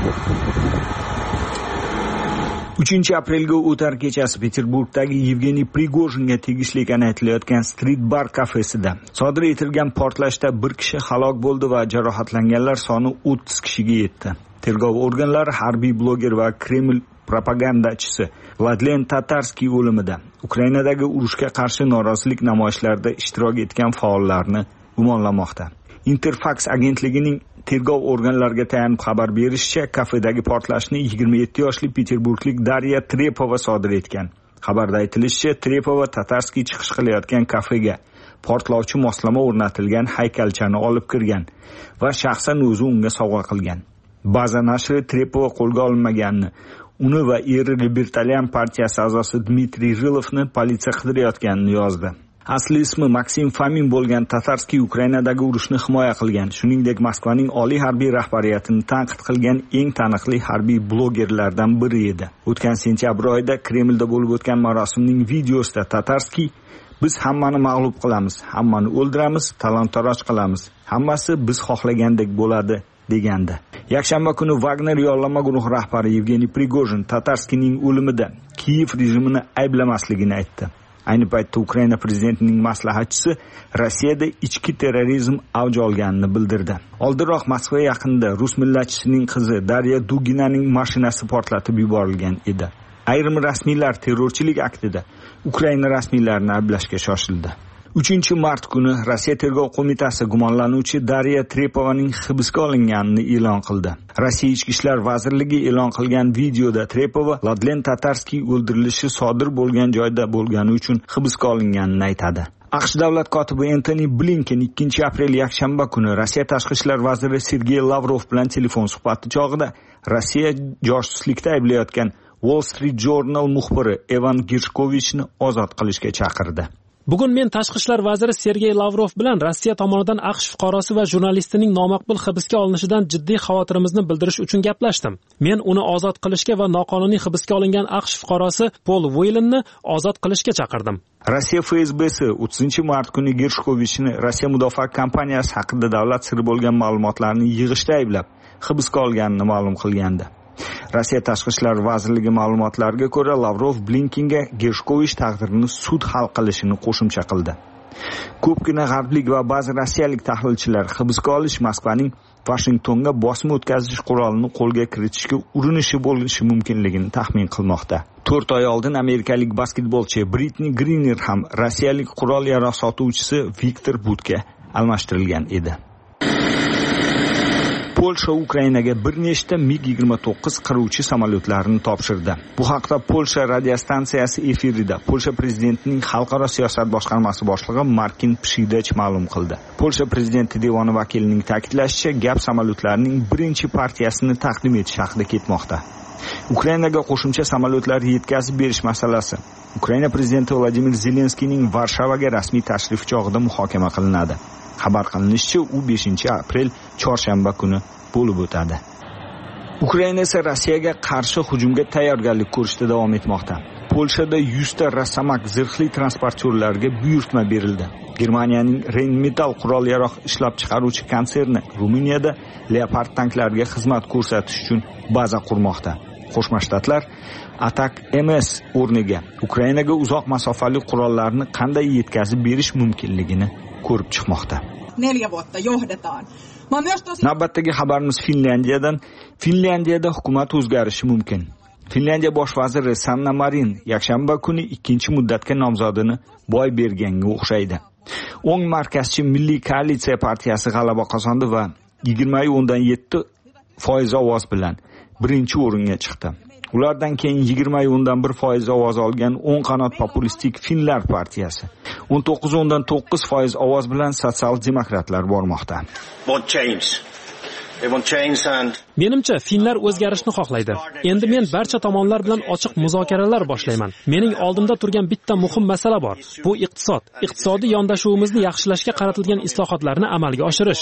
uchinchi aprelga o'tar kechasi Peterburgdagi Yevgeniy Prigojinga tegishli ekani aytilayotgan Street Bar kafesida sodir etilgan portlashda bir kishi halok bo'ldi va jarohatlanganlar soni o'ttiz kishiga yetdi. Tergov organlari harbiy bloger va Kreml propagandachisi Vladlen Tatarskiy o'limida Ukrainadagi urushga qarshi norozilik namoyishlarida ishtirok etgan faollarni gumonlamoqda. Interfax agentligining tergov organlariga tayanib xabar berishicha, kafedagi portlashni yigirma yetti yoshli peterburglik Darya Trepova sodir etgan. Xabarda aytilishicha, Trepova Tatarskiy chiqish qilayotgan kafega portlovchi moslama o'rnatilgan haykalchani olib kirgan va shaxsan o'zi unga sovg'a qilgan. Baza nashri Trepova qo'lga olinmaganini, uni va eri Libertalian partiyasi a'zosi Dmitriy Rilovni politsiya qidirayotganini yozdi. Asli ismi Maksim Fomin bo'lgan Tatarskiy Ukrainadagi urushni himoya qilgan, shuningdek Moskvaning oliy harbiy rahbariyatini tanqid qilgan eng taniqli harbiy blogerlardan biri edi. O'tgan sentyabr oyida Kremlda bo'lib o'tgan marosimning videosida Tatarskiy "Biz hammani mag'lub qilamiz, hammani o'ldiramiz, talon-taroj qilamiz. Hammasi biz xohlagandek bo'ladi" degandi. Yakshanba kuni Wagner yollama guruhi rahbari Yevgeniy Prigojin Tatarskiyning o'limida Kiyev rejimini ayblamasligini aytdi. Ayni paytda Ukraina prezidentining maslahatchisi Rossiyada ichki terrorizm avj olganini bildirdi. Oldinroq Moskva yaqinida rus millatchisining qizi Darya Duginaning mashinasi portlatib yuborilgan edi. Ayrim rasmiylar terrorchilik aktida Ukraina rasmiylarini ayblashga shoshildi. uchinchi mart kuni Rossiya tergov qo'mitasi gumonlanuvchi Darya Trepovaning hibsga olinganini e'lon qildi. Rossiya Ichki ishlar vazirligi e'lon qilgan videoda Trepova Vladlen Tatarskiy o'ldirilishi sodir bo'lgan joyda bo'lgani uchun hibsga olinganini aytadi. AQSh davlat kotibi Antony Blinken ikkinchi aprel yakshanba kuni Rossiya tashqi ishlar vaziri Sergey Lavrov bilan telefon suhbati chog'ida Rossiya josuslikda ayblayotgan Wall Street Journal muxbiri Evan Gershkovichni ozod qilishga chaqirdi. Bugun men tashqi ishlar vaziri Sergey Lavrov bilan Rossiya tomonidan AQSh fuqarosi va jurnalistining nomaqbul hibsga olinishidan jiddiy xavotirimizni bildirish uchun gaplashdim. Men uni ozod qilishga va noqonuniy hibsga olingan AQSh fuqarosi Paul Whelanni ozod qilishga chaqirdim. Rossiya F S B'si o'ttizinchi mart kuni Gershkovichni Rossiya mudofaa kompaniyasi haqida davlat siri bo'lgan ma'lumotlarni yig'ishda ayblab, hibsga olganini ma'lum qilgandi. Rossiya tashqi ishlar vazirligi ma'lumotlariga ko'ra, Lavrov Blinkenga Gershkovich taqdirini sud hal qilishini qo'shimcha qildi. Ko'pgina g'arblik va ba'zi rossiyalik tahlilchilar hibsga olish Moskvaning Washingtonga bosim o'tkazish qurolini qo'lga kiritishga urinishi bo'lishi mumkinligini taxmin qilmoqda. to'rt oy oldin amerikalik basketbolchi Britney Griner ham rossiyalik qurol-yarog' sotuvchisi Viktor Budga almashtirilgan edi. Polsha Ukrainaga bir nechta mig yigirma to'qqiz qiruvchi samolyotlarini topshirdi. Bu haqda Polsha radiostansiyasi efirida Polsha prezidentining xalqaro siyosat boshqarmasi boshlig'i Markin Pshidach ma'lum qildi. Polsha prezidenti devoni vakilining ta'kidlashicha, gap samolyotlarning birinchi partiyasini taqdim etish haqida ketmoqda. Ukrainaga qo'shimcha samolyotlar yetkazib berish masalasi Ukraina prezidenti Vladimir Zelenskiyning Varshavaga rasmiy tashrifi chog'ida muhokama qilinadi. Xabar qilinishicha, u beshinchi aprel chorshanba kuni bo'lib o'tadi. Ukraina esa Rossiyaga qarshi hujumga tayyorgarlik ko'rishda davom etmoqda. Polshada yuz ta Rosamak zirhli transportyorlarga buyurtma berildi. Germaniyaning Rheinmetall qurol-yarog' ishlab chiqaruvchi konserni Ruminiyada Leopard tanklariga xizmat ko'rsatish uchun baza qurmoqda. Qo'shma Shtatlar Atak M S o'rniga Ukrainaga uzoq masofali qurollarni qanday yetkazib berish mumkinligini ko'rib chiqmoqda. Navbatdagi xabarimiz Finlyandiyadan. Finlyandiyada hukumat o'zgarishi mumkin. Finlyandiya bosh vaziri Sanna Marin yakshanba kuni ikkinchi muddatga nomzodini boy berganga o'xshaydi. O'ng markazchi Milliy koalitsiya partiyasi g'alaba qozondi va yigirma o'ndan yetti foiz ovoz bilan birinchi o'ringa chiqdi. Ulardan keyin yigirma o'ndan bir foiz ovoz olgan o'ng qanot populistik Finlar partiyasi o'n to'qqiz o'ndan to'qqiz foiz ovoz bilan sotsial demokratlar bormoqda. Want change. Menimcha, finlar o'zgarishni xohlaydi. Endi men barcha tomonlar bilan ochiq muzokaralar boshlayman. Mening oldimda turgan bitta muhim masala bor. Bu iqtisod. Iqtisodiy yondashuvimizni yaxshilashga qaratilgan islohotlarni amalga oshirish.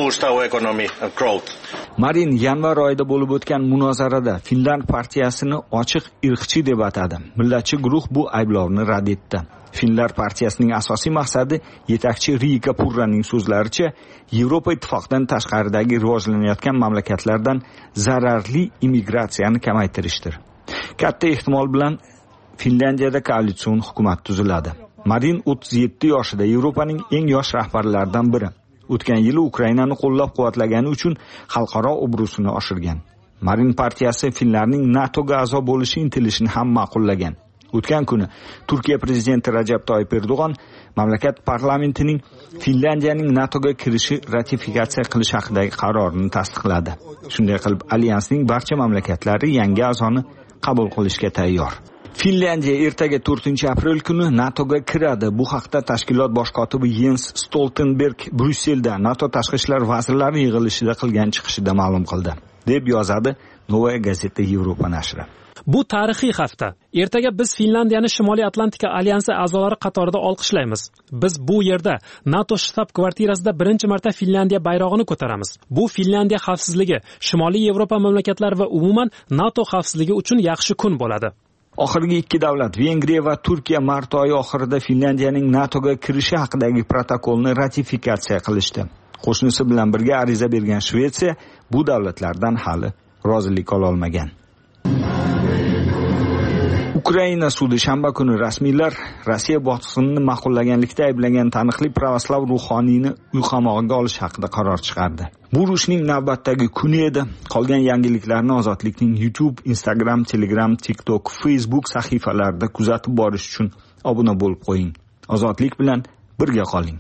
Marin yanvar oyida bo'lib o'tgan munozarada Finland partiyasini ochiq irqchi deb atadi. Millatchi guruh bu ayblovni rad etdi. Finlar partiyasining asosiy maqsadi yetakchi Riika Purraning so'zlaricha Yevropa ittifoqidan tashqaridagi rivojlanayotgan mamlakatlardan zararli immigratsiyani kamaytirishdir. Katta ehtimol bilan Finlandiyada koalitsion hukumat tuziladi. Marin o'ttiz yetti yoshida, Yevropaning eng yosh rahbarlaridan biri. O'tgan yili Ukrainani qo'llab-quvvatlagani uchun xalqaro obro'sini oshirgan. Marin partiyasi Finlarning NATOga a'zo bo'lishi intilishini ham ma'qullagan. O'tgan kuni Turkiya prezidenti Rajab Toyyib Erdo'g'on mamlakat parlamentining Finlandiyaning NATOga kirishi ratifikatsiya qilish haqidagi qarorini tasdiqladi. Shunday qilib, alyansning barcha mamlakatlari yangi a'zoni qabul qilishga tayyor. Finlandiya ertaga to'rtinchi aprel kuni NATOga kiradi. Bu haqda tashkilot bosh kotibi Jens Stoltenberg Bryusselda NATO tashqi ishlar vazirlari yig'ilishida qilgan chiqishida ma'lum qildi, deb yozadi Novaya Gazeta Yevropa nashri. Bu tarixiy hafta. Ertaga biz Finlandiyani Shimoliy Atlantika alyansi a'zolari qatorida olqishlaymiz. Biz bu yerda NATO shtab-kvartirasida birinchi marta Finlandiya bayrog'ini ko'taramiz. Bu Finlandiya xavfsizligi, Shimoliy Yevropa mamlakatlari va umuman NATO xavfsizligi uchun yaxshi kun bo'ladi. Oxirgi ikki davlat, Vengriya va Turkiya mart oyi oxirida Finlandiyaning NATOga kirishi haqidagi protokolni ratifikatsiya qilishdi. Qo'shnisi bilan birga ariza bergan Shvetsiya bu davlatlardan hali rozilik ola olmagan. Ukraina sudi shanba kuni rasmiylar Rossiya bosqinini ma'qullaganlikda ayblagan taniqli pravoslav ruhoniyni uy qamog'iga olish haqida qaror chiqardi. Bu urushning navbatdagi kuni edi. Qolgan yangiliklarni Ozodlikning YouTube, Instagram, Telegram, TikTok, Facebook sahifalarida kuzatib borish uchun obuna bo'lib qo'ying. Ozodlik bilan birga qoling.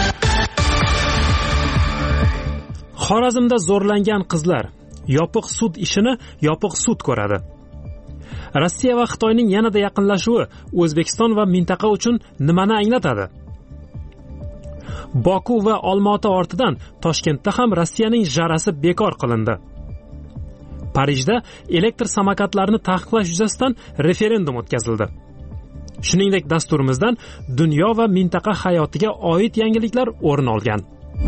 Xorazmda zo'rlangan qizlar. Yopiq sud ishini yopiq sud ko'radi. Rossiya va Xitoyning yanada yaqinlashuvi O'zbekiston va mintaqa uchun nimani anglatadi? Boku va Olmaota ortidan Toshkentda ham Rossiyaning jarasi bekor qilindi. Parijda elektr samokatlarni taqiqlash yuzasidan referendum o'tkazildi. Shuningdek, dasturimizdan dunyo va mintaqa hayotiga oid yangiliklar o'rin olgan.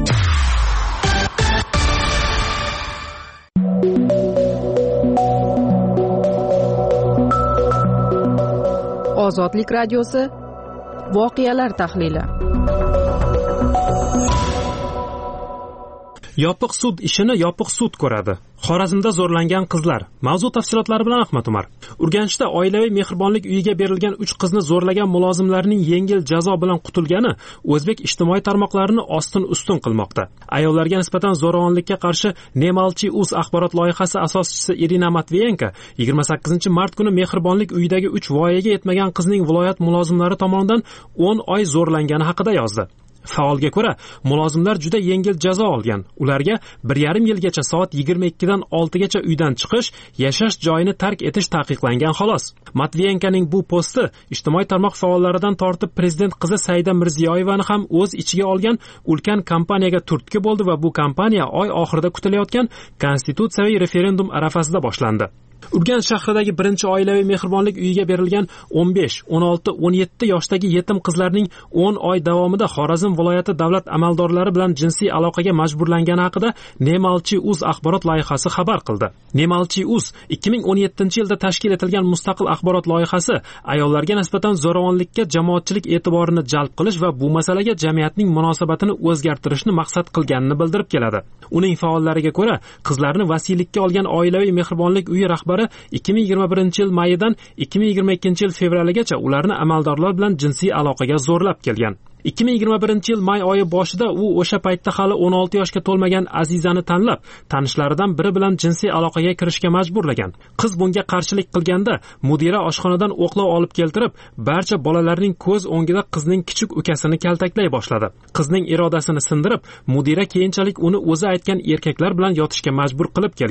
Ozodlik radiosi voqealar tahlili. Yopiq sud ishini yopiq sud ko'radi. Xorazmda zo'rlangan qizlar. Mavzu tafsilotlari bilan Ahmad Umar. Urganchda oilaviy mehribonlik uyiga berilgan uch qizni zo'rlagan mulozimlarning yengil jazo bilan qutulgani o'zbek ijtimoiy tarmoqlarini ostin-ustun qilmoqda. Ayollarga nisbatan zo'ravonlikka qarshi Nemalchi.uz axborot loyihasi asoschisi Irina Matviyenko yigirma sakkizinchi mart kuni mehribonlik uyidagi uch voyaga yetmagan qizning viloyat mulozimlari tomonidan o'n oy zo'rlangani haqida yozdi. Faolga ko'ra, mulozimlar juda yengil jazo olgan. Ularga bir yarim yilgacha soat yigirma ikkidan oltigacha uydan chiqish, yashash joyini tark etish taqiqlangan xolos. Matviyenkoning bu posti ijtimoiy tarmoq faollaridan tortib prezident qizi Saida Mirziyoyevani ham o'z ichiga olgan ulkan kampaniyaga turtki bo'ldi va bu kampaniya oy oxirida kutilayotgan konstitutsiyaviy referendum arafasida boshlandi. Urganch shahridagi birinchi oilaviy mehribonlik uyiga berilgan o'n besh, o'n olti, o'n yetti yoshdagi yetim qizlarning o'n oy davomida Xorazm viloyati davlat amaldorlari bilan jinsiy aloqaga majburlangani haqida Nemalchi.uz axborot loyihasi xabar qildi. Nemalchi.uz ikki ming o'n yettinchi yilda tashkil etilgan mustaqil axborot loyihasi ayollarga nisbatan zo'ravonlikka jamoatchilik e'tiborini jalb qilish va bu masalaga jamiyatning munosabatini o'zgartirishni maqsad qilganini bildirib keladi. Uning faollariga ko'ra, qizlarni vasiylikka olgan oilaviy mehribonlik uyi rahbari ikki ming yigirma birinchi yil mayidan ikki ming yigirma ikkinchi yil fevraligacha ularni amaldorlar bilan jinsiy aloqaga zo'rlab kelgan. ikki ming yigirma birinchi yil may oyi boshida u o'sha paytda hali o'n olti yoshga to'lmagan Azizani tanlab, tanishlaridan biri bilan jinsiy aloqaga kirishga majburlagan. Qiz bunga qarshilik qilganda mudira oshxonadan o'qlov olib keltirib, barcha bolalarning ko'z o'ngida qizning kichik ukasini kaltaklay boshladi. Qizning irodasini sindirib, mudira keyinchalik uni o'zi aytgan erkaklar bilan yotishga majbur qilib kelgan.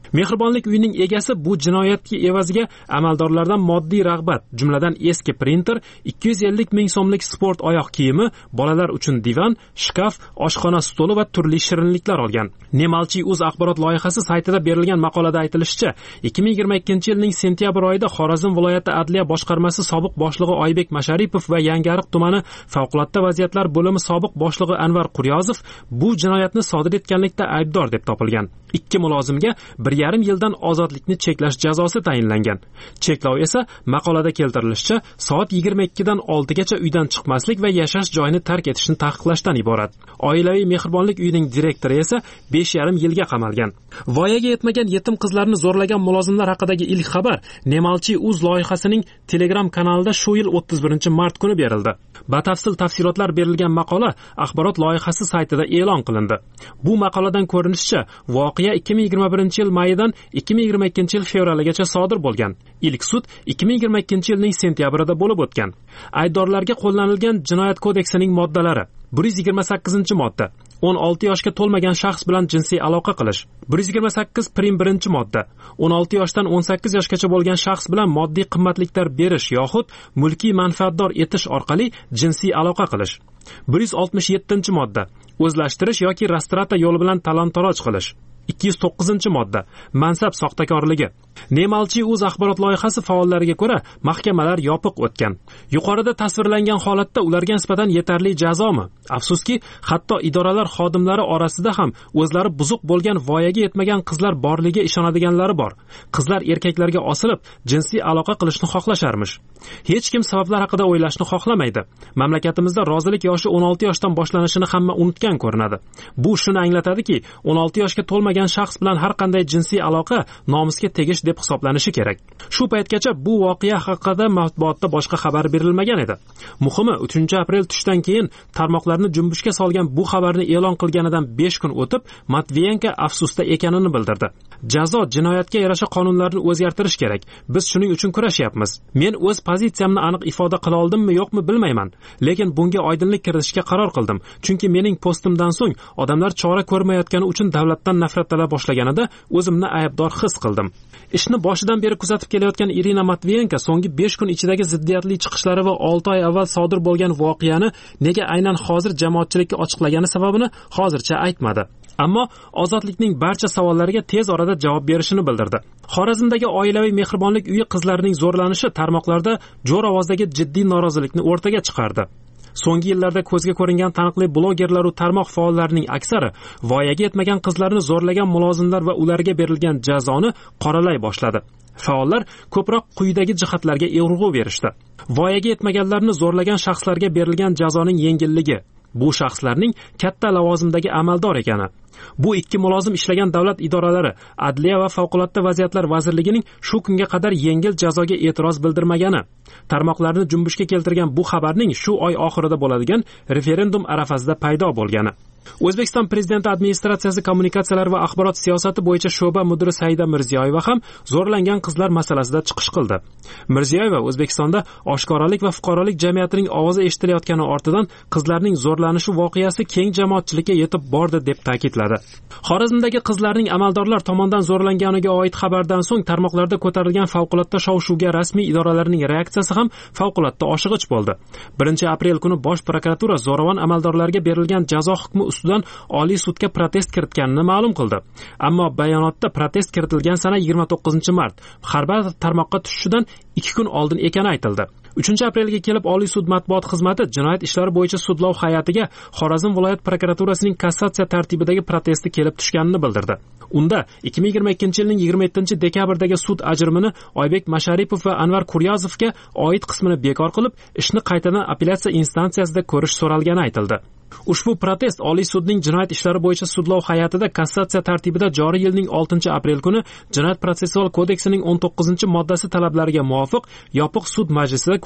Mehribonlik uyining egasi bu jinoyatga evaziga amaldorlardan moddiy rag'bat, jumladan eski printer, ikki yuz ellik ming so'mlik sport oyoq kiyimi, bolalar uchun divan, shkaf, oshxona stoli va turli shirinliklar olgan. Nemalchi uz axborot loyihasi saytida berilgan maqolada aytilishicha, ikki ming yigirma ikkinchi yilning sentyabr oyida Xorazm viloyati adliya boshqarmasi sobiq boshlig'i Oybek Masharipov va Yangiariq tumani favqulodda vaziyatlar bo'limi sobiq boshlig'i Anvar Quryozov bu jinoyatni sodir etganlikda aybdor deb topilgan. Ikki mulozimga bir yarim yildan ozodlikni cheklash jazosi tayinlangan. Cheklov esa maqolada keltirilishicha soat yigirma ikkidan oltigacha uydan chiqmaslik va yashash joyini tark etishni taqiqlashdan iborat. Oilaviy mehribonlik uyining direktori esa besh yarim yilga qamalgan. Voyaga yetmagan yetim qizlarni zo'rlagan mulozimlar haqidagi ilk xabar Nemalchi uz loyihasining Telegram kanalida shu yil o'ttiz birinchi mart kuni berildi. Batafsil tafsilotlar berilgan maqola axborot loyihasi saytida e'lon qilindi. Bu maqoladan ko'rinishicha, voqea ikki ming yigirma birinchi yil mayidan ikki ming yigirma ikkinchi yil fevraligacha sodir bo'lgan. Ilk sud ikki ming yigirma ikkinchi yilning sentyabrida bo'lib o'tgan. Aybdorlarga qo'llanilgan jinoyat kodeksining moddalari: bir yuz yigirma sakkizinchi modda o'n olti yoshga to'lmagan shaxs bilan jinsiy aloqa qilish. bir yuz yigirma sakkiz prim birinchi modda o'n olti yoshdan o'n sakkiz yoshgacha bo'lgan shaxs bilan moddiy qimmatliklar berish yoxud mulkiy manfaatdor etish orqali jinsiy aloqa qilish. bir yuz oltmish yettinchi modda o'zlashtirish yoki rastrata yo'li bilan talon-taroj qilish. ikki yuz to'qqizinchi modda mansab soxtakorligi. Nemalchi uz axborot loyihasi faollariga ko'ra mahkamalar yopiq o'tgan. Yuqorida tasvirlangan holatda ularga nisbatan yetarli jazomi? Afsuski, hatto idoralar xodimlari orasida ham o'zlari buzuq bo'lgan voyaga yetmagan qizlar borligiga ishonadiganlari bor. Qizlar erkaklarga osilib, jinsiy aloqa qilishni xohlasharmish. Hech kim sabablar haqida o'ylashni xohlamaydi. Mamlakatimizda rozilik yoshi o'n olti yoshdan boshlanishini hamma unutgan ko'rinadi. Bu shuni anglatadiki, o'n olti yoshga to'lmagan shaxs bilan har qanday jinsiy aloqa nomusga tegish deb hisoblanishi kerak. Shu paytgacha bu voqea haqida matbuotda boshqa xabar berilmagan edi. Muhimi, uchinchi aprel tushdan keyin tarmoqlarni junbushga solgan bu xabarni e'lon qilganidan besh kun o'tib, Matviyenko afsusda ekanini bildirdi. Jazo jinoyatga yarasha qonunlarni o'zgartirish kerak. Biz shuning uchun kurashyapmiz. Men o'z pozitsiyamni aniq ifoda qila oldimmi yo'qmi bilmayman, lekin bunga oydinlik kiritishga qaror qildim. Chunki mening postimdan so'ng odamlar chora ko'rmayotgani uchun davlatdan nafratlana boshlaganida o'zimni aybdor his qildim. Ishni boshidan beri kuzatib kelayotgan Irina Matviyenko so'nggi besh kun ichidagi ziddiyatli chiqishlari va olti oy avval sodir bo'lgan voqeani nega aynan hozir jamoatchilikka ochiqlagani sababini hozircha aytmadi. Ammo ozodlikning barcha savollariga tez orada javob berishini bildirdi. Xorazmdagi oilaviy mehribonlik uyi qizlarining zo'rlanishi tarmoqlarda jo'r ovozdagi jiddiy norozilikni o'rtaga chiqardi. So'nggi yillarda ko'zga ko'ringan taniqli blogerlar va tarmoq faollarining aksari voyaga yetmagan qizlarni zo'rlagan mulozimlar va ularga berilgan jazoni qoralay boshladi. Faollar ko'proq quyidagi jihatlarga urg'u berishdi. Voyaga yetmaganlarni zo'rlagan shaxslarga berilgan jazoning yengilligi, bu shaxslarning katta lavozimdagi amaldor ekani. Bu ikki mulozim ishlagan davlat idoralari, Adliya va favqulodda vaziyatlar vazirligining shu kunga qadar yengil jazoga e'tiroz bildirmagani. Tarmoqlarni junbushga keltirgan bu xabarning shu oy oxirida bo'ladigan referendum arafasida paydo bo'lgani. O'zbekiston Prezidenti administratsiyasi kommunikatsiyalar va axborot siyosati bo'yicha sho'ba mudiri Saida Mirziyoyeva ham zo'rlangan qizlar masalasida chiqish qildi. Mirziyoyeva O'zbekistonda oshkoralik va fuqarolik jamiyatining ovozi eshitilayotgani ortidan qizlarning zo'rlanishi voqeasi keng jamoatchilikka yetib bordi deb ta'kidladi. Xorazmdagi qizlarning amaldorlar tomonidan zo'rlanganiga oid xabardan so'ng tarmoqlarda ko'tarilgan favqulodda shov-shuvga rasmiy idoralarning reaksiyasi ham favqulodda oshig'ich bo'ldi. birinchi aprel kuni Bosh prokuratura zo'ravon amaldorlarga berilgan jazo hukmi ustidan Oliy sudga protest kiritganini ma'lum qildi. Ammo bayonotda protest kiritilgan sana yigirma to'qqizinchi mart, har bir tarmoqqa tushishidan ikki kun oldin ekani aytildi. uchinchi aprelga kelib Oliy sud matbuot xizmati jinoyat ishlari bo'yicha sudlov hay'atiga Xorazm viloyat prokuraturasining kassatsiya tartibidagi protesti kelib tushganini bildirdi. Unda ikki ming yigirma ikkinchi yilning yigirma yettinchi dekabrdagi sud ajrimini Oybek Masharipov va Anvar Quryozovga oid qismini bekor qilib, ishni qaytadan apellyatsiya instansiyasida ko'rish so'ralgani aytildi. Ushbu protest Oliy sudning jinoyat ishlari bo'yicha sudlov hay'atida kassatsiya tartibida joriy yilning oltinchi aprel kuni Jinoyat protsessual kodeksining o'n to'qqizinchi moddasi talablariga muvofiq yopiq sud majlisida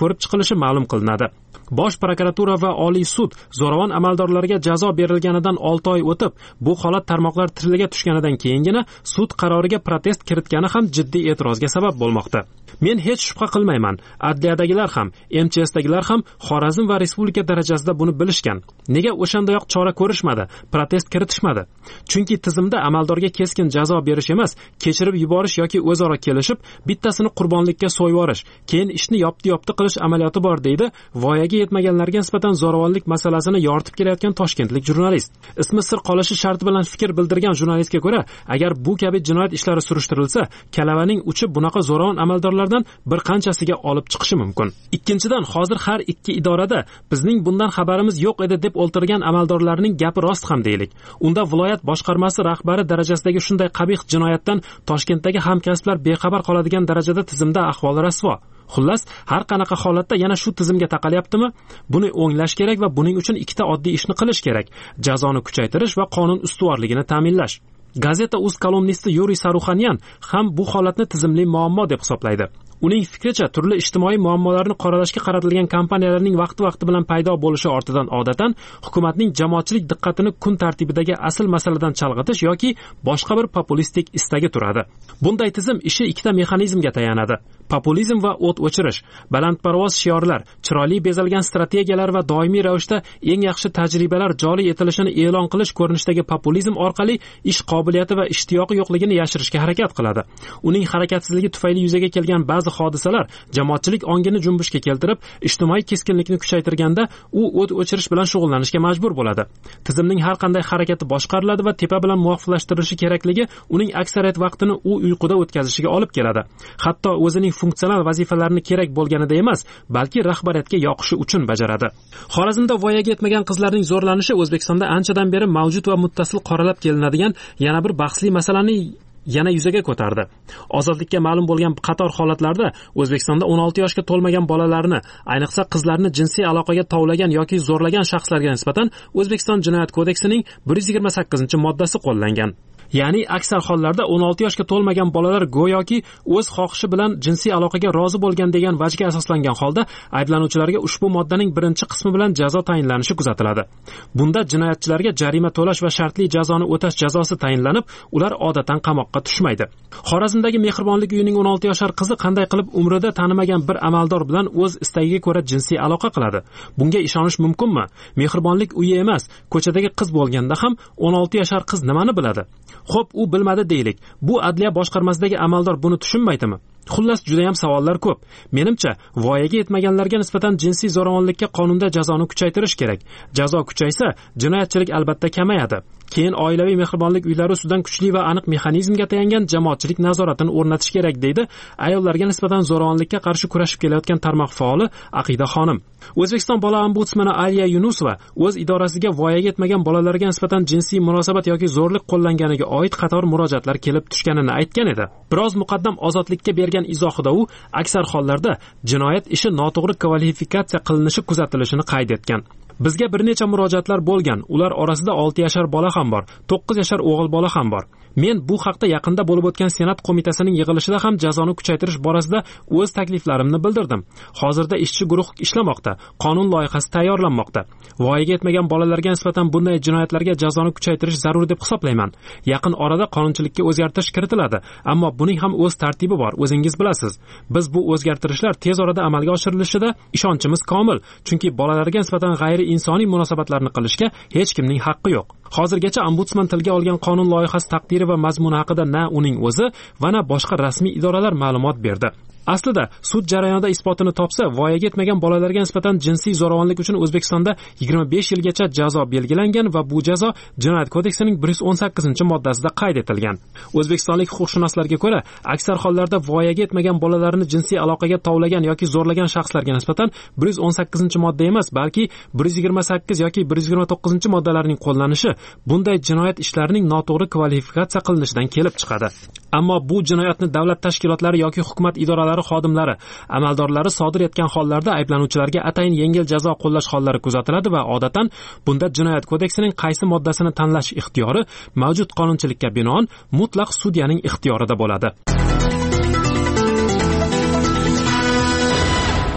ko'rib chiqilishi ma'lum qilinadi. Bosh prokuratura va Oliy sud zo'ravon amaldorlarga jazo berilganidan olti oy o'tib, bu holat tarmoqlar tiliga tushganidan keyingina sud qaroriga protest kiritgani ham jiddiy e'tirozga sabab bo'lmoqda. Men hech shubha qilmayman, adliyadagilar ham, M Ch S'dagilar ham Xorazm va respublika darajasida buni bilishgan. Nega o'shandayoq chora ko'rishmadi, protest kiritishmadi? Chunki tizimda amaldorga keskin jazo berish emas, kechirib yuborish yoki o'zaro kelishib, bittasini qurbonlikka so'yvorish, keyin ishni yopti-yopti qilish amaliyoti bor deydi voyaga yetmaganlarga nisbatan zo'ravonlik masalasini yoritib kelayotgan toshkentlik jurnalist. Ismi sir qolishi sharti bilan fikr bildirgan jurnalistga ko'ra, agar bu kabi jinoyat ishlari surishtirilsa, kalavaning uchi bunaqa zo'ravon amaldorlardan bir qanchasiga olib chiqishi mumkin. Ikkinchidan, hozir har ikki idorada bizning bundan xabarimiz yo'q edi deb o'ltirgan amaldorlarning gapi rost ham deylik. Unda viloyat boshqarmasi rahbari darajasidagi shunday qabih jinoyatdan Toshkentdagi hamkasblar bexabar qoladigan darajada tizimda ahvol rasvo. Xullas, har qanaqa holatda yana shu tizimga taqalyaptimi? Buni o'nglash kerak va buning uchun ikkita oddiy ishni qilish kerak: jazoni kuchaytirish va qonun ustuvorligini ta'minlash. Gazeta uz kolumnisti Yuriy Saruxanyan ham bu holatni tizimli muammo deb hisoblaydi. Uning fikricha, turli ijtimoiy muammolarni qoralashga qaratilgan kompaniyalarning vaqti-vaqti bilan paydo bo'lishi ortidan odatan hukumatning jamoatchilik diqqatini kun tartibidagi asl masaladan chalg'itish yoki boshqa bir populistik istagi turadi. Bunday tizim ishi ikkita mexanizmga tayanadi: populizm va o't o'chirish, balandparvoz shiorlar, chiroyli bezalgan strategiyalar va doimiy ravishda eng yaxshi tajribalar joriy etilishini e'lon qilish ko'rinishidagi populizm orqali ish qobiliyati va ishtiyoqi yo'qligini yashirishga harakat qiladi. Uning harakatsizligi tufayli yuzaga kelgan ba'zi hodisalar jamoatchilik ongini junbushga keltirib, ijtimoiy keskinlikni kuchaytirganda u o't o'chirish bilan shug'ullanishga majbur bo'ladi. Tizimning har qanday harakati boshqariladi va tepa bilan muvofiqlashtirilishi kerakligi uning aksariyat vaqtini u uyquda o'tkazishiga olib keladi. Hatto o'zining funksional vazifalarini kerak bo'lganida emas, balki rahbariyatga yoqishi uchun bajaradi. Xorazmda voyaga yetmagan qizlarning zo'rlanishi O'zbekistonda anchadan beri mavjud va muttasil qoralab kelinadigan yana bir bahsli masalani yana yuzaga ko'tardi. Ozodlikka ma'lum bo'lgan qator holatlarda O'zbekistonda o'n olti yoshga to'lmagan bolalarni, ayniqsa qizlarni jinsiy aloqaga tovlagan yoki zo'rlagan shaxslarga nisbatan O'zbekiston Jinoyat kodeksining bir yuz yigirma sakkizinchi moddasi qo'llangan. Ya'ni aksar hollarda o'n olti yoshga to'lmagan bolalar go'yoki o'z xohishi bilan jinsiy aloqaga rozi bo'lgan degan vajga asoslangan holda ayblanuvchilarga ushbu moddaning birinchi qismi bilan jazo tayinlanishi kuzatiladi. Bunda jinoyatchilarga jarima to'lash va shartli jazoni o'tash jazosi tayinlanib, ular odatdan qamoqqa tushmaydi. Xorazmdagi Mehribonlik uyining o'n olti yoshar qizi qanday qilib umrida tanimagan bir amaldor bilan o'z istagiga ko'ra jinsiy aloqa qiladi? Bunga ishonish mumkinmi? Mehribonlik uyi emas, ko'chadagi qiz bo'lganda ham o'n olti yoshar qiz nimani biladi? Xo'p, u bilmadi deylik. Bu adliya boshqarmasidagi amaldor buni tushunmaydimi? Xullas, juda ham savollar ko'p. Menimcha, voyaga yetmaganlarga nisbatan jinsiy zo'ravonlikka qonunda jazoni kuchaytirish kerak. Jazo kuchaysa, jinoyatchilik albatta kamayadi. Keyin oilaviy mehribonlik uylari ustidan kuchli va aniq mexanizmga tayangan jamoatchilik nazoratini o'rnatish kerak deydi ayollarga nisbatan zo'ravonlikka qarshi kurashib kelayotgan tarmoq faoli Aqida xonim. O'zbekiston bola ombudsmani Aliya Yunusova o'z idorasiga voyaga yetmagan bolalarga nisbatan jinsiy munosabat yoki zo'rlik qo'llanganiga oid qator murojaatlar kelib tushganini aytgan edi. Biroz muqaddam Ozodlikka bergan izohida u aksar hollarda jinoyat ishi noto'g'ri kvalifikatsiya qilinishi kuzatilishini qayd etgan. Bizga bir necha murojaatlar bo'lgan. Ular orasida olti yoshar bola ham bor, to'qqiz yoshar o'g'il bola ham bor. Men bu haqda yaqinda bo'lib o'tgan Senat qo'mitasining yig'ilishida ham jazoni kuchaytirish borasida o'z takliflarimni bildirdim. Hozirda ishchi guruh ishlamoqda, qonun loyihasi tayyorlanmoqda. Voyaga yetmagan bolalarga nisbatan bunday jinoyatlarga jazoni kuchaytirish zarur deb hisoblayman. Yaqin orada qonunchilikka o'zgartirish kiritiladi, ammo buning ham o'z tartibi bor, o'zingiz bilasiz. Biz bu o'zgartirishlar tez orada amalga oshirilishida ishonchimiz komil, chunki bolalarga nisbatan g'ayri insoniy munosabatlarni qilishga hech kimning haqqi yo'q. Hozirgacha ombudsman tilga olgan qonun loyihasi taqdiri va mazmuni haqida na uning o'zi va na boshqa rasmiy idoralar ma'lumot berdi. Aslida sud jarayonida isbotini topsa, voyaga yetmagan bolalarga nisbatan jinsiy zo'ravonlik uchun O'zbekistonda yigirma besh yilgacha jazo belgilangan va bu jazo Jinoyat kodeksining bir yuz o'n sakkizinchi moddasida qayd etilgan. O'zbekistonlik huquqshunoslarga ko'ra, aksar hollarda voyaga yetmagan bolalarni jinsiy aloqaga tovlagan yoki zo'rlagan shaxslarga nisbatan bir yuz o'n sakkizinchi modda emas, balki bir yuz yigirma sakkiz yoki bir yuz yigirma to'qqizinchi moddalarining qo'llanishi bunday jinoyat ishlarining noto'g'ri kvalifikatsiya qilinishidan kelib chiqadi. Ammo bu jinoyatni davlat tashkilotlari yoki hukumat idoralari xodimlari, amaldorlari sodir etgan hollarda ayblanuvchilarga atayin yengil jazo qo'llash hollari kuzatiladi va odatan bunda Jinoyat kodeksining qaysi moddasini tanlash ixtiyori mavjud qonunchilikka binoan mutlaq sudyaning ixtiyorida bo'ladi.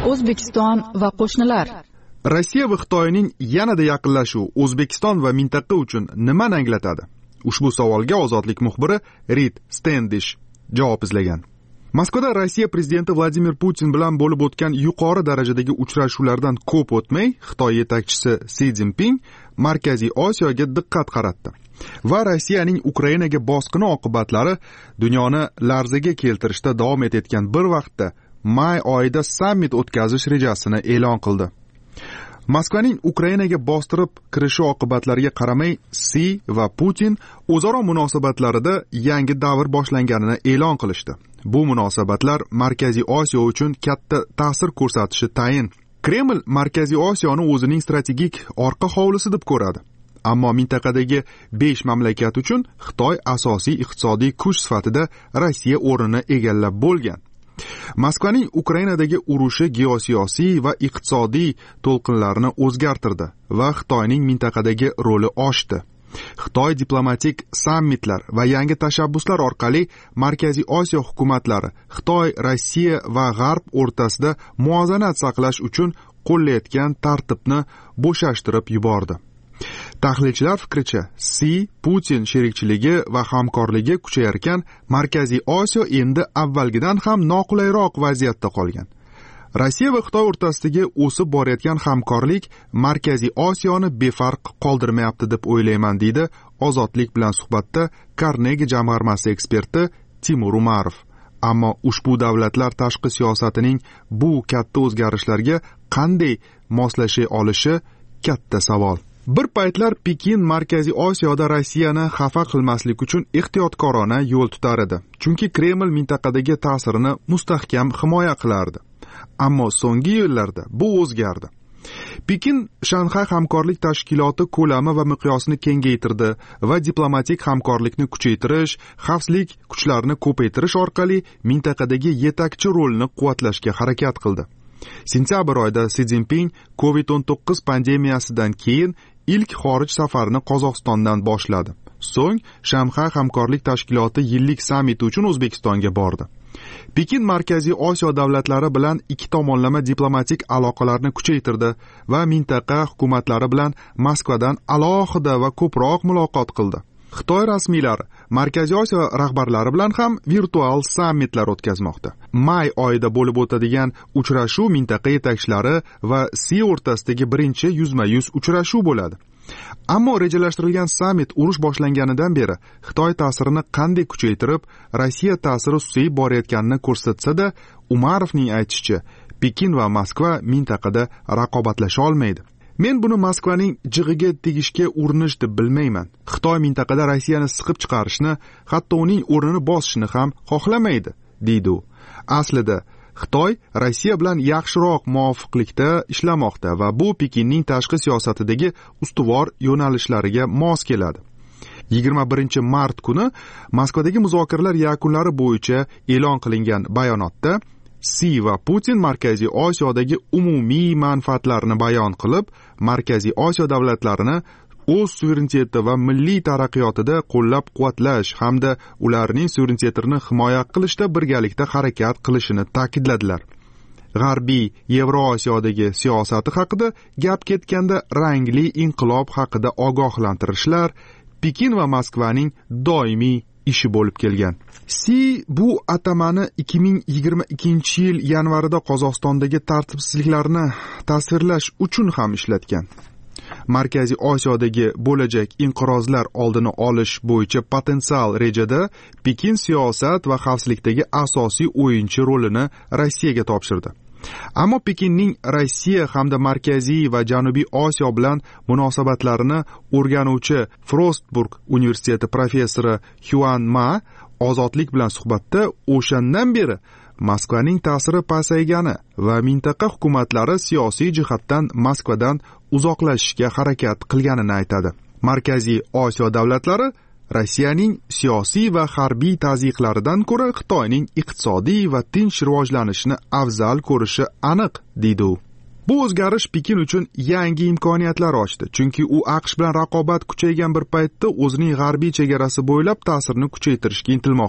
O'zbekiston va qo'shnilar. Rossiya va Xitoyning yanada yaqinlashuvi O'zbekiston va mintaqa uchun nimani anglatadi? Ushbu savolga Ozodlik muxbiri Rid Standish javob izlagan. Moskvada Rossiya prezidenti Vladimir Putin bilan bo'lib o'tgan yuqori darajadagi uchrashuvlardan ko'p o'tmay, Xitoy yetakchisi Si Szinpin Markaziy Osiyoga diqqat qaratdi va Rossiyaning Ukrainaga bosqini oqibatlari dunyoni larzaga keltirishda davom etayotgan bir vaqtda may oyida sammit o'tkazish rejasini e'lon qildi. Moskvaning Ukrainaga bostirib kirishi oqibatlariga qaramay, Si va Putin o'zaro munosabatlarida yangi davr boshlanganini e'lon qilishdi. Bu munosabatlar Markaziy Osiyo uchun katta ta'sir ko'rsatishi tayin. Kreml Markaziy Osiyoni o'zining strategik orqa hovlisi deb ko'radi. Ammo mintaqadagi besh mamlakat uchun Xitoy asosiy iqtisodiy kuch sifatida Rossiya o'rnini egallab bo'lgan. Moskvaning Ukrainadagi urushi geosiyosiy va iqtisodiy to'lqinlarni o'zgartirdi va Xitoyning mintaqadagi roli oshdi. Xitoy diplomatik sammitlar va yangi tashabbuslar orqali Markaziy Osiyo hukumatlari Xitoy, Rossiya va G'arb o'rtasida muvozanat saqlash uchun qo'llayotgan tartibni bo'shashtirib yubordi. Tahlilchilar fikricha, Si, Putin sherikchiligi va hamkorligi kuchayarkan, Markaziy Osiyo endi avvalgidan ham noqulayroq vaziyatda qolgan. Rossiya va Xitoy o'rtasidagi o'sib borayotgan hamkorlik Markaziy Osiyoni befarq qoldirmayapti deb o'ylayman, deydi Ozodlik bilan suhbatda Carnegie jamg'armasi eksperti Timur Umarov. Ammo ushbu davlatlar tashqi siyosatining bu katta o'zgarishlarga qanday moslashay olishi katta savol. Bir paytlar Pekin Markaziy Osiyoda Rossiyani xafa qilmaslik uchun ehtiyotkorona yo'l tutar edi. Chunki Kreml mintaqadagi ta'sirini mustahkam himoya qilardi. Ammo so'nggi yillarda bu o'zgardi. Pekin Shanxay hamkorlik tashkiloti ko'lami va miqyosini kengaytirdi va diplomatik hamkorlikni kuchaytirish, xavfsizlik kuchlarini ko'paytirish orqali mintaqadagi yetakchi rolni quvvatlashga harakat qildi. Sentyabr oyida Si Szinpin kovid o'n to'qqiz pandemiyasidan keyin ilk xorij safarini Qozog'istondan boshladi. So'ng Shanxay hamkorlik tashkiloti yillik sammiti uchun O'zbekistonga bordi. Pekin Markaziy Osiyo davlatlari bilan ikki tomonlama diplomatik aloqalarni kuchaytirdi va mintaqa hukumatlari bilan Moskvadan alohida va ko'proq muloqot qildi. Xitoy rasmiylari Markaziy Osiyo rahbarlari bilan ham virtual sammitlar o'tkazmoqda. May oyida bo'lib o'tadigan uchrashuv mintaqa yetakchilari va Si o'rtasidagi birinchi yuzma-yuz uchrashuv bo'ladi. Ammo rejalashtirilgan sammit urush boshlanganidan beri Xitoy ta'sirini qanday kuchaytirib, Rossiya ta'siri susayib borayotganini ko'rsatsa-da, Umarovning aytishicha, Pekin va Moskva mintaqada raqobatlasha olmaydi. Men buni Moskvaning jig'iga tegishga urinish deb bilmayman. Xitoy mintaqada Rossiyani siqib chiqarishni, hatto uning o'rnini bosishni ham xohlamaydi, deydi u. Aslida Xitoy Rossiya bilan yaxshiroq muvofiqlikda ishlamoqda va bu Pekinning tashqi siyosatidagi ustuvor yo'nalishlariga mos keladi. yigirma birinchi mart kuni Moskvadagi muzokaralar yakunlari bo'yicha e'lon qilingan bayonotda Si va Putin Markaziy Osiyodagi umumiy manfaatlarini bayon qilib, Markaziy Osiyo davlatlarini o'z suvereniteti va milliy taraqqiyotida qo'llab-quvvatlash hamda ularning suverenitetini himoya qilishda birgalikda harakat qilishini ta'kidladilar. G'arbiy Yevrosiyodagi siyosati haqida gap ketganda rangli inqilob haqida ogohlantirishlar Pekin va Moskvaning doimiy ishi bo'lib kelgan. Si bu atamani ikki ming yigirma ikkinchi yil yanvarida Qozog'istondagi tartibsizliklarni tasvirlash uchun ham ishlatgan. Markaziy Osiyodagi bo'lajak inqirozlar oldini olish bo'yicha potensial rejada Pekin siyosat va xavfsizlikdagi asosiy o'yinchi rolini Rossiyaga topshirdi. Ammo Pekinning Rossiya hamda Markaziy va Janubiy Osiyo bilan munosabatlarini o'rganuvchi Frostburg universiteti professori Huan Ma Ozodlik bilan suhbatda o'shandan beri Moskvaning ta'siri pasaygani va mintaqa hukumatlari siyosiy jihatdan Moskvadan uzoqlashishga harakat qilganini aytadi. Markaziy Osiyo davlatlari Rossiyaning siyosiy va harbiy tazyiqlaridan ko'ra Xitoyning iqtisodiy va tinch rivojlanishini afzal ko'rishi aniq, deydi u. Bu o'zgarish Pekin uchun yangi imkoniyatlar ochdi, chunki u AQSh bilan raqobat kuchaygan bir paytda o'zining g'arbiy chegarasi bo'ylab ta'sirini kuchaytirishga intilmoqda.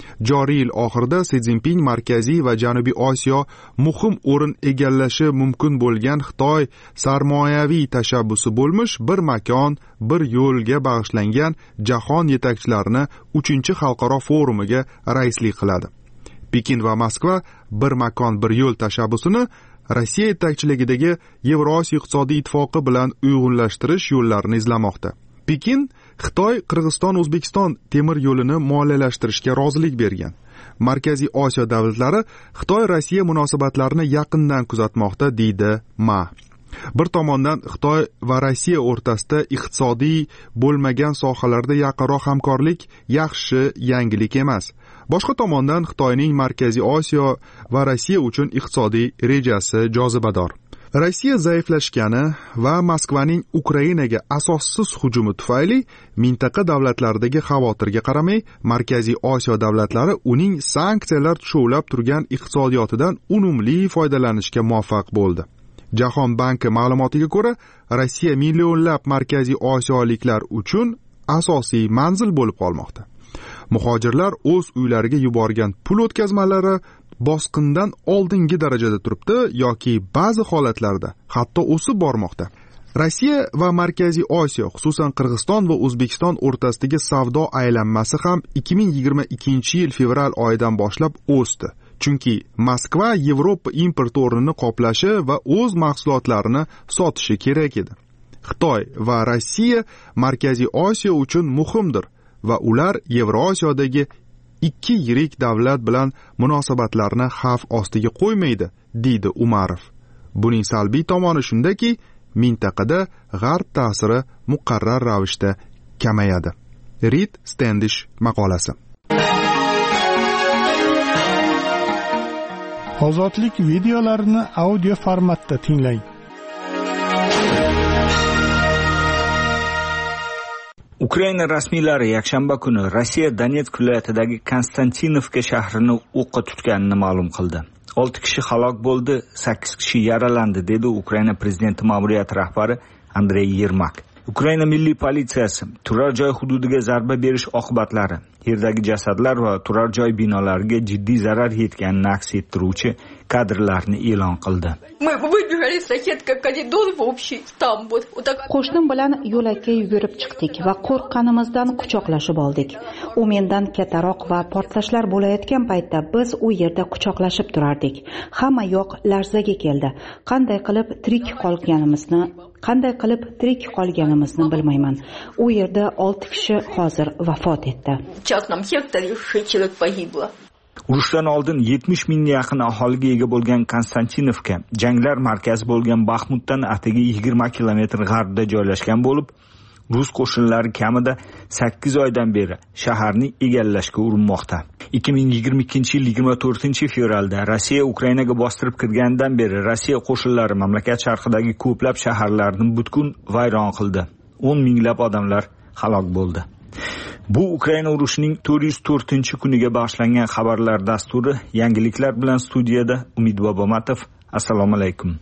Joriy yil oxirida Si Szinpin Markaziy va Janubiy Osiyo muhim o'rin egallashi mumkin bo'lgan Xitoy sarmoyaviy tashabbusi bo'lmish bir makon, bir yo'lga bag'ishlangan jahon yetakchilarini uchinchi xalqaro forumiga raislik qiladi. Pekin va Moskva bir makon, bir yo'l tashabbusini Rossiya yetakchiligidagi Yevrosiyo iqtisodiy ittifoqi bilan uyg'unlashtirish yo'llarini izlamoqda. Pekin Xitoy Qirg'iziston O'zbekiston temir yo'lini moliyalashtirishga rozilik bergan. Markaziy Osiyo davlatlari Xitoy Rossiya munosabatlarini yaqindan kuzatmoqda, deydi Ma. Bir tomondan Xitoy va Rossiya o'rtasida iqtisodiy bo'lmagan sohalarda yaqinroq hamkorlik yaxshi yangilik emas. Boshqa tomondan Xitoyning Markaziy Osiyo va Rossiya uchun iqtisodiy rejasi jozibador. Rossiya zaiflashgani va Moskvaning Ukrainaga asossiz hujumi tufayli mintaqa davlatlaridagi xavotirga qaramay, Markaziy Osiyo davlatlari uning sanksiyalar tushovlab turgan iqtisodiyotidan unumli foydalanishga muvaffaq bo'ldi. Jahon banki ma'lumotiga ko'ra, Rossiya millionlab Markaziy Osiyoliklar uchun asosiy manzil bo'lib qolmoqda. Muhojirlar o'z uylariga yuborgan pul o'tkazmalari bosqindan oldingi darajada turibdi yoki ba'zi holatlarda hatto o'sib bormoqda. Rossiya va Markaziy Osiyo, xususan Qirg'iziston va O'zbekiston o'rtasidagi savdo aylanmasi ham ikki ming yigirma ikkinchi yil fevral oyidan boshlab o'sdi. Chunki Moskva Yevropa import o'rnini qoplashi va o'z mahsulotlarini sotishi kerak edi. Xitoy va Rossiya Markaziy Osiyo uchun muhimdir va ular Yevrosiyodagi ikki yirik davlat bilan munosabatlarni xavf ostiga qo'ymaydi, deydi Umarov. Buning salbiy tomoni shundaki, mintaqada g'arb ta'siri muqarrar ravishda kamayadi. Reed Standish maqolasi. Ozodlik videolarini audio formatda tinglang. Ukraina rasmiylari yakshanba kuni Rossiya Donetsk viloyatidagi Konstantinovka shahrini o'qqa tutganini ma'lum qildi. olti kishi halok bo'ldi, sakkiz kishi yaralandi, dedi Ukraina prezidenti ma'muriyati rahbari Andrey Yermak. Ukraina milliy politsiyasi turar joy hududiga zarba berish oqibatlari, yerdagi jasadlar va turar joy binolariga jiddiy zarar yetganini aks ettiruvchi kadrlarni e'lon qildi. Qo'shnim bilan yo'lakka yugurib chiqdik va qo'rqqanimizdan quchoqlashib oldik. U mendan kattaroq va portlashlar bo'layotgan paytda biz u yerda quchoqlashib turardik. Hamma yoq larzaga keldi. Qanday qilib tirik qolganimizni, qanday qilib tirik qolganimizni bilmayman. U yerda olti kishi hozir vafot etdi. Urushdan oldin yetmish mingga yaqin aholiga ega bo'lgan Konstantinovka janglar markazi bo'lgan Baxmutdan atigi yigirma kilometr g'arbda joylashgan bo'lib, rus qo'shinlari kamida sakkiz oydan beri shaharni egallashga urinmoqda. ikki ming yigirma ikkinchi yil yigirma to'rtinchi fevralda Rossiya Ukrainaga bostirib kirgandan beri Rossiya qo'shinlari mamlakat sharqidagi ko'plab shaharlarni butkul vayron qildi. o'n minglab odamlar halok bo'ldi. Bu Ukraina urushining to'rt yuz to'rtinchi kuniga bag'ishlangan xabarlar dasturi. Yangiliklar bilan studiyada Umid Bobomatov. Assalomu alaykum.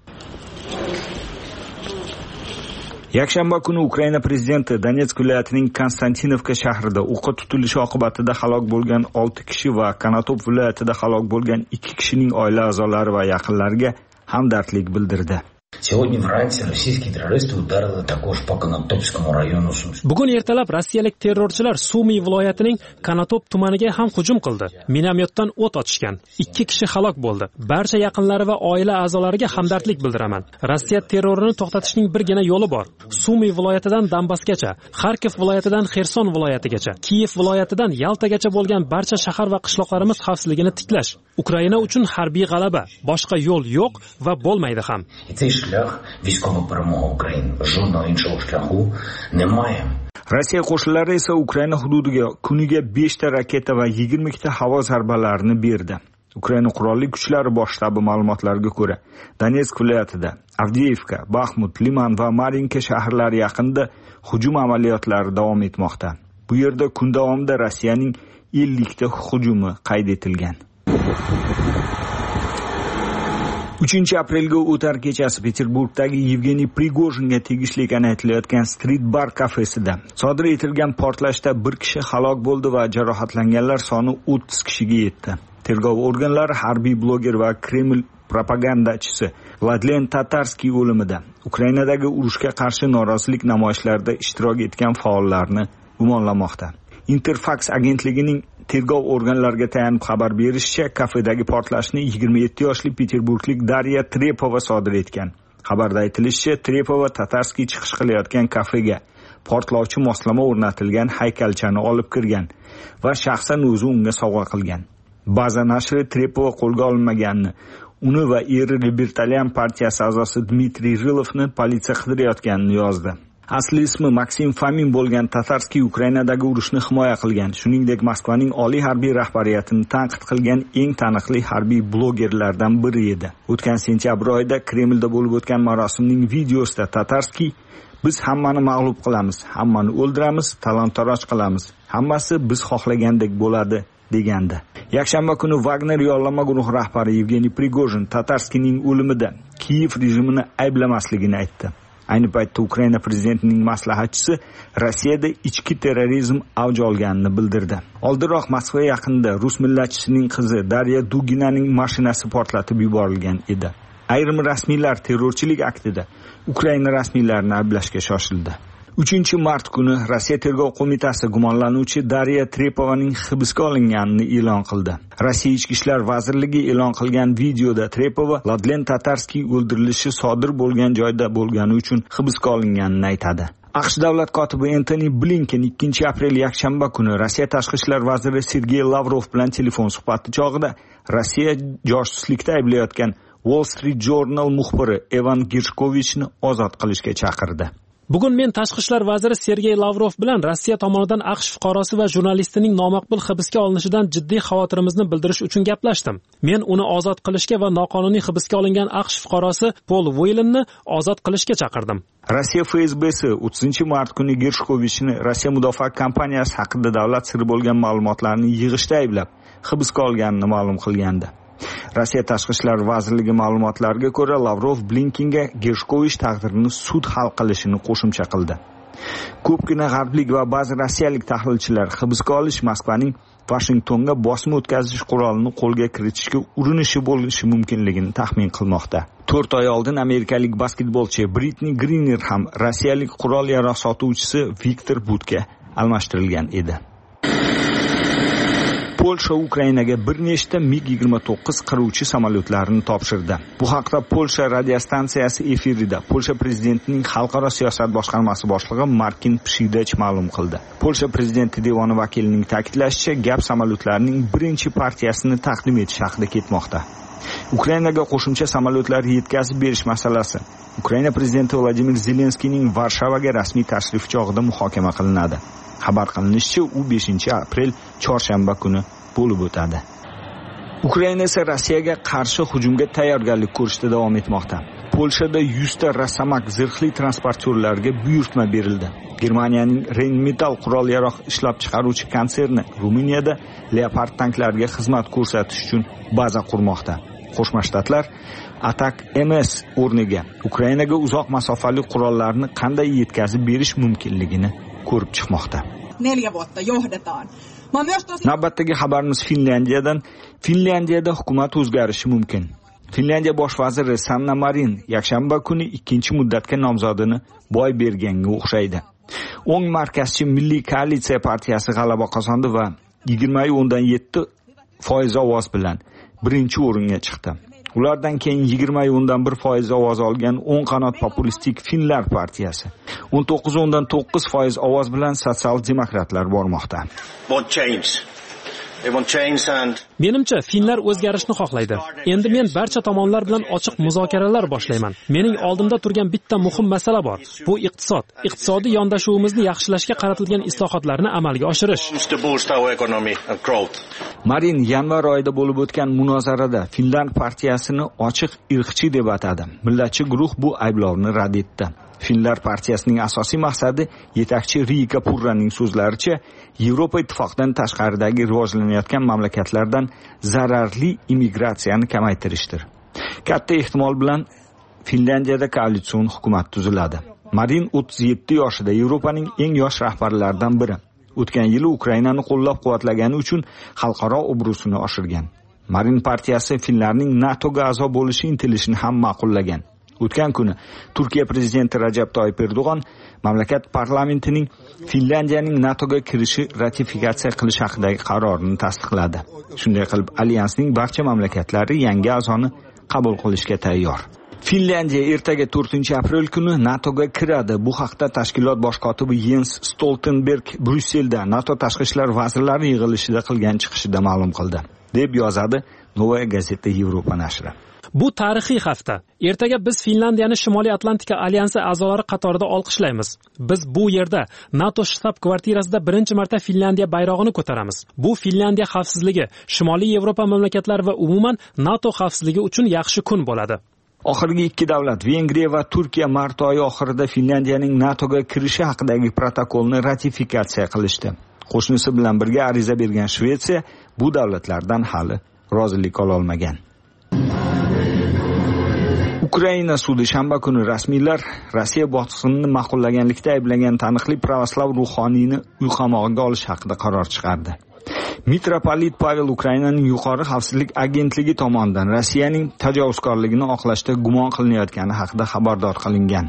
Yakshanba kuni Ukraina prezidenti Donetsk viloyatining Konstantinovka shahrida o'qqa tutilishi oqibatida halok bo'lgan olti kishi va Konotop viloyatida halok bo'lgan ikki kishining oila a'zolari va yaqinlariga hamdardlik bildirdi. Сегодня враньше российские террористы ударили також по Конотопскому району Сумской. Bugun ertalab rossiyalik terrorchilar Sumy viloyatining Konotop tumaniga ham hujum qildi. Minomyotdan o't ochishgan. ikki kishi halok bo'ldi. Barcha yaqinlari va oila a'zolariga hamdardlik bildiraman. Rossiya terrorini to'xtatishning birgina yo'li bor. Sumy viloyatidan Donbassgacha, Xarkov viloyatidan Xerson viloyatigacha, Kiyev viloyatidan Yaltagacha bo'lgan barcha shahar va qishloqlarimiz xavfsizligini tiklash. Ukraina uchun harbiy g'alaba, boshqa yo'l yo'q va bo'lmaydi ham. Шлях військової перемоги України. Жодного іншого шляху немає. Rossiya qo'shinlari esa Ukraina hududiga kuniga besh ta raketa va yigirma ikkita havo zarbalarini berdi. Ukraina qurolli kuchlari bosh shtabi ma'lumotlariga ko'ra, Donetsk viloyatida Avdiivka, Baxmut, Liman va Marinka shaharlari yaqinida hujum amaliyotlari davom etmoqda. Bu yerda kun davomida Rossiyaning ellik ta hujumi qayd etilgan. uchinchi aprelga o'tar kechasi Peterburgdagi Yevgeniy Prigojinga tegishli ekani aytilayotgan Street Bar kafesida sodir etilgan portlashda bir kishi halok bo'ldi va jarohatlanganlar soni o'ttiz kishiga yetdi. Tergov organlari harbiy bloger va Kreml propagandachisi Vladlen Tatarskiy o'limida Ukrainadagi urushga qarshi norozilik namoyishlarida ishtirok etgan faollarni gumonlamoqda. Interfax agentligining tergov organlariga tayanib xabar berishicha, kafedagi portlashni yigirma yetti yoshli peterburglik Darya Trepova sodir etgan. Xabarda aytilishicha, Trepova Tatarskiy chiqish qilayotgan kafega portlovchi moslama o'rnatilgan haykalchani olib kirgan va shaxsan o'zi unga sovg'a qilgan. Baza nashri Trepova qo'lga olinmaganini, uni va eri Libertalian partiyasi a'zosi Dmitriy Rilovni politsiya qidirayotganini yozdi. Asli ismi Maksim Fomin bo'lgan Tatarskiy Ukrainadagi urushni himoya qilgan, shuningdek Moskvaning oliy harbiy rahbariyatini tanqid qilgan eng taniqli harbiy blogerlardan biri edi. O'tgan sentyabr oyida Kremlda bo'lib o'tgan marosimning videosida Tatarskiy "Biz hammani mag'lub qilamiz, hammani o'ldiramiz, talon-taroj qilamiz. Hammasi biz xohlagandek bo'ladi" degandi. Yakshanba kuni Wagner yollama guruhi rahbari Yevgeniy Prigojin Tatarskiyning o'limida Kiyev rejimini ayblamasligini aytdi. Ayni paytda Ukraina prezidentining maslahatchisi Rossiyada ichki terrorizm avj olganini bildirdi. Oldinroq Moskva yaqinida rus millatchisining qizi Darya Duginaning mashinasi portlatib yuborilgan edi. Ayrim rasmiylar terrorchilik aktida Ukraina rasmiylarini ayblashga shoshildi. uchinchi mart kuni Rossiya tergov qo'mitasi gumonlanuvchi Darya Trepovaning hibsga olinganini e'lon qildi. Rossiya Ichki ishlar vazirligi e'lon qilgan videoda Trepova Vladlen Tatarskiy o'ldirilishi sodir bo'lgan joyda bo'lgani uchun hibsga olinganini aytadi. AQSh davlat kotibi Antony Blinken ikkinchi aprel yakshanba kuni Rossiya tashqi ishlar vaziri Sergey Lavrov bilan telefon suhbati chog'ida Rossiya josuslikda ayblayotgan Wall Street Journal muxbiri Evan Gershkovichni ozod qilishga chaqirdi. Bugun men tashqi ishlar vaziri Sergey Lavrov bilan Rossiya tomonidan AQSh fuqarosi va jurnalistining nomaqbul hibsga olinishidan jiddiy xavotirimizni bildirish uchun gaplashdim. Men uni ozod qilishga va noqonuniy hibsga olingan AQSh fuqarosi Paul Whelanni ozod qilishga chaqirdim. Rossiya F S B'si o'ttizinchi mart kuni Gershkovichni Rossiya mudofaa kompaniyasi haqida davlat siri bo'lgan ma'lumotlarni yig'ishda ayblab, hibsga olganini ma'lum qilgandi. Rossiya tashqi ishlar vazirligi ma'lumotlariga ko'ra, Lavrov Blinkenga Gershkovich taqdirini sud hal qilishini qo'shimcha qildi. Ko'pgina g'arblik va ba'zi rossiyalik tahlilchilar hibsga olish Moskvaning Washingtonga bosim o'tkazish qurolini qo'lga kiritishga urinishi bo'lishi mumkinligini taxmin qilmoqda. to'rt oy oldin amerikalik basketbolchi Britney Griner ham rossiyalik qurol-yarog' sotuvchisi Viktor Budga almashtirilgan edi. Polsha Ukrainaga bir nechta mig yigirma to'qqiz qiruvchi samolyotlarini topshirdi. Bu haqda Polsha radiostansiyasi efirida Polsha prezidentining xalqaro siyosat boshqarmasi boshlig'i Markin Pshidach ma'lum qildi. Polsha prezidenti devoni vakilining ta'kidlashicha, gap samolyotlarning birinchi partiyasini taqdim etish haqida ketmoqda. Ukrainaga qo'shimcha samolyotlar yetkazib berish masalasi Ukraina prezidenti Vladimir Zelenskiyning Varshavaga rasmiy tashrifi chog'ida muhokama qilinadi. Xabar qilinishicha, u beshinchi aprel chorshanba kuni bo'lib o'tadi. Ukraina esa Rossiyaga qarshi hujumga tayyorgarlik ko'rishda davom etmoqda. Polshada yuz ta Rosamak zirhli transportyorlarga buyurtma berildi. Germaniyaning Rheinmetall qurol-yarog' ishlab chiqaruvchi konserni Ruminiyada Leopard tanklariga xizmat ko'rsatish uchun baza qurmoqda. Qo'shma Shtatlar Atak M S o'rniga Ukrainaga uzoq masofali qurollarni qanday yetkazib berish mumkinligini ko'rib chiqmoqda. Navbatdagi xabarimiz Finlyandiyadan. Finlyandiyada hukumat o'zgarishi mumkin. Finlyandiya bosh vaziri Sanna Marin yakshanba kuni ikkinchi muddatga nomzodini boy berganga o'xshaydi. O'ng markazchi Milliy koalitsiya partiyasi g'alaba qozondi va yigirma o'ndan yetti foiz ovoz bilan birinchi o'ringa chiqdi. Ulardan keyin yigirma o'ndan bir foiz ovoz olgan o'ng qanot populistik Finlar partiyasi o'n to'qqiz o'ndan to'qqiz foiz ovoz bilan sotsial-demokratlar bormoqda. Menimcha, finlar o'zgarishni xohlaydi. Endi men barcha tomonlar bilan ochiq muzokaralar boshlayman. Mening oldimda turgan bitta muhim masala bor. Bu iqtisod. Iqtisodiy yondashuvimizni yaxshilashga qaratilgan islohotlarni amalga oshirish. Marin yanvar oyida bo'lib o'tgan munozarada Finland partiyasini ochiq irqchi deb atadi. Millatchi guruh bu ayblovni rad etdi. Finlar partiyasining asosiy maqsadi yetakchi Riika Purraning so'zlaricha Yevropa ittifoqidan tashqaridagi rivojlanayotgan mamlakatlardan zararli immigratsiyani kamaytirishdir. Katta ehtimol bilan Finlyandiyada koalitsion hukumat tuziladi. Marin o'ttiz yetti yoshida, Yevropaning eng yosh rahbarlaridan biri. O'tgan yili Ukrainani qo'llab-quvvatlagani uchun xalqaro obro'sini oshirgan. Marin partiyasi Finlarning NATOga a'zo bo'lishi intilishini ham ma'qullagan. O'tgan kuni Turkiya prezidenti Rajab Toyyib Erdo'g'on mamlakat parlamentining Finlyandiyaning NATOga kirishi ratifikatsiya qilish haqidagi qarorini tasdiqladi. Shunday qilib, alyansning barcha mamlakatlari yangi a'zoni qabul qilishga tayyor. Finlyandiya ertaga to'rtinchi aprel kuni NATOga kiradi. Bu haqda tashkilot bosh kotibi Jens Stoltenberg Bryusselda NATO tashqi ishlar vazirlari yig'ilishida qilgan chiqishida ma'lum qildi, deb yozadi Novaya Gazeta Yevropa nashri. Bu tarixiy hafta. Ertaga biz Finlandiyani Shimoliy Atlantika alyansi a'zolari qatorida olqishlaymiz. Biz bu yerda NATO shtab-kvartirasida birinchi marta Finlandiya bayrog'ini ko'taramiz. Bu Finlandiya xavfsizligi, Shimoliy Yevropa mamlakatlari va umuman NATO xavfsizligi uchun yaxshi kun bo'ladi. Oxirgi ikki davlat, Vengriya va Turkiya mart oyi oxirida Finlandiyaning NATOga kirishi haqidagi protokolni ratifikatsiya qilishdi. Qo'shnisi bilan birga ariza bergan Shvetsiya bu davlatlardan hali rozilik ola olmagan. Ukraina sudi shanba kuni rasmiylar Rossiya bosqinini ma'qullaganlikda ayblangan taniqli pravoslav ruhoniyni uy qamog'iga olish haqida qaror chiqardi. Mitropolit Pavel Ukrainaning yuqori xavfsizlik agentligi tomonidan Rossiyaning tajovuzkorligini oqlashda gumon qilinayotgani haqida xabardor qilingan.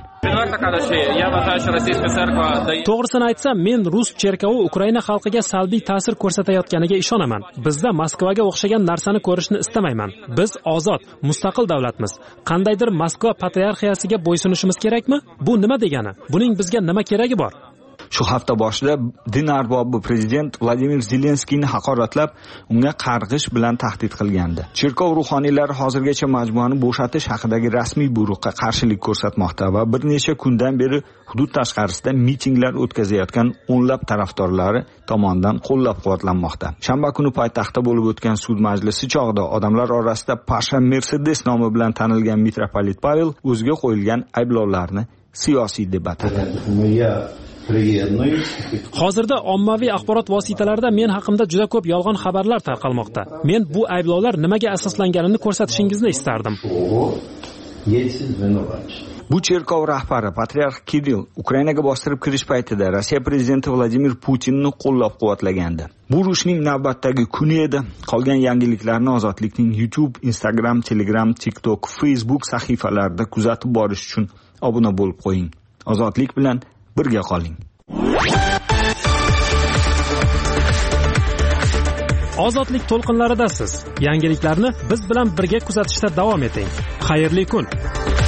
To'g'risini aytsam, men rus cherkovi Ukraina xalqiga salbiy ta'sir ko'rsatayotganiga ishonaman. Bizda Moskvaga o'xshagan narsani ko'rishni istamayman. Biz ozod, mustaqil davlatmiz. Qandaydir Moskva patriarxiyasiga bo'ysunishimiz kerakmi? Bu nima degani? Buning bizga nima keragi bor? Shu hafta boshida din arbobi prezident Vladimir Zelenskiyni haqoratlab, unga qarg'ish bilan tahdid qilgandi. Cherkov ruhoniylari hozirgacha majmuani bo'shatish haqidagi rasmiy buyruqqa qarshilik ko'rsatmoqda va bir necha kundan beri hudud tashqarisida mitinglar o'tkazayotgan o'nlab tarafdorlari tomonidan qo'llab-quvvatlanmoqda. Shanba kuni poytaxtda bo'lib o'tgan sud majlisi chog'ida odamlar orasida Pasha Mercedes nomi bilan tanilgan mitropolit Pavel o'ziga qo'yilgan ayblovlarni siyosiy deb atadi. Hozirda ommaviy axborot vositalarida men haqimda juda ko'p yolg'on xabarlar tarqalmoqda. Men bu ayblovlar nimaga asoslanganini ko'rsatishingizni istardim. Bu cherkov rahbari patriarx Kirill Ukrainaga bostirib kirish paytida Rossiya prezidenti Vladimir Putinni qo'llab-quvvatlagandi. Bu urushning navbatdagi kuni edi. Qolgan yangiliklarni Ozodlikning YouTube, Instagram, Telegram, TikTok, Facebook sahifalarida kuzatib borish uchun obuna bo'lib qo'ying. Ozodlik bilan birga qoling. Ozodlik to'lqinlaridasiz. Yangiliklarni biz bilan birga kuzatishda davom eting. Xayrli kun.